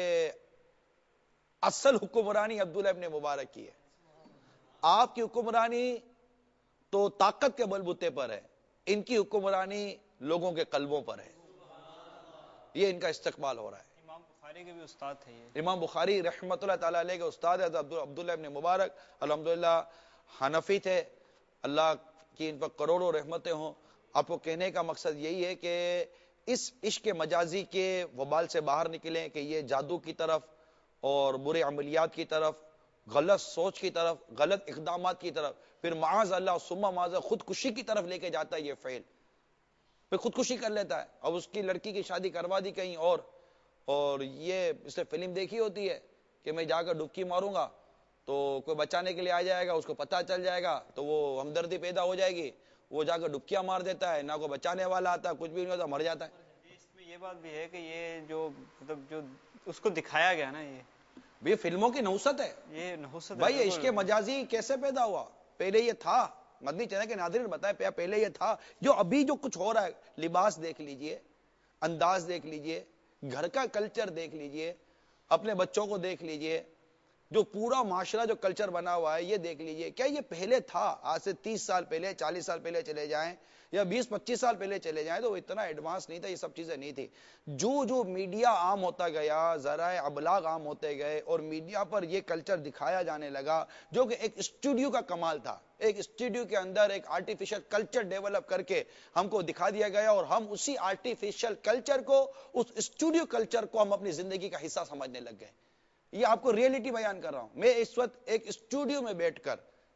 اصل حکمرانی عبداللہ ابن مبارک کی ہے، آپ کی حکمرانی تو طاقت کے بلبوتے پر ہے، ان کی حکمرانی لوگوں کے قلبوں پر ہے. یہ ان کا استقبال ہو رہا ہے. امام بخاری کے بھی استاد تھے یہ، امام بخاری رحمۃ اللہ تعالی علیہ کے استاد عبداللہ ابن مبارک الحمدللہ حنفی تھے، اللہ کی ان پر کروڑوں رحمتیں ہوں. آپ کو کہنے کا مقصد یہی ہے کہ اس عشق مجازی کے وبال سے باہر نکلیں کہ یہ جادو کی طرف اور برے عملیات کی طرف، غلط سوچ کی طرف، غلط اقدامات کی طرف، پھر معاذ اللہ ثم معاذ خودکشی کی طرف لے کے جاتا ہے یہ فعل، پھر خودکشی کر لیتا ہے. اب اس کی لڑکی کی شادی کروا دی کہیں اور یہ اس نے فلم دیکھی ہوتی ہے کہ میں جا کر ڈبکی ماروں گا تو کوئی بچانے کے لیے آ جائے گا، اس کو پتہ چل جائے گا تو وہ ہمدردی پیدا ہو جائے گی، وہ جا کر ڈبکیاں مار دیتا ہے، نہ کوئی بچانے والا آتا ہے، کچھ بھی نہیں ہوتا، مر جاتا ہے. اس میں یہ بات بھی ہے کہ یہ جو مطلب جو اس کو دکھایا گیا نا، یہ فلموں کی نحوست ہے. یہ نحوست بھائی یہ عشق مجازی کیسے پیدا ہوا؟ پہلے یہ تھا، مدنی چینل کے ناظرین بتائے پہلے یہ تھا، جو ابھی جو کچھ ہو رہا ہے، لباس دیکھ لیجئے، انداز دیکھ لیجئے، گھر کا کلچر دیکھ لیجئے، اپنے بچوں کو دیکھ لیجئے، جو پورا معاشرہ جو کلچر بنا ہوا ہے یہ دیکھ لیجئے. کیا یہ پہلے تھا؟ آج سے 30 سال پہلے، 40 سال پہلے چلے جائیں یا 20-25 سال پہلے چلے جائیں تو وہ اتنا ایڈوانس نہیں تھا، یہ سب چیزیں نہیں تھی. جو میڈیا عام ہوتا گیا، ذرائع ابلاغ عام ہوتے گئے، اور میڈیا پر یہ کلچر دکھایا جانے لگا جو کہ ایک اسٹوڈیو کا کمال تھا. ایک اسٹوڈیو کے اندر ایک آرٹیفیشل کلچر ڈیولپ کر کے ہم کو دکھا دیا گیا، اور ہم اسی آرٹیفیشل کلچر کو، اس اسٹوڈیو کلچر کو ہم اپنی زندگی کا حصہ سمجھنے لگ گئے. یہ آپ کو ریئلٹی بیان کر رہا ہوں. میں اس وقت ایک اسٹوڈیو میں بیٹھ کر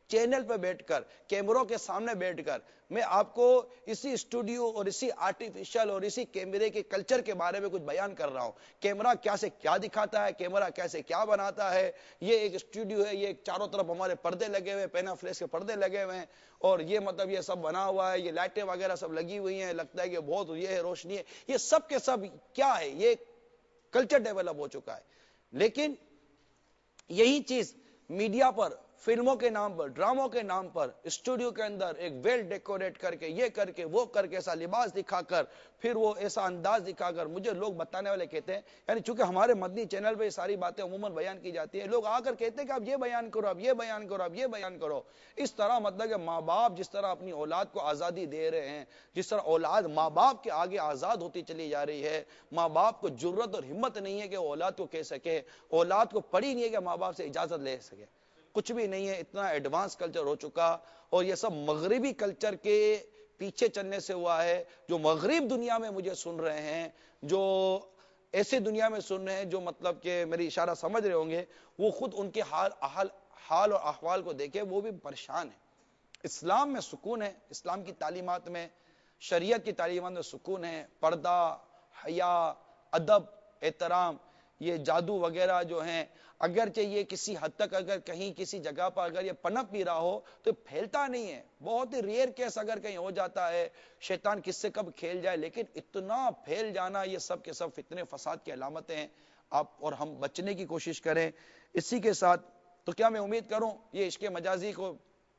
چینل پہ بیٹھ کر, کیمروں کے سامنے بیٹھ کر میں آپ کو اسی اسٹوڈیو اور اسی آرٹیفیشل اور اسی کیمرے کے کلچر کے بارے میں کچھ بیان کر رہا ہوں. کیمرہ کیا سے کیا دکھاتا ہے, کیمرہ کیسے کیا بناتا ہے. یہ ایک اسٹوڈیو ہے, یہ چاروں طرف ہمارے پردے لگے ہوئے, پینا فلیش کے پردے لگے ہوئے ہیں, اور یہ مطلب یہ سب بنا ہوا ہے, یہ لائٹیں وغیرہ سب لگی ہوئی ہیں, لگتا ہے کہ بہت یہ ہے روشنی ہے. یہ سب کے سب کیا ہے, یہ کلچر ڈیولپ ہو چکا ہے. لیکن یہی چیز میڈیا پر, فلموں کے نام پر, ڈراموں کے نام پر, اسٹوڈیو کے اندر ایک ویل ڈیکوریٹ کر کے, یہ کر کے, وہ کر کے, ایسا لباس دکھا کر, پھر وہ ایسا انداز دکھا کر, مجھے لوگ بتانے والے کہتے ہیں, یعنی چونکہ ہمارے مدنی چینل پہ یہ ساری باتیں عموماً بیان کی جاتی ہیں, لوگ آ کر کہتے ہیں کہ اب یہ بیان کرو, اب یہ بیان کرو, اب یہ بیان کرو. اس طرح مطلب کہ ماں باپ جس طرح اپنی اولاد کو آزادی دے رہے ہیں, جس طرح اولاد ماں باپ کے آگے آزاد ہوتی چلی جا رہی ہے, ماں باپ کو جرت اور ہمت نہیں ہے کہ وہ اولاد کو کہہ سکے, اولاد کو پڑی نہیں ہے کہ ماں باپ سے اجازت لے سکے. کچھ بھی نہیں ہے, اتنا ایڈوانس کلچر ہو چکا, اور یہ سب مغربی کلچر کے پیچھے چلنے سے ہوا ہے. جو مغرب دنیا میں مجھے سن رہے ہیں, جو ایسے دنیا میں سن رہے ہیں جو مطلب کہ میری اشارہ سمجھ رہے ہوں گے, وہ خود ان کے حال اور احوال کو دیکھے, وہ بھی پریشان ہیں. اسلام میں سکون ہے, اسلام کی تعلیمات میں, شریعت کی تعلیمات میں سکون ہے. پردہ, حیا, ادب, احترام, یہ جادو وغیرہ جو ہیں, اگرچہ یہ کسی حد تک اگر کہیں کسی جگہ پر اگر یہ پنپ بھی رہا ہو تو پھیلتا نہیں ہے. بہت ہی ریئر کیس اگر کہیں ہو جاتا ہے, شیطان کس سے کب کھیل جائے, لیکن اتنا پھیل جانا, یہ سب کے سب فتنے فساد کی علامتیں ہیں. آپ اور ہم بچنے کی کوشش کریں. اسی کے ساتھ تو کیا میں امید کروں یہ عشق مجازی کو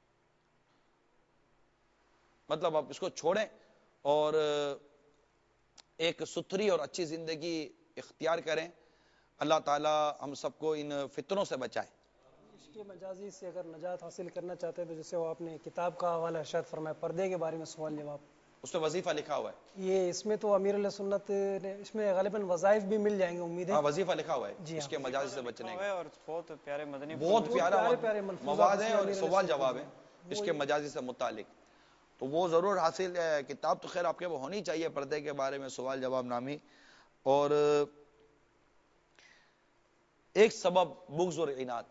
مطلب آپ اس کو چھوڑیں اور ایک ستھری اور اچھی زندگی اختیار کریں. اللہ تعالی ہم سب کو ان فتنوں سے بچائے. عشق مجازی سے اگر نجات حاصل کرنا چاہتے ہیں تو جیسے وہ آپ نے کتاب کا حوالہ ارشاد فرمایا, پردے کے بارے میں سوال جواب, اس میں وظیفہ لکھا ہوا ہے. یہ اس میں تو امیر علیہ سنت نے اس میں غالباً وظائف بھی مل جائیں گے امید ہے. ہاں, وظیفہ لکھا ہوا ہے جی اس کے مجازی سے بچنے کا. اور بہت پیارے مدنی بہت پیارا پیارے ملفوظات مواد ہے اس میں اور امیر علیہ سوال سنت جواب ہے اس کے مجازی سے متعلق. تو وہ ضرور حاصل ہے. کتاب تو خیر آپ کے وہ ہونی چاہیے پردے کے بارے میں سوال جواب نامی. اور ایک سبب بغض اور عناد,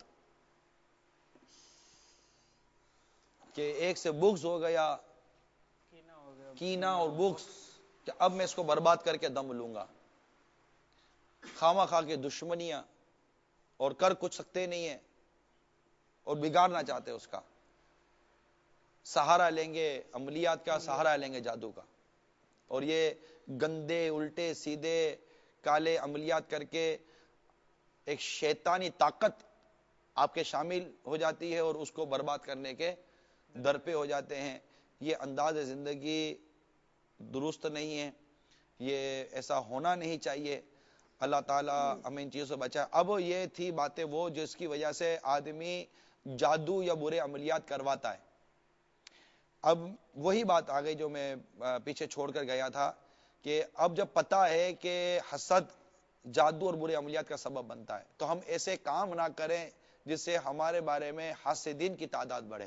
کہ ایک سے بغض ہو گیا, کینہ اور بغض, کہ اب میں اس کو برباد کر کے دم لوں گا. خواہ خواہ کے دشمنیاں, اور کر کچھ سکتے نہیں ہیں, اور بگاڑنا چاہتے اس کا. سہارا لیں گے عملیات کا, سہارا لیں گے جادو کا, اور یہ گندے الٹے سیدھے کالے عملیات کر کے ایک شیطانی طاقت آپ کے شامل ہو جاتی ہے اور اس کو برباد کرنے کے در پہ ہو جاتے ہیں. یہ انداز زندگی درست نہیں ہے, یہ ایسا ہونا نہیں چاہیے. اللہ تعالیٰ ہمیں ان چیزوں سے بچائے. اب یہ تھی باتیں وہ جس کی وجہ سے آدمی جادو یا برے عملیات کرواتا ہے. اب وہی بات آ گئی جو میں پیچھے چھوڑ کر گیا تھا, کہ اب جب پتا ہے کہ حسد جادو اور برے عملیات کا سبب بنتا ہے, تو ہم ایسے کام نہ کریں جس سے ہمارے بارے میں حاسدین کی تعداد بڑھے.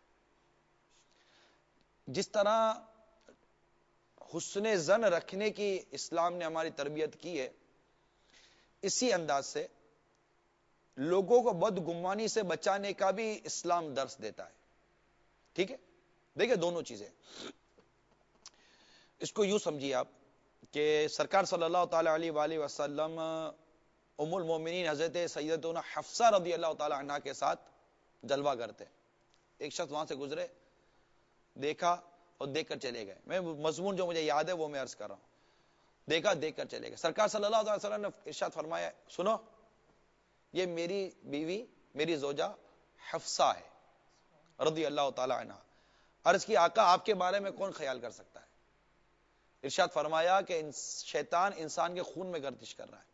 جس طرح حسن ظن رکھنے کی اسلام نے ہماری تربیت کی ہے, اسی انداز سے لوگوں کو بدگمانی سے بچانے کا بھی اسلام درس دیتا ہے. ٹھیک ہے, دیکھیں دونوں چیزیں. اس کو یوں سمجھیے آپ کہ سرکار صلی اللہ تعالی علیہ وآلہ وسلم ام المومنین حضرت سیدتنا حفصہ رضی اللہ تعالی عنہ کے ساتھ جلوہ کرتے. ایک شخص وہاں سے گزرے, دیکھا اور دیکھ کر چلے گئے. میں مضمون جو مجھے یاد ہے وہ میں عرض کر رہا ہوں. دیکھا, دیکھ کر چلے گئے. سرکار صلی اللہ علیہ وسلم نے ارشاد فرمایا, سنو یہ میری بیوی میری زوجہ حفصہ ہے رضی اللہ تعالی عنہ. عرض کی آقا آپ کے بارے میں کون خیال کر سکتا ہے؟ ارشاد فرمایا کہ شیطان انسان کے خون میں گردش کر رہا ہے.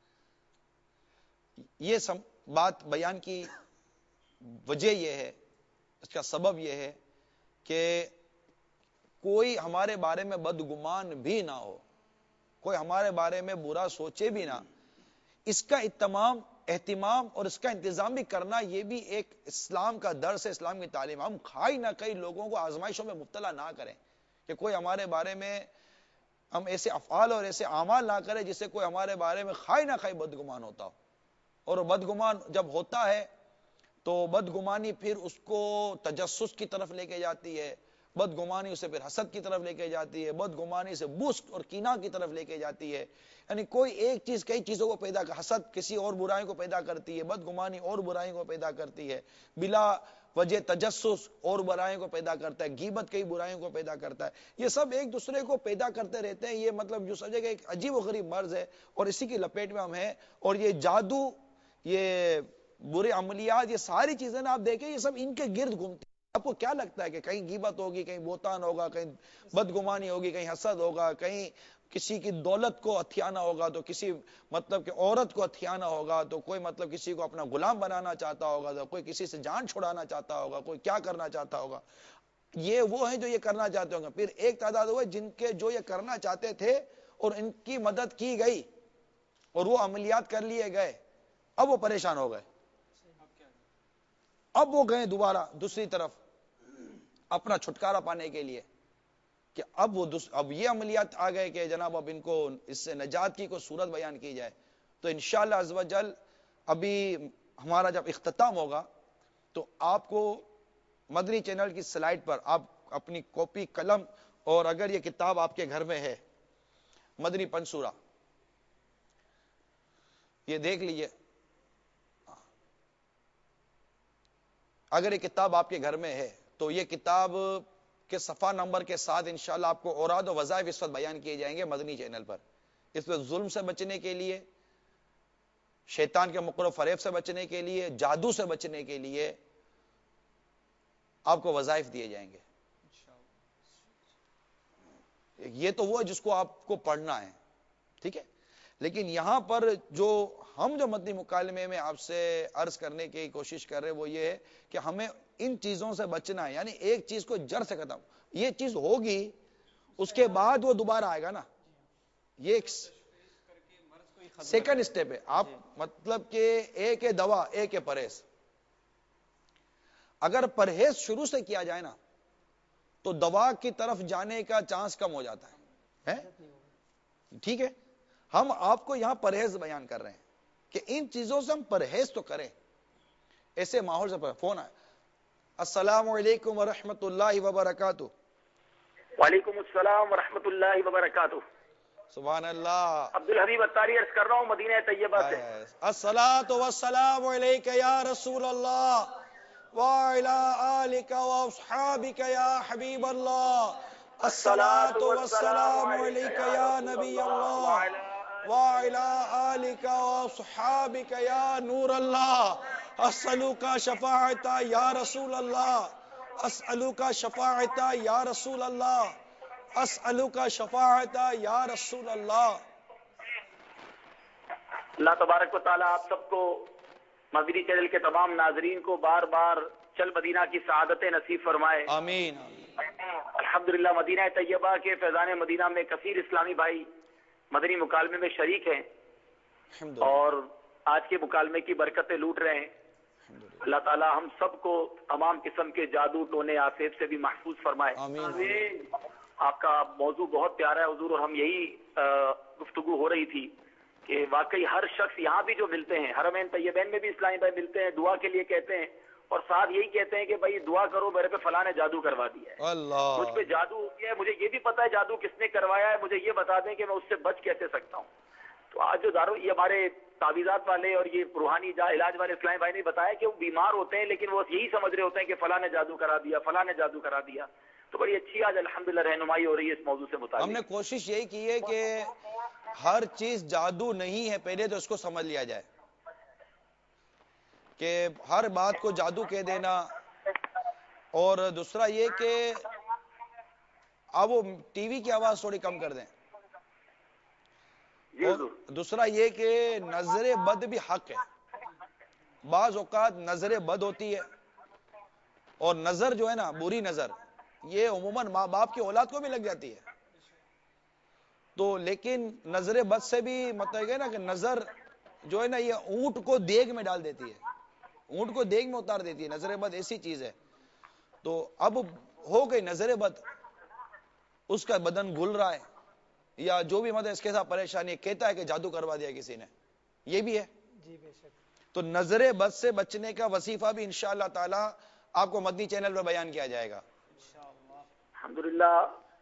یہ بات بیان کی وجہ یہ ہے, اس کا سبب یہ ہے کہ کوئی ہمارے بارے میں بدگمان بھی نہ ہو, کوئی ہمارے بارے میں برا سوچے بھی نہ. اس کا اہتمام اور اس کا انتظام بھی کرنا, یہ بھی ایک اسلام کا درس ہے, اسلام کی تعلیم. ہم کھائی نہ کئی لوگوں کو آزمائشوں میں مبتلا نہ کریں, کہ کوئی ہمارے بارے میں ہم ایسے افعال اور ایسے اعمال نہ کریں جس سے کوئی ہمارے بارے میں کھائی نہ کھائی بدگمان ہوتا ہو. اور بدگمان جب ہوتا ہے تو بدگمانی پھر اس کو تجسس کی طرف لے کے جاتی ہے، بدگمانی اسے پھر حسد کی طرف لے کے جاتی ہے، بدگمانی سے بغض اور کینہ کی طرف لے کے جاتی ہے. یعنی کوئی ایک چیز کئی چیزوں کو پیدا کر، حسد کسی اور برائی کو پیدا کرتی ہے، بدگمانی اور برائی کو پیدا کرتی ہے، بلا وجہ تجسس اور برائیوں کو پیدا کرتا ہے، غیبت کئی برائیوں کو پیدا کرتا ہے. یہ سب ایک دوسرے کو پیدا کرتے رہتے ہیں. یہ مطلب جو سمجھے گا ایک عجیب و غریب مرض ہے، اور اسی کی لپیٹ میں ہم ہیں. اور یہ جادو، یہ برے عملیات، یہ ساری چیزیں نا آپ دیکھیں یہ سب ان کے گرد گھومتی. آپ کو کیا لگتا ہے کہ کہیں غیبت ہوگی، کہیں بہتان ہوگا، کہیں بدگمانی ہوگی، کہیں حسد ہوگا، کہیں کسی کی دولت کو ہتھیانا ہوگا، تو کسی مطلب کہ عورت کو ہتھیانا ہوگا، تو کوئی مطلب کسی کو اپنا غلام بنانا چاہتا ہوگا، تو کوئی کسی سے جان چھڑانا چاہتا ہوگا، کوئی کیا کرنا چاہتا ہوگا. یہ وہ ہیں جو یہ کرنا چاہتے ہوں گے. پھر ایک تعداد ہوئے جن کے جو یہ کرنا چاہتے تھے اور ان کی مدد کی گئی اور وہ عملیات کر لیے گئے، اب وہ پریشان ہو گئے. اب وہ گئے دوبارہ دوسری طرف اپنا چھٹکارا پانے کے لیے کہ اب یہ عملیات آ گئے کہ جناب اب ان کو اس سے نجات کی کوئی صورت بیان کی جائے. تو انشاءاللہ عز و جل ابھی ہمارا جب اختتام ہوگا تو آپ کو مدنی چینل کی سلائیڈ پر آپ اپنی کاپی قلم، اور اگر یہ کتاب آپ کے گھر میں ہے مدنی پنسورہ، یہ دیکھ لیجئے. اگر یہ کتاب آپ کے گھر میں ہے تو یہ کتاب کے صفحہ نمبر کے ساتھ انشاءاللہ آپ کو اوراد و وظائف اس وقت بیان کیے جائیں گے مدنی چینل پر. اس میں ظلم سے بچنے کے لیے، شیطان کے مکر و فریب سے بچنے کے لیے، جادو سے بچنے کے لیے آپ کو وظائف دیے جائیں گے. یہ تو وہ ہے جس کو آپ کو پڑھنا ہے، ٹھیک ہے. لیکن یہاں پر جو مدنی مکالمے میں آپ سے عرض کرنے کی کوشش کر رہے وہ یہ ہے کہ ہمیں ان چیزوں سے بچنا ہے. یعنی ایک چیز کو جڑ سے ختم، یہ چیز ہوگی اس کے بعد وہ دوبارہ آئے گا نا. یہ ایک سیکنڈ سٹیپ ہے. آپ مطلب کہ ایک ہے دوا، ایک ہے پرہیز. اگر پرہیز شروع سے کیا جائے نا تو دوا کی طرف جانے کا چانس کم ہو جاتا ہے. ٹھیک ہے، ہم آپ کو یہاں پرہیز بیان کر رہے ہیں کہ ان چیزوں سے ہم پرہیز تو کریں. ایسے ماحول سے فون آیا. السلام علیکم ورحمۃ اللہ وبرکاتہ. وعلیکم السلام ورحمۃ اللہ وبرکاتہ. سبحان اللہ. عبدالحبیب اتاری عرض کر رہا ہوں مدینہ طیبہ سے. الصلاۃ والسلام علیک یا رسول اللہ وعلی آلک واصحابک یا حبیب اللہ. الصلاۃ والسلام علیک یا نبی اللہ وعلی آلک واصحابک یا نور اللہ. اسألوک شفاعت یا رسول اللہ، اسألوک شفاعت یا رسول اللہ، اسألوک شفاعت یا رسول اللہ. اللہ تبارک و تعالی آپ سب کو، مدنی چینل کے تمام ناظرین کو بار بار چل مدینہ کی سعادت نصیب فرمائے. آمین. الحمدللہ مدینہ طیبہ کے فیضان مدینہ میں کثیر اسلامی بھائی مدنی مکالمے میں شریک ہیں اور آج کے مکالمے کی برکتیں لوٹ رہے ہیں. اللہ تعالی ہم سب کو تمام قسم کے جادو ٹونے آسیب سے بھی محفوظ فرمائے. آمین. آپ کا موضوع بہت پیارا ہے حضور، اور ہم یہی گفتگو ہو رہی تھی کہ واقعی ہر شخص یہاں بھی جو ملتے ہیں، حرمین طیبین میں بھی اسلامی بھائی ملتے ہیں، دعا کے لیے کہتے ہیں اور ساتھ یہی کہتے ہیں کہ بھائی دعا کرو، میرے پہ فلاں نے جادو کروا دیا ہے، مجھ پہ جادو ہو گیا ہے، مجھے یہ بھی پتا ہے جادو کس نے کروایا ہے، مجھے یہ بتا دیں کہ میں اس سے بچ کیسے سکتا ہوں. تو آج جو یہ ہمارے تعویذات والے اور یہ روحانی علاج والے اسلامی بھائی نے بتایا کہ وہ بیمار ہوتے ہیں لیکن وہ یہی سمجھ رہے ہوتے ہیں کہ فلاں نے جادو کرا دیا، فلاں نے جادو کرا دیا. تو بڑی اچھی آج الحمدللہ رہنمائی ہو رہی ہے اس موضوع سے متعلق. ہم نے کوشش یہی کی ہے کہ ہر چیز جادو نہیں ہے، پہلے تو اس کو سمجھ لیا جائے کہ ہر بات کو جادو کہہ دینا. اور دوسرا یہ کہ اب وہ ٹی وی کی آواز تھوڑی کم کر دیں. اور دوسرا یہ کہ نظر بد بھی حق ہے. بعض اوقات نظر بد ہوتی ہے، اور نظر جو ہے نا بری نظر یہ عموماً ماں باپ کی اولاد کو بھی لگ جاتی ہے. تو لیکن نظر بد سے بھی مطلب ہے نا کہ نظر جو ہے نا یہ اونٹ کو دیگ میں ڈال دیتی ہے، اونٹ کو دیگ میں اتار دیتی ہے. نظر بد ایسی چیز ہے. تو اب ہو گئی نظر بد، اس کا بدن گل رہا ہے یا جو بھی مطلب اس کے ساتھ پریشانی کہتا ہے کہ جادو کروا دیا کسی نے، یہ بھی ہے. جی بے شک. تو نظر بد سے بچنے کا وظیفہ بھی انشاءاللہ تعالی آپ کو مدنی چینل پر بیان کیا جائے گا الحمدللہ.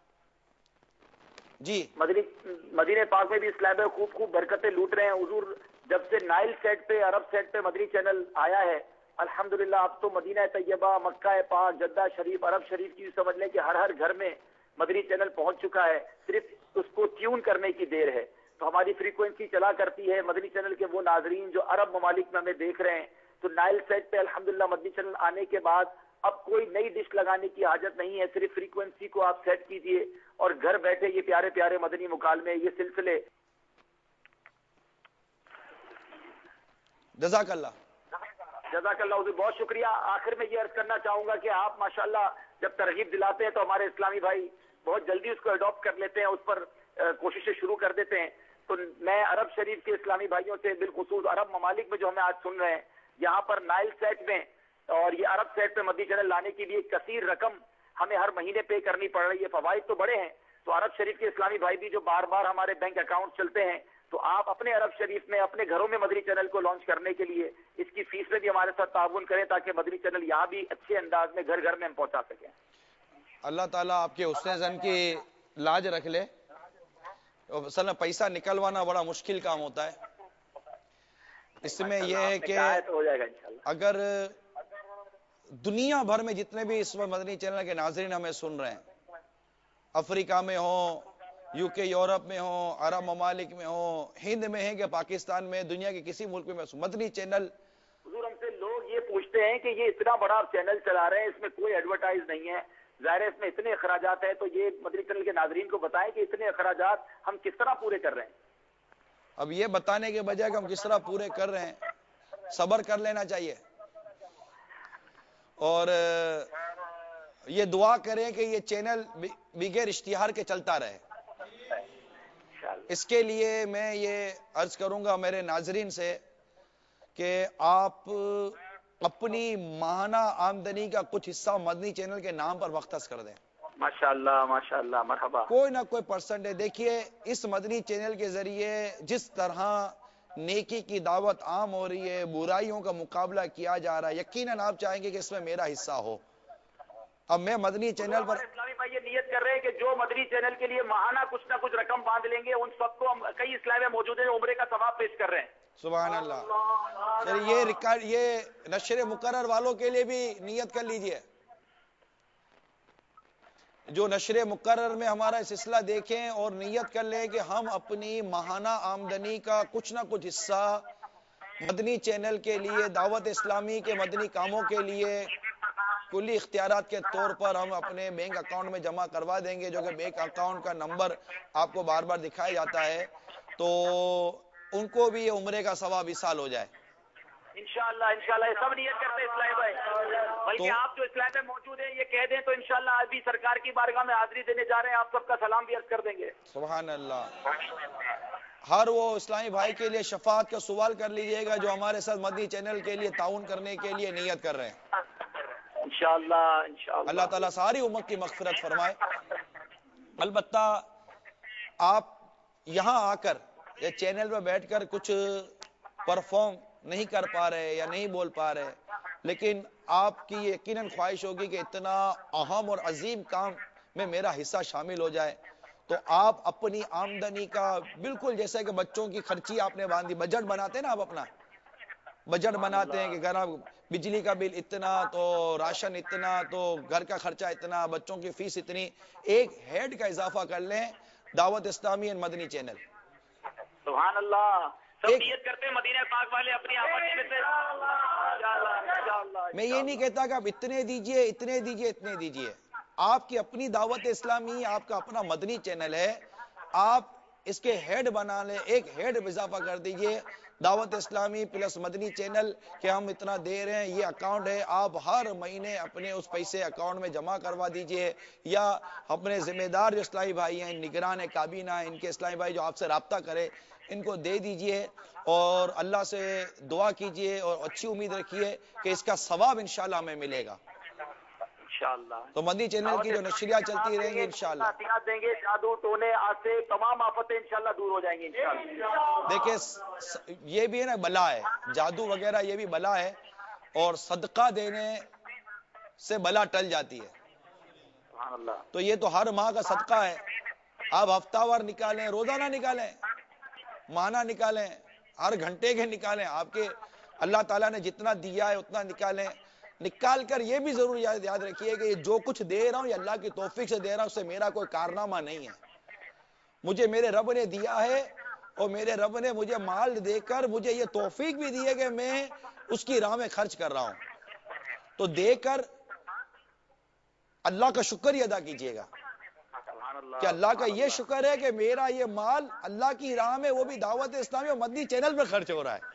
جی مدینہ پاک میں بھی اسلام میں خوب برکتیں لوٹ رہے ہیں حضور. جب سے نائل سیٹ پہ عرب سیٹ پہ مدنی چینل آیا ہے الحمدللہ اب تو مدینہ طیبہ مکہ پاک جدہ شریف عرب شریف کی سمجھ لیں کہ ہر گھر میں مدنی چینل پہنچ چکا ہے. صرف اس کو ٹیون کرنے کی دیر ہے. تو ہماری فریکوینسی چلا کرتی ہے مدنی چینل کے وہ ناظرین جو عرب ممالک میں ہمیں دیکھ رہے ہیں. تو نائل سیٹ پہ الحمدللہ مدنی چینل آنے کے بعد اب کوئی نئی ڈش لگانے کی حاجت نہیں ہے. صرف فریکوینسی کو آپ سیٹ کیجئے اور گھر بیٹھے یہ پیارے پیارے مدنی مکالمے یہ سلسلے. جزاک اللہ. جزاک اللہ حضور بہت شکریہ. آخر میں یہ عرض کرنا چاہوں گا کہ آپ ماشاءاللہ جب ترغیب دلاتے ہیں تو ہمارے اسلامی بھائی بہت جلدی اس کو اڈاپٹ کر لیتے ہیں, اس پر کوششیں شروع کر دیتے ہیں. تو میں عرب شریف کے اسلامی بھائیوں سے بالخصوص عرب ممالک میں جو ہمیں آج سن رہے ہیں یہاں پر نائل سیٹ میں اور یہ عرب سیٹ پہ مدنی چینل لانے کے لیے ایک کثیر رقم ہمیں ہر مہینے پے کرنی پڑ رہی ہے. فوائد تو بڑے ہیں. تو عرب شریف کے اسلامی بھائی بھی جو بار بار ہمارے بینک اکاؤنٹ چلتے ہیں تو آپ اپنے عرب شریف میں اپنے گھروں میں مدنی چینل کو لانچ کرنے کے لیے اس کی فیس میں بھی ہمارے ساتھ تعاون کریں تاکہ مدنی چینل یہاں بھی اچھے انداز میں گھر گھر میں ہم پہنچا سکیں. اللہ تعالیٰ آپ کے حسن زن کی لاج رکھ لے. اصل میں پیسہ نکلوانا بڑا مشکل کام ہوتا ہے. اس میں یہ ہے کہ اگر دنیا بھر میں جتنے بھی اس وقت مدنی چینل کے ناظرین ہمیں سن رہے ہیں, افریقہ میں ہوں, یو کے یورپ میں ہوں, عرب ممالک میں ہوں, ہند میں ہیں کہ پاکستان میں, دنیا کے کسی ملک میں مدنی چینل. حضور ہم سے لوگ یہ پوچھتے ہیں کہ یہ اتنا بڑا چینل چلا رہے ہیں اس میں کوئی ایڈورٹائز نہیں ہے, ظاہر ہے اس میں اتنے اخراجات ہیں, تو یہ مدنی چینل کے ناظرین کو بتائیں کہ اتنے اخراجات ہم کس طرح پورے کر رہے ہیں. اب یہ بتانے کے بجائے کہ ہم کس طرح پورے کر رہے ہیں, صبر کر لینا چاہیے اور یہ دعا کریں کہ یہ چینل بغیر اشتہار کے چلتا رہے. اس کے لیے میں یہ عرض کروں گا میرے ناظرین سے کہ آپ اپنی ماہانہ آمدنی کا کچھ حصہ مدنی چینل کے نام پر مختص کر دیں. ماشاءاللہ مرحبا. کوئی نہ کوئی پرسنٹیج. دیکھیے اس مدنی چینل کے ذریعے جس طرح نیکی کی دعوت عام ہو رہی ہے, برائیوں کا مقابلہ کیا جا رہا ہے, یقیناً آپ چاہیں گے کہ اس میں میرا حصہ ہو. اب میں مدنی چینل پر اسلامی بھائی یہ نیت کر رہے ہیں کہ جو مدنی چینل کے لیے ماہانہ کچھ نہ کچھ رقم باندھ لیں گے ان سب کو ہم کئی اسلام میں موجود ہیں عمرے کا ثواب پیش کر رہے ہیں. سبحان اللہ. چلیے یہ نشر مقرر والوں کے لیے بھی نیت کر لیجئے, جو نشر مقرر میں ہمارا سلسلہ دیکھیں اور نیت کر لیں کہ ہم اپنی ماہانہ آمدنی کا کچھ نہ کچھ حصہ مدنی چینل کے لیے, دعوت اسلامی کے مدنی کاموں کے لیے کلی اختیارات کے طور پر ہم اپنے بینک اکاؤنٹ میں جمع کروا دیں گے, جو کہ بینک اکاؤنٹ کا نمبر آپ کو بار بار دکھایا جاتا ہے, تو ان کو بھی یہ عمرے کا ثواب ایصال ہو جائے انشاءاللہ. یہ سب نیت کرتے ہیں اسلام بھائی, بلکہ آپ جو اسلام میں موجود ہیں یہ کہہ دیں تو انشاءاللہ آج بھی سرکار کی بارگاہ میں حاضری دینے جا رہے ہیں, آپ سب کا سلام بھی عرض کر دیں گے. سبحان اللہ. ہر وہ اسلامی بھائی کے لیے شفاعت کا سوال کر لیجئے گا جو ہمارے ساتھ مدنی چینل کے لیے تعاون کرنے کے لیے نیت کر رہے ہیں. انشاءاللہ اللہ تعالیٰ ساری امت کی مغفرت فرمائے. البتہ آپ یہاں آ کر یا چینل پہ بیٹھ کر کچھ پرفارم نہیں کر پا رہے یا نہیں بول پا رہے, لیکن آپ کی یقیناً خواہش ہوگی کہ اتنا اہم اور عظیم کام میں میرا حصہ شامل ہو جائے, تو آپ اپنی آمدنی کا بالکل جیسے کہ بچوں کی خرچی آپ نے باندھی, بجٹ بناتے ہیں نا, آپ اپنا بجٹ بناتے ہیں کہ گھر بجلی کا بل اتنا, تو راشن اتنا, تو گھر کا خرچہ اتنا, بچوں کی فیس اتنی, ایک ہیڈ کا اضافہ کر لیں دعوت اسلامی اینڈ مدنی چینل. سبحان اللہ. سب نیت کرتے ہیں مدینہ پاک والے اپنی آمدنی میں سے. میں یہ نہیں کہتا کہ آپ اتنے دیجئے اتنے دیجئے اتنے دیجئے, آپ کی اپنی دعوت اسلامی, آپ کا اپنا مدنی چینل ہے, آپ اس کے ہیڈ بنا لیں, ایک ہیڈ اضافہ کر دیجئے دعوت اسلامی پلس مدنی چینل کہ ہم اتنا دے رہے ہیں, یہ اکاؤنٹ ہے, آپ ہر مہینے اپنے اس پیسے اکاؤنٹ میں جمع کروا دیجئے, یا اپنے ذمہ دار جو اسلامی بھائی ہیں, نگران کابینہ, ان کے اسلامی بھائی جو آپ سے رابطہ کرے, ان کو دے دیجئے اور اللہ سے دعا کیجئے اور اچھی امید رکھیے کہ اس کا ثواب انشاءاللہ ہمیں ملے گا. انشاءاللہ. تو مدنی چینل کی جو نشریات چلتی رہیں گی انشاءاللہ. نصیحت دیں گے, جادو ٹونے آسے تمام آفتیں انشاءاللہ دور ہو جائیں گی انشاءاللہ. دیکھیں یہ بھی ہے نا بلا ہے, جادو وغیرہ یہ بھی بلا ہے, اور صدقہ دینے سے بلا ٹل جاتی ہے. سبحان اللہ. تو یہ تو ہر ماہ کا صدقہ ہے, آپ ہفتہ وار نکالیں, روزانہ نکالیں, ماہانہ نکالیں, ہر گھنٹے کے نکالیں, آپ کے اللہ تعالیٰ نے جتنا دیا ہے اتنا نکالیں. نکال کر یہ بھی ضرور یاد رکھیے کہ یہ جو کچھ دے رہا ہوں یہ اللہ کی توفیق سے دے رہا ہوں, اس سے میرا کوئی کارنامہ نہیں ہے. مجھے میرے رب نے دیا ہے, اور میرے رب نے مجھے مال دے کر مجھے یہ توفیق بھی دی ہے کہ میں اس کی راہ میں خرچ کر رہا ہوں. تو دے کر اللہ کا شکر ہی ادا کیجئے گا کہ اللہ کا یہ شکر ہے کہ میرا یہ مال اللہ کی راہ میں, وہ بھی دعوت اسلامی اور مدنی چینل پر خرچ ہو رہا ہے.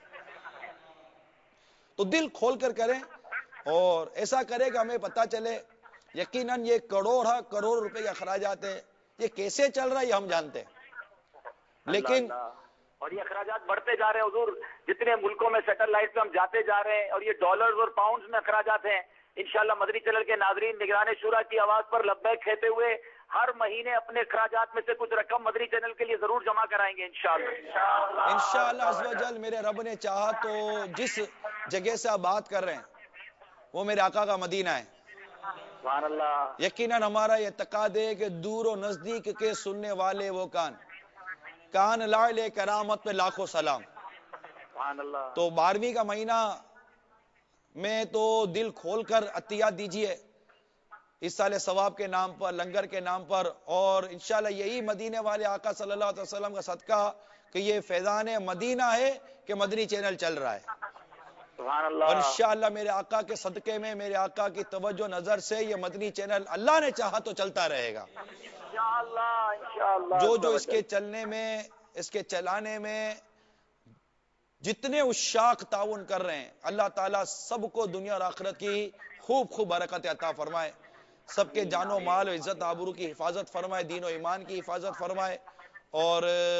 تو دل کھول کر کریں, اور ایسا کرے کہ ہمیں پتہ چلے. یقیناً یہ کروڑ روپے کے اخراجات ہیں, یہ کیسے چل رہا ہے یہ ہم جانتے ہیں, لیکن اور یہ اخراجات بڑھتے جا رہے ہیں حضور. جتنے ملکوں میں سیٹلائٹ پہ ہم جاتے جا رہے ہیں, اور یہ ڈالرز اور پاؤنڈز میں اخراجات ہیں. انشاءاللہ مدنی چینل کے ناظرین نگران شورا کی آواز پر لبیک کہتے ہوئے ہر مہینے اپنے اخراجات میں سے کچھ رقم مدنی چینل کے لیے ضرور جمع کرائیں گے انشاءاللہ. انشاءاللہ عز و جل میرے رب نے چاہا تو جس جگہ سے آپ بات کر رہے ہیں وہ میرے آقا کا مدینہ ہے. سبحان اللہ. یقیناً ہمارا یہ اعتقاد ہے کہ دور و نزدیک کے سننے والے وہ کان لائے کرامت پہ لاکھوں سلام. سبحان اللہ. تو 12ویں کا مہینہ میں تو دل کھول کر عطیات دیجئے اس سال ثواب کے نام پر, لنگر کے نام پر, اور انشاءاللہ یہی مدینے والے آقا صلی اللہ علیہ وسلم کا صدقہ کہ یہ فیضان مدینہ ہے کہ مدنی چینل چل رہا ہے. سبحان اللہ. اور انشاءاللہ میرے آقا کے صدقے میں, میرے آقا کی توجہ نظر سے یہ مدنی چینل اللہ نے چاہا تو چلتا رہے گا. انشاءاللہ. جو اس کے چلنے میں, اس کے چلانے میں جتنے عشاق تعاون کر رہے ہیں, اللہ تعالیٰ سب کو دنیا اور آخرت کی خوب برکت عطا فرمائے. سب کے جان و مال و عزت آبرو کی حفاظت فرمائے, دین و ایمان کی حفاظت فرمائے, اور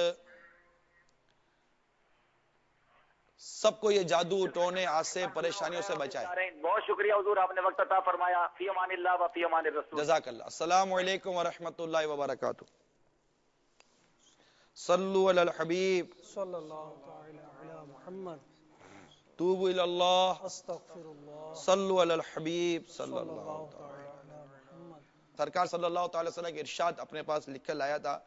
سب کو یہ جادو ٹونے آسے پریشانیوں سے بچائے. بہت شکریہ حضور, آپ نے وقت عطا فرمایا. فی امان اللہ و فی امان الرسول. جزاک اللہ. السلام علیکم ورحمۃ اللہ وبرکاتہ. صلو علی الحبیب صلی اللہ تعالی علی محمد. توبوا الی اللہ. استغفر اللہ. صلو علی الحبیب صلی اللہ تعالی علی محمد. سرکار صلی اللہ تعالی وسلم کے ارشاد اپنے پاس لکھ کر لایا تھا,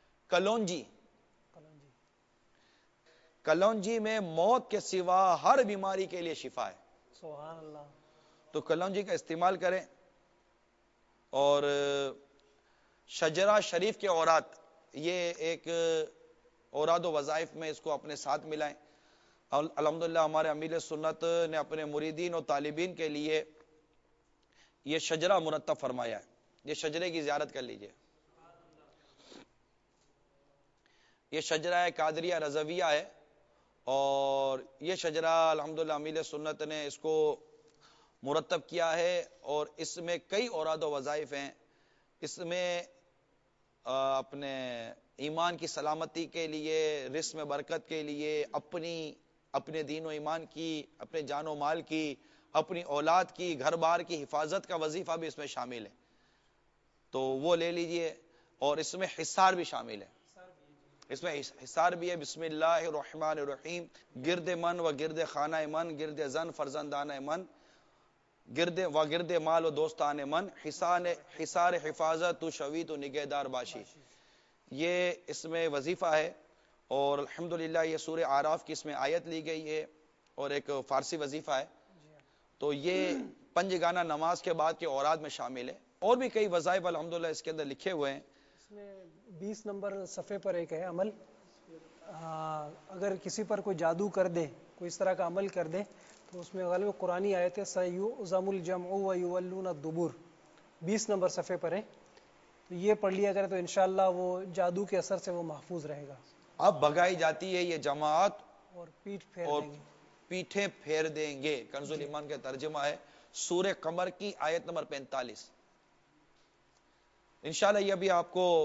کلونجی میں موت کے سوا ہر بیماری کے لیے شفا ہے. سبحان اللہ. تو کلونجی کا استعمال کریں, اور شجرہ شریف کے اوراد, یہ ایک اوراد و وظائف میں اس کو اپنے ساتھ ملائیں. الحمدللہ ہمارے امیر سنت نے اپنے مریدین اور طالبین کے لیے یہ شجرہ مرتب فرمایا ہے. یہ شجرے کی زیارت کر لیجئے. یہ شجرہ قادریہ رضویہ ہے, اور یہ شجرہ الحمدللہ امیر سنت نے اس کو مرتب کیا ہے, اور اس میں کئی اوراد و وظائف ہیں. اس میں اپنے ایمان کی سلامتی کے لیے, رزق میں برکت کے لیے, اپنے دین و ایمان کی, اپنے جان و مال کی, اپنی اولاد کی, گھر بار کی حفاظت کا وظیفہ بھی اس میں شامل ہے. تو وہ لے لیجئے. اور اس میں حصار بھی شامل ہے. اس میں حصار بھی ہے. بسم اللہ الرحمن الرحیم. گرد من و گرد خانہ من, گرد زن فرزندانہ من, گرد مال و دوستان من, حصار حفاظت تو شوی تو نگہدار باشی. یہ اس میں وظیفہ ہے. اور الحمدللہ یہ سورہ اعراف کی اس میں آیت لی گئی ہے, اور ایک فارسی وظیفہ ہے. تو یہ پنج گانہ نماز کے بعد کے اوراد میں شامل ہے. اور بھی کئی وظائف الحمدللہ اس کے اندر لکھے ہوئے ہیں. اس میں 20 نمبر صفحے پر ایک ہے عمل. اگر کسی پر کوئی جادو کر دے, کوئی اس طرح کا عمل کر دے, تو اس میں غالب قرآنی آیت ہے سَيُعْزَمُ الْجَمْعُ وَيُوَلُّونَ الدُّبُرَ, 20 نمبر صفحے پر ہے. تو یہ پڑھ لیا کرے تو انشاءاللہ وہ جادو کے اثر سے وہ محفوظ رہے گا. اب بھگائی جاتی ہے یہ جماعت, اور پیٹھ پھیر اور دیں گے. پیٹھیں پھیر دیں گے. کنز الایمان کا ترجمہ ہے سورہ قمر کی آیت نمبر 45. انشاءاللہ یہ بھی آپ کو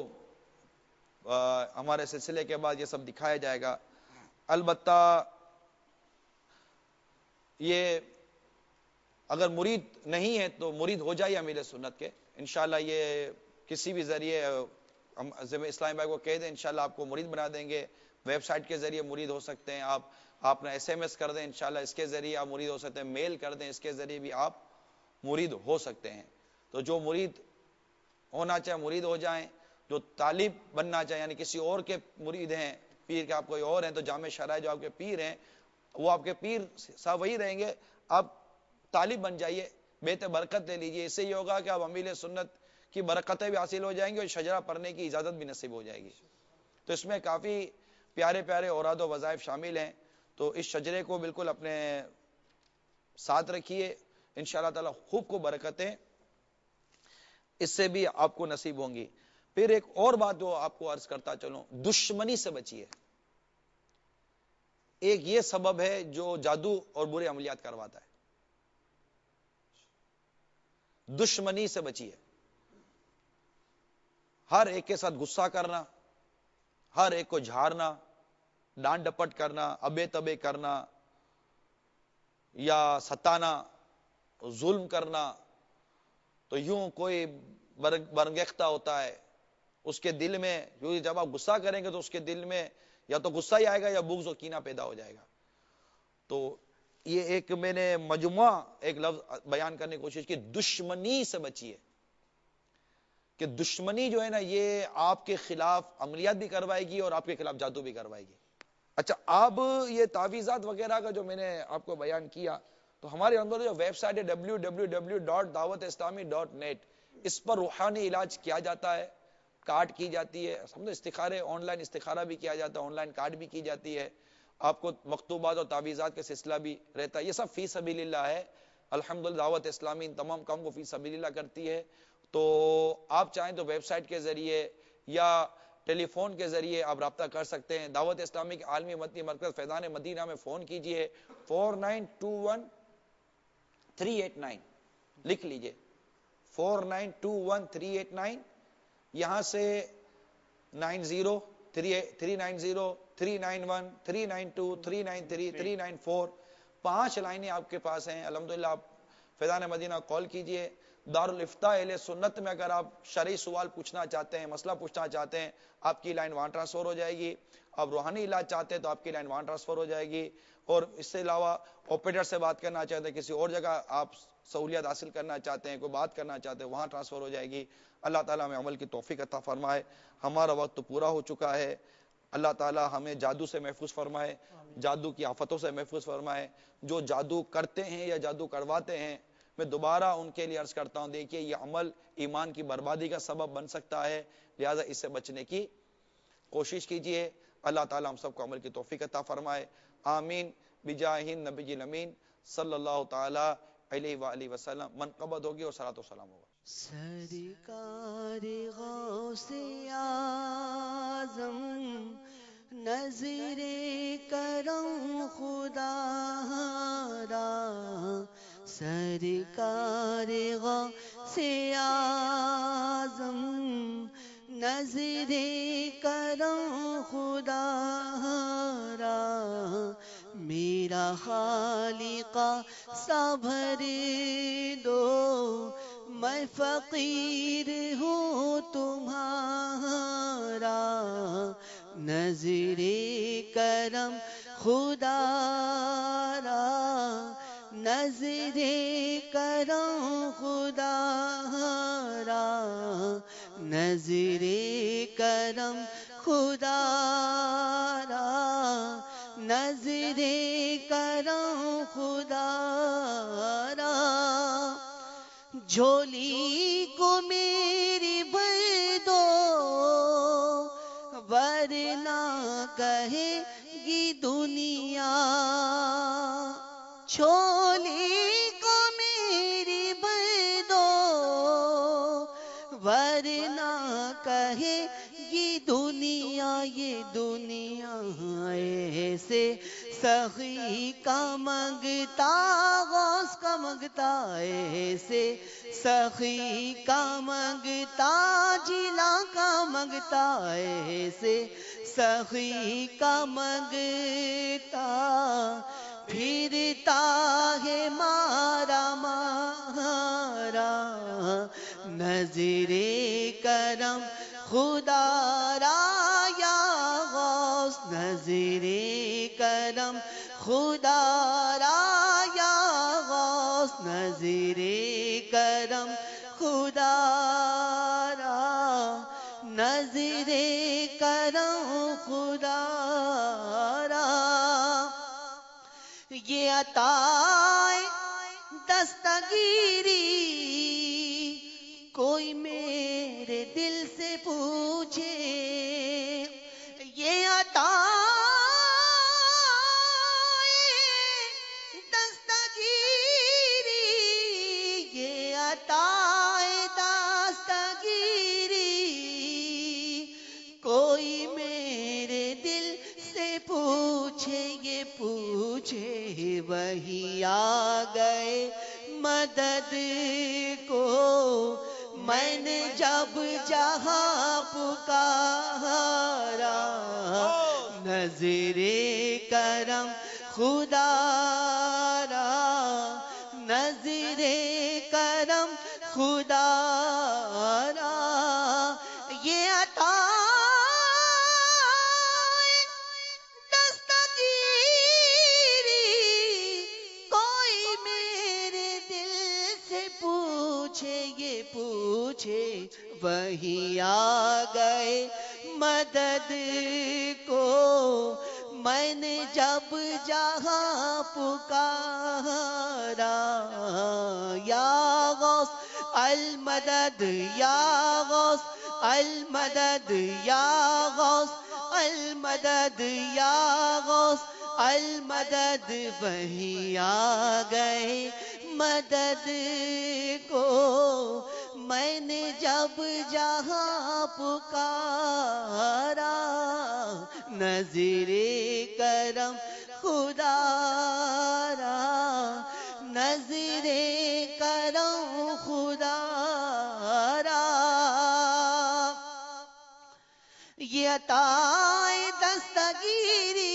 ہمارے سلسلے کے بعد یہ سب دکھایا جائے گا. البتہ یہ اگر مرید نہیں ہے تو مرید ہو جائے امیر سنت کے انشاءاللہ. یہ کسی بھی ذریعے ہم اسلام بھائی کو کہہ دیں انشاءاللہ آپ کو مرید بنا دیں گے. ویب سائٹ کے ذریعے مرید ہو سکتے ہیں آپ نے SMS کر دیں انشاءاللہ اس کے ذریعے آپ مرید ہو سکتے ہیں. میل کر دیں اس کے ذریعے بھی آپ مرید ہو سکتے ہیں. تو جو مرید ہونا چاہے مرید ہو جائیں. جو طالب بننا چاہے یعنی کسی اور کے مرید ہیں پیر کے آپ کوئی اور ہیں تو جامع شرائع جو آپ کے پیر ہیں وہ آپ کے پیر صاحب وہی رہیں گے. آپ طالب بن جائیے بیت برکت لے لیجئے. اس سے یہ ہوگا کہ آپ امیر سنت کی برکتیں بھی حاصل ہو جائیں گی اور شجرہ پڑھنے کی اجازت بھی نصیب ہو جائے گی. تو اس میں کافی پیارے پیارے اوراد و وظائف شامل ہیں. تو اس شجرے کو بالکل اپنے ساتھ رکھیے انشاءاللہ تعالی خوب کو برکتیں اس سے بھی آپ کو نصیب ہوں گی. پھر ایک اور بات جو آپ کو عرض کرتا چلوں, دشمنی سے بچیے. ایک یہ سبب ہے جو جادو اور برے عملیات کرواتا ہے. دشمنی سے بچیے. ہر ایک کے ساتھ غصہ کرنا, ہر ایک کو جھاڑنا, ڈانٹ ڈپٹ کرنا, ابے تبے کرنا یا ستانا, ظلم کرنا. تو یوں کوئی برانگیختہ ہوتا ہے اس کے دل میں, کیونکہ جب آپ غصہ کریں گے تو اس کے دل میں یا تو غصہ ہی آئے گا یا بغض و کینہ پیدا ہو جائے گا. تو یہ ایک میں نے مجموعہ ایک لفظ بیان کرنے کی کوشش کی, دشمنی سے بچیے. کہ دشمنی جو ہے نا یہ آپ کے خلاف عملیات بھی کروائے گی اور آپ کے خلاف جادو بھی کروائے گی. اچھا, اب یہ تعویذات وغیرہ کا جو میں نے آپ کو بیان کیا تو ہمارے اندر جو ویب سائٹ ہے www.dawatislami.net اس پر روحانی علاج کیا جاتا ہے, کارڈ کی جاتی ہے, سمجھو استخارے آن لائن استخارہ بھی کیا جاتا ہے, آن لائن کارڈ بھی کی جاتی ہے, آپ کو مکتوبات اور تعویذات کا سلسلہ بھی رہتا ہے. یہ سب فی سبیل اللہ ہے. الحمدللہ دعوت اسلامی ان تمام کام کو فی سبیل اللہ کرتی ہے. تو آپ چاہیں تو ویب سائٹ کے ذریعے یا ٹیلی فون کے ذریعے آپ رابطہ کر سکتے ہیں. دعوت اسلامی کے عالمی مدنی مرکز فیضان مدینہ میں فون کیجئے 4921-389 لکھ لیجئے 4921-389. یہاں سے 90-390-391-392-393-394 5 لائنیں آپ کے پاس ہیں. الحمدللہ آپ فیضان مدینہ کال کیجئے. دارالافتاء اہل سنت میں اگر آپ شرعی سوال پوچھنا چاہتے ہیں, مسئلہ پوچھنا چاہتے ہیں, آپ کی لائن وہاں ٹرانسفر ہو جائے گی. آپ روحانی علاج چاہتے ہیں تو آپ کی لائن وہاں ٹرانسفر ہو جائے گی. اور اس سے علاوہ آپریٹر سے بات کرنا چاہتے ہیں, کسی اور جگہ آپ سہولیات حاصل کرنا چاہتے ہیں, کوئی بات کرنا چاہتے ہیں, وہاں ٹرانسفر ہو جائے گی. اللہ تعالیٰ ہمیں عمل کی توفیق عطا فرمائے. ہمارا وقت تو پورا ہو چکا ہے. اللہ تعالیٰ ہمیں جادو سے محفوظ فرمائے, جادو کی آفتوں سے محفوظ فرمائے. جو جادو کرتے ہیں یا جادو کرواتے ہیں میں دوبارہ ان کے لیے عرض کرتا ہوں, دیکھیے یہ عمل ایمان کی بربادی کا سبب بن سکتا ہے, لہذا اس سے بچنے کی کوشش کیجئے. اللہ تعالیٰ ہم سب کو عمل کی توفیق عطا فرمائے. آمین بجاہ النبی الامین صلی اللہ تعالی علیہ وآلہ وسلم. منقبت ہوگی اور صلاۃ و سلام ہوگا. سرکار غوث اعظم نظر کرم خدا را, سرکار غوث اعظم نظر کرم خدا را, میرا خالقہ صبر دو میں فقیر ہوں تمہارا, نظر کرم خدا را, نظر کرم خدا را, نظر کرم خدا را, نظر کرم خدا را. جھولی کو میری بھر دو ورنہ کہے گی دنیا, جھولی کو میری بھر دو ورنہ کہے گی دنیا. یہ دنیا ایسے سخی کا منگتا, غوث کا منگتا, ایسے سخی کا منگتا, جلا کا منگتا, ایسے سخی کا منگتا, پھرتا ہے مارا مارا نظر کرم خدا را یا غوث نظر کرم خدا را یا غوث نظر کرم خدا را نظر کرم خدا را یہ عطائے دستگیری کوئی میرے دل سے پوچھے یہ عطائے دستگیری یہ عطائے دستگیری کوئی میرے دل سے پوچھے یہ پوچھے وہی آ گئے مدد کو میں نے جب جہاں پکارا نظر کرم خدا را نظر کرم خدا را یہ عطا پوچھے وہی آ گئے مدد کو میں نے جب جہاں پکارا یا غوث المدد یا غوث المدد یا غوث المدد یا غوث المدد وہی آ گئے مدد کو میں نے جب جہاں پکارا نظر کرم خدا را نظر کرم خدا را یہ عطائے دستگیری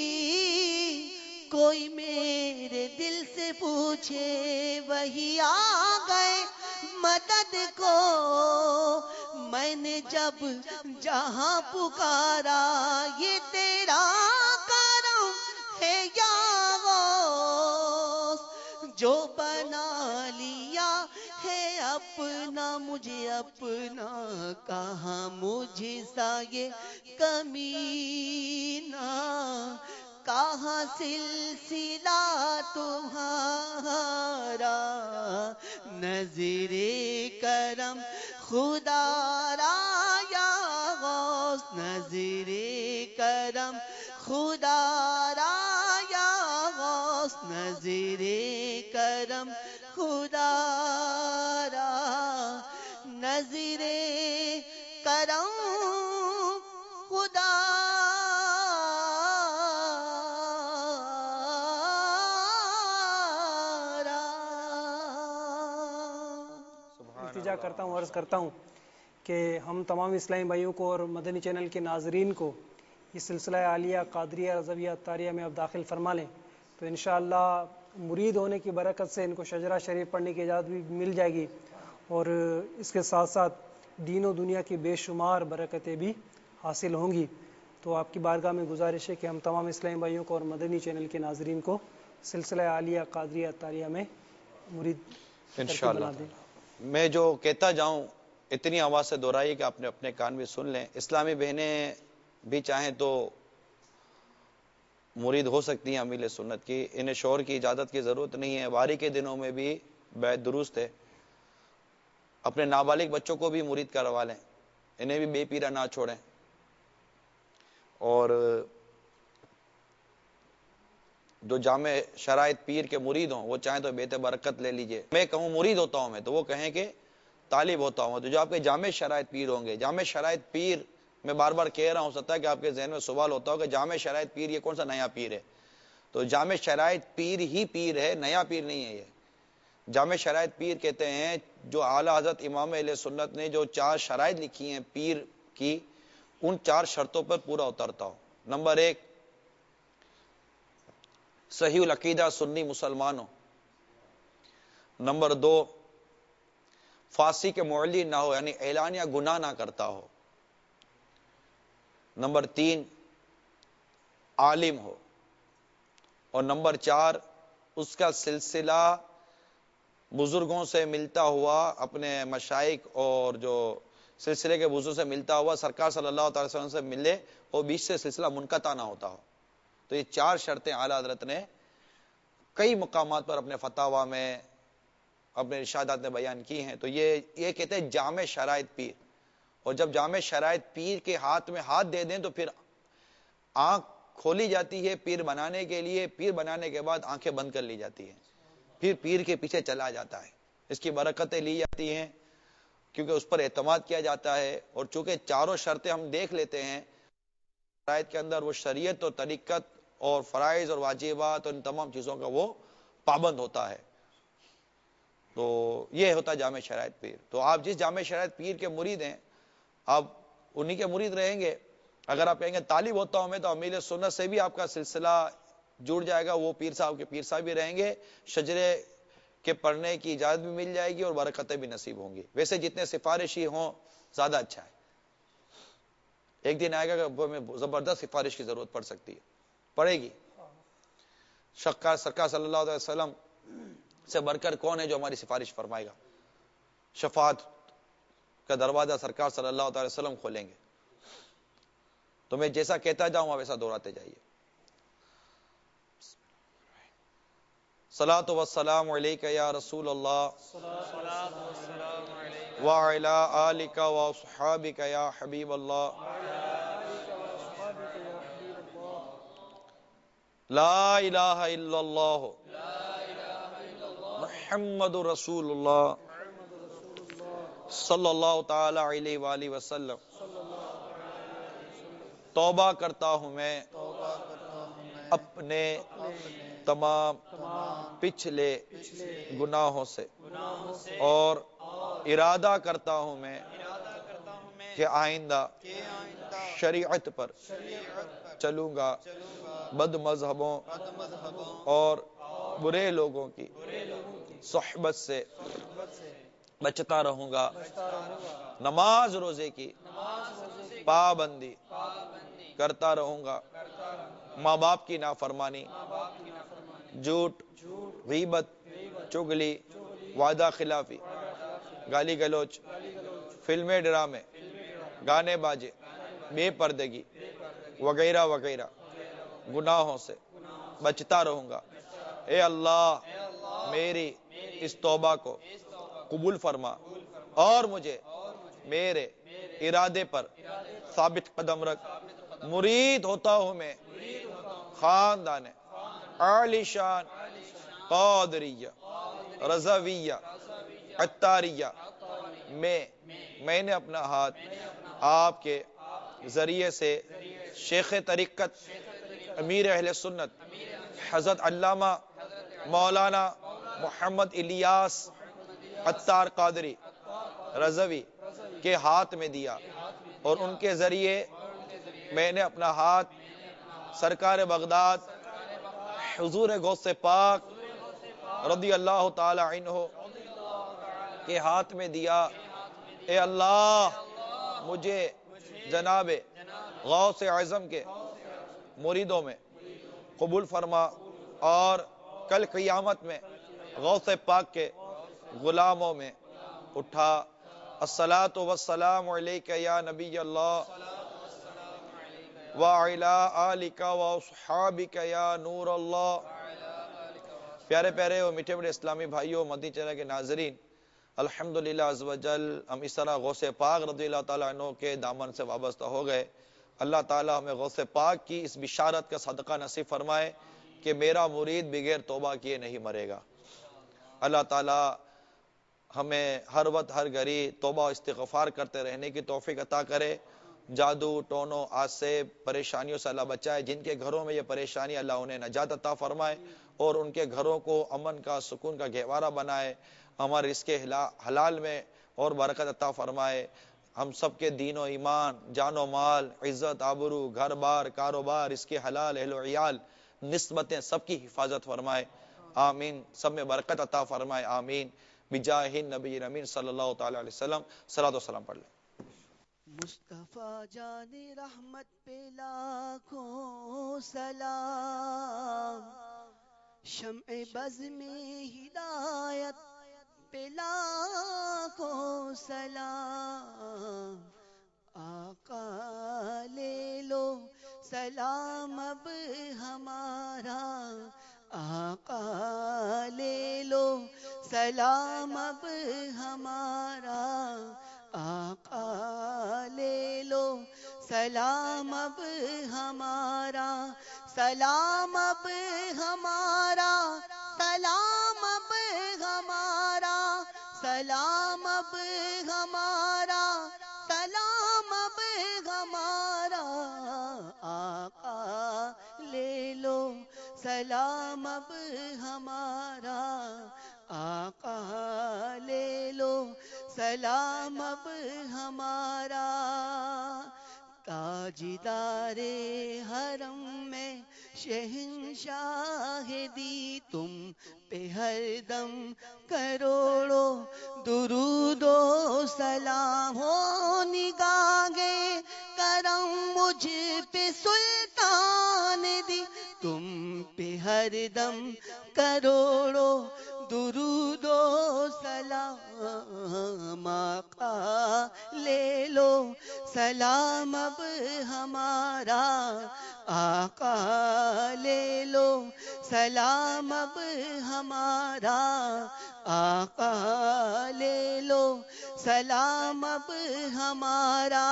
کوئی میرے دل سے پوچھے وہی آ گئے مدد کو میں نے جب جہاں پکارا یہ تیرا کرم ہے یا غوث جو بنا لیا ہے اپنا مجھے اپنا کہاں مجھ سا یہ کمینہ کہاں سلسلہ تمہارا نظر کرم خدا را یا غوث نظر کرم خدا را یا غوث نظر کرم خدا را نظر کرم خدا التجا کرتا ہوں، عرض کرتا ہوں کہ ہم تمام اسلامی بھائیوں کو اور مدنی چینل کے ناظرین کو یہ سلسلہ عالیہ قادریہ رضویہ طاریہ میں اب داخل فرما لیں تو انشاءاللہ مرید ہونے کی برکت سے ان کو شجرہ شریف پڑھنے کی اجازت بھی مل جائے گی اور اس کے ساتھ ساتھ دین و دنیا کی بے شمار برکتیں بھی حاصل ہوں گی. تو آپ کی بارگاہ میں گزارش ہے کہ ہم تمام اسلامی بھائیوں کو اور مدنی چینل کے ناظرین کو سلسلہ عالیہ قادریہ طاریہ میں مرید انشاءاللہ. میں جو کہتا جاؤں اتنی آواز سے دہرائیے کہ آپ نے اپنے کان میں سن لیں. اسلامی بہنیں بھی چاہیں تو مرید ہو سکتی ہیں امیل سنت کی، انہیں شوہر کی اجازت کی ضرورت نہیں ہے. واری کے دنوں میں بھی بیعت درست ہے. اپنے نابالغ بچوں کو بھی مرید کروا لیں، انہیں بھی بے پیرا نہ چھوڑیں. اور جو جامع شرائط پیر کے مرید ہوں وہ چاہیں تو بیت برکت لے لیجئے. میں کہوں مرید ہوتا ہوں میں تو وہ کہیں کہ طالب ہوتا ہوں. تو جو آپ کے جامع شرائط پیر ہوں گے، جامع شرائط پیر میں بار بار کہہ رہا ہوں، سکتا ہے کہ آپ کے ذہن میں سوال ہوتا ہو کہ جامع شرائط پیر یہ کون سا نیا پیر ہے. تو جامع شرائط پیر ہی پیر ہے، نیا پیر نہیں ہے. یہ جامع شرائط پیر کہتے ہیں جو اعلیٰ حضرت امام اہل سنت نے جو 4 شرائط لکھی ہیں پیر کی، ان 4 شرطوں پر پورا اترتا ہو. نمبر 1، صحیح العقیدہ سنی مسلمان ہو. نمبر 2، فاسق کے معلن نہ ہو، یعنی اعلانیہ گناہ نہ کرتا ہو۔ نمبر 3 عالم ہو، اور نمبر 4 اس کا سلسلہ بزرگوں سے ملتا ہوا، اپنے مشائخ اور جو سلسلے کے بزرگ سے ملتا ہوا سرکار صلی اللہ تعالی وسلم سے ملے، اور بیچ سے سلسلہ منقطع نہ ہوتا ہو۔ تو یہ 4 شرطیں اعلیٰ حضرت نے کئی مقامات پر اپنے فتاویٰ میں، اپنے ارشادات میں بیان کی ہیں۔ تو یہ کہتے ہیں جامع شرائط پیر، اور جب جامع شرائط پیر کے ہاتھ میں ہاتھ دے دیں تو پھر آنکھ کھولی جاتی ہے پیر بنانے کے لیے، پیر بنانے کے بعد آنکھیں بند کر لی جاتی ہیں، پھر پیر کے پیچھے چلا جاتا ہے، اس کی برکتیں لی جاتی ہیں کیونکہ اس پر اعتماد کیا جاتا ہے۔ اور چونکہ 4 شرطیں ہم دیکھ لیتے ہیں شرائط کے اندر، وہ شریعت اور طریقت اور فرائض اور واجبات اور ان تمام چیزوں کا وہ پابند ہوتا ہے۔ تو یہ ہوتا ہے جامع شرائط پیر۔ تو آپ جس جامع شرائط پیر کے مرید ہیں، آپ انہی کے مرید رہیں گے۔ اگر آپ کہیں گے طالب ہوتا ہوں میں، تو امیر سنت سے بھی آپ کا سلسلہ جڑ جائے گا، وہ پیر صاحب کے پیر صاحب بھی رہیں گے، شجرے کے پڑھنے کی اجازت بھی مل جائے گی اور برکتیں بھی نصیب ہوں گی۔ ویسے جتنے سفارشی ہوں زیادہ اچھا ہے، ایک دن آئے گا کہ ہمیں زبردست سفارش کی ضرورت پڑ سکتی ہے، پڑے گی۔ سرکار صلی اللہ علیہ وسلم سے بڑھ کر کون ہے جو ہماری سفارش فرمائے گا؟ شفاعت کا دروازہ سرکار صلی اللہ علیہ وسلم کھولیں گے۔ تو میں جیسا کہتا جاؤں آپ ویسا دہراتے جائیے۔ صلاۃ والسلام علیک یا رسول اللہ وعلی آلک واصحابک یا حبیب اللہ، لا الہ الا اللہ محمد رسول اللہ صلی اللہ تعالی علیہ وآلہ وسلم۔ توبہ کرتا ہوں میں اپنے تمام پچھلے گناہوں سے، اور ارادہ کرتا ہوں میں کہ آئندہ شریعت پر چلوں گا، بد مذہبوں اور برے لوگوں کی صحبت سے بچتا رہوں گا، نماز روزے کی پابندی کرتا رہوں گا، ماں باپ کی نافرمانی، جھوٹ، غیبت، چغلی، وعدہ خلافی، گالی گلوچ، فلمیں، ڈرامے، گانے باجے، بے پردگی وغیرہ وغیرہ گناہوں سے بچتا رہوں گا۔ اے اللہ میری اس توبہ کو قبول فرما، اور مجھے میرے ارادے پر ثابت قدم رکھ۔ مرید ہوتا ہوں میں خاندان عالی شان قادریہ، رضویہ، عطاریہ میں نے اپنا ہاتھ آپ کے ذریعے سے شیخ طریقت امیر اہل سنت حضرت علامہ مولانا محمد الیاس عطار قادری رضوی کے ہاتھ میں دیا، اور ان کے ذریعے میں نے اپنا ہاتھ سرکار بغداد حضور غوث پاک رضی اللہ تعالی عنہ کے ہاتھ میں دیا۔ اے اللہ مجھے جناب غوث اعظم کے مریدوں میں قبول فرما، اور کل قیامت میں غوث پاک کے غلاموں میں اٹھا۔ الصلاۃ والسلام علیک یا نبی اللہ وعلی آلک واصحابک یا نور اللہ۔ پیارے پیارے اور میٹھے میٹھے اسلامی بھائیوں، مدنی چینل کے ناظرین، الحمدللہ عز وجل ہم اس طرح غوث پاک رضی اللہ تعالیٰ عنہ کے دامن سے وابستہ ہو گئے۔ اللہ تعالیٰ ہمیں غوث پاک کی اس بشارت کا صدقہ نصیب فرمائے کہ میرا مرید بغیر توبہ کیے نہیں مرے گا۔ اللہ تعالیٰ ہمیں ہر وقت ہر گھڑی توبہ و استغفار کرتے رہنے کی توفیق عطا کرے۔ جادو، ٹونوں، آسیب، پریشانیوں سے اللہ بچائے۔ جن کے گھروں میں یہ پریشانی، اللہ انہیں نجات عطا فرمائے اور ان کے گھروں کو امن کا، سکون کا گہوارہ بنائے۔ ہمارے رزق حلال میں اور برکت عطا فرمائے۔ ہم سب کے دین و ایمان، جان و مال، عزت، آبرو، گھر بار، کاروبار، رزق حلال، اہل و عیال، نسبتیں سب کی حفاظت فرمائے۔ آمین۔ سب میں برکت عطا فرمائے۔ آمین۔ بجاہ نبی امین صلی اللہ تعالی علیہ وسلم. صلاۃ و سلام پڑھ لیں. مصطفیٰ جان رحمت پہ لاکھوں سلام، شمع بز میں ہدایت پہ لاکھوں سلام. آقا لے لو سلام اب ہمارا، آقا لے لو سلام اب ہمارا، آقا لے لو سلام اب ہمارا. سلام اب ہمارا، سلام اب ہمارا، سلام اب ہمارا، سلام اب ہمارا. آقا لے لو سلام اب ہمارا، آقا لے لو سلام اب ہمارا. تاجدار حرم میں شہنشاہ دی، تم پہ ہر دم کروڑوں درود و سلام. ہو نگاہے کرم مجھ پہ سلطان دی، تم پہ ہر دم کروڑوں درود و سلام. آقا لے لو سلام اب ہمارا، آقا لے لو سلام اب ہمارا، آقا لے لو سلام اب ہمارا.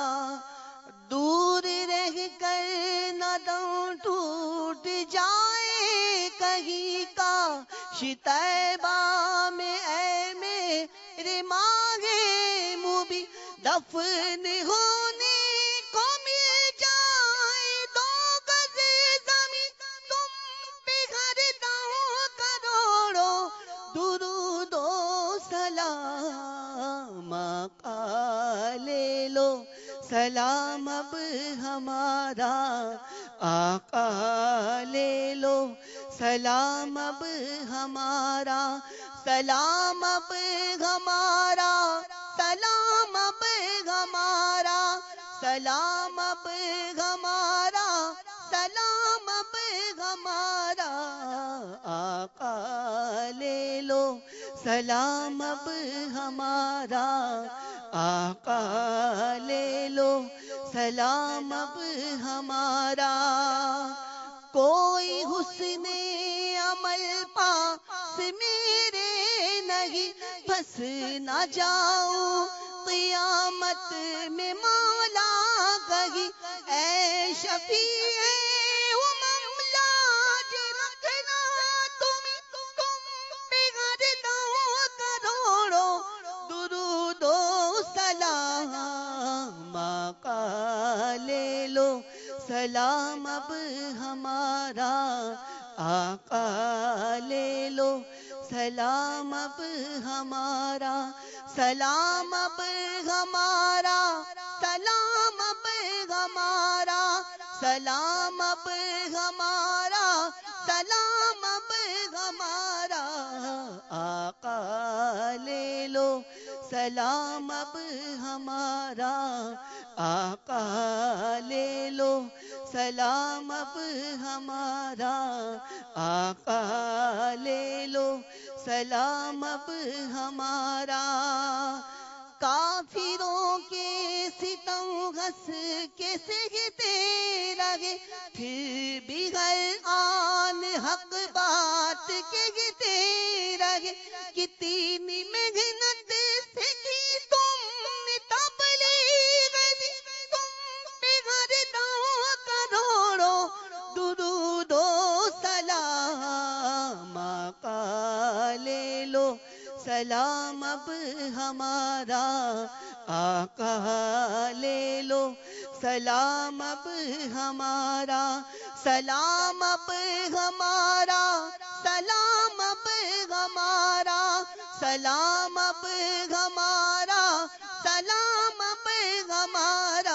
دور رہ کر نہ دم ٹوٹ جائے کہیں کا، طیبہ میں اے میرے مانگے مبی، دفن ہونے کو مل جائے 2 گز زمین، تم پہ ہر دم کروڑوں درود و سلام. آقا لے لو سلام اب ہمارا، آقا لے لو سلام اب ہمارا. سلام اب ہمارا، سلام اب ہمارا، سلام اب ہمارا، سلام اب ہمارا. آقا لے لو سلام اب ہمارا، آقا لے لو سلام اب ہمارا. کوئی حسن عمل پاس میرے نہیں، پھنس نہ جاؤں قیامت میں مولا کہیں. اے شفیع امم لاج رکھنا تم پہ ہر دم کروڑوں درود و سلام. آقا لے لو سلام اب ہمارا، آقا لے لو سلام اب ہمارا. سلام اب ہمارا، سلام اب ہمارا، سلام اب ہمارا، سلام اب ہمارا. آقا لے لو سلام اب ہمارا، آقا لے لو سلام اب ہمارا، آقا لے لو سلام اب ہمارا. کافروں کے ستم ہنس کے سہتے رہے، پھر بھی ہر آن حق بات کہتے رہے. کتنی محنت سے کی تم نے تبلیغ دی، تم پہ ہر دم کروڑوں درود و سلام. آقا لے لو سلام اب ہمارا، آقا لے لو سلام اب ہمارا. سلام اب ہمارا، سلام اب ہمارا، سلام اب ہمارا، سلام اب ہمارا.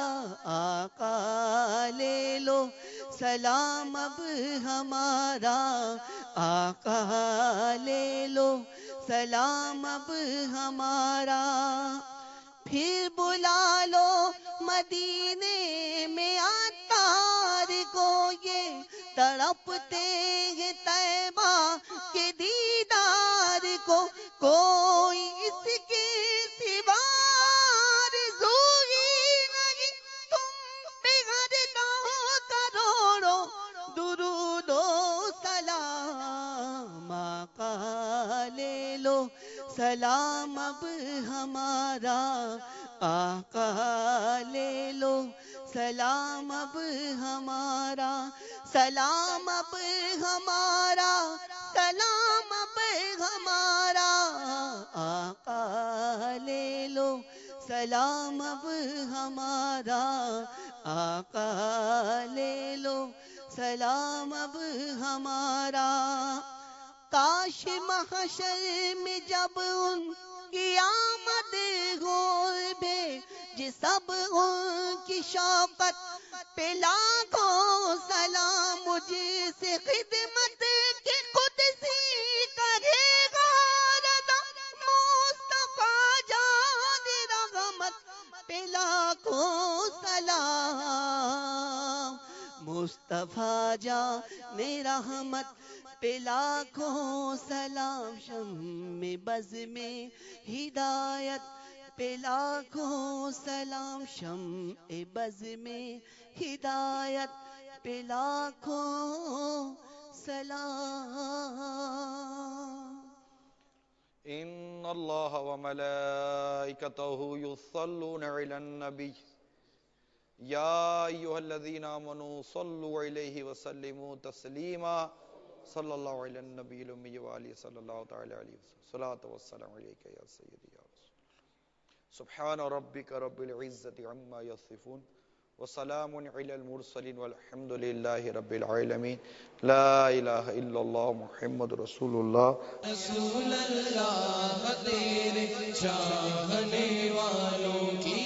آقا لے لو سلام اب ہمارا، آقا لے لو سلام اب ہمارا. پھر بلا لو مدینے میں عطار کو، یہ تڑپتے ہیں طیبہ کے دیدار کو. کوئی اس کے سوا آرزوئی نہیں، تم پہ ہر دو کروڑوں درود و سلام. آقا لے لو سلام اب ہمارا، آقا لے لو سلام اب ہمارا. سلام اب ہمارا، سلام اب ہمارا، آقا لے لو سلام اب ہمارا، آقا لے لو سلام اب ہمارا. کاش محشر میں جب ان کی آمد ہو بھیج سب ان کی شوقت پہ لاکھوں سلام. مجھ سے خدمت کی قدسی کرے گا رضا، مصطفیٰ جان رحمت پہ لاکھوں سلام. مصطفیٰ جان رحمت پہ لاکھوں سلام. شمع بز میں ہدایت پہ لاکھوں سلام. شمع بز میں ہدایت پہ لاکھوں سلام. ان اللہ وملائکتہ یصلون علی النبی یا ایھا الذین آمنوا صلوا علیہ وسلموا تسلیما. صلی اللہ علی النبی الامی وآلہ صلی اللہ تعالی علیہ وسلم. صلاۃ والسلام علیک یا سیدی یا رسول. سبحان ربک رب العزۃ عما یصفون وسلام علی المرسلین والحمد للہ رب العالمین. لا الہ الا اللہ محمد رسول اللہ. رسول اللہ تیرے چاہنے والوں کی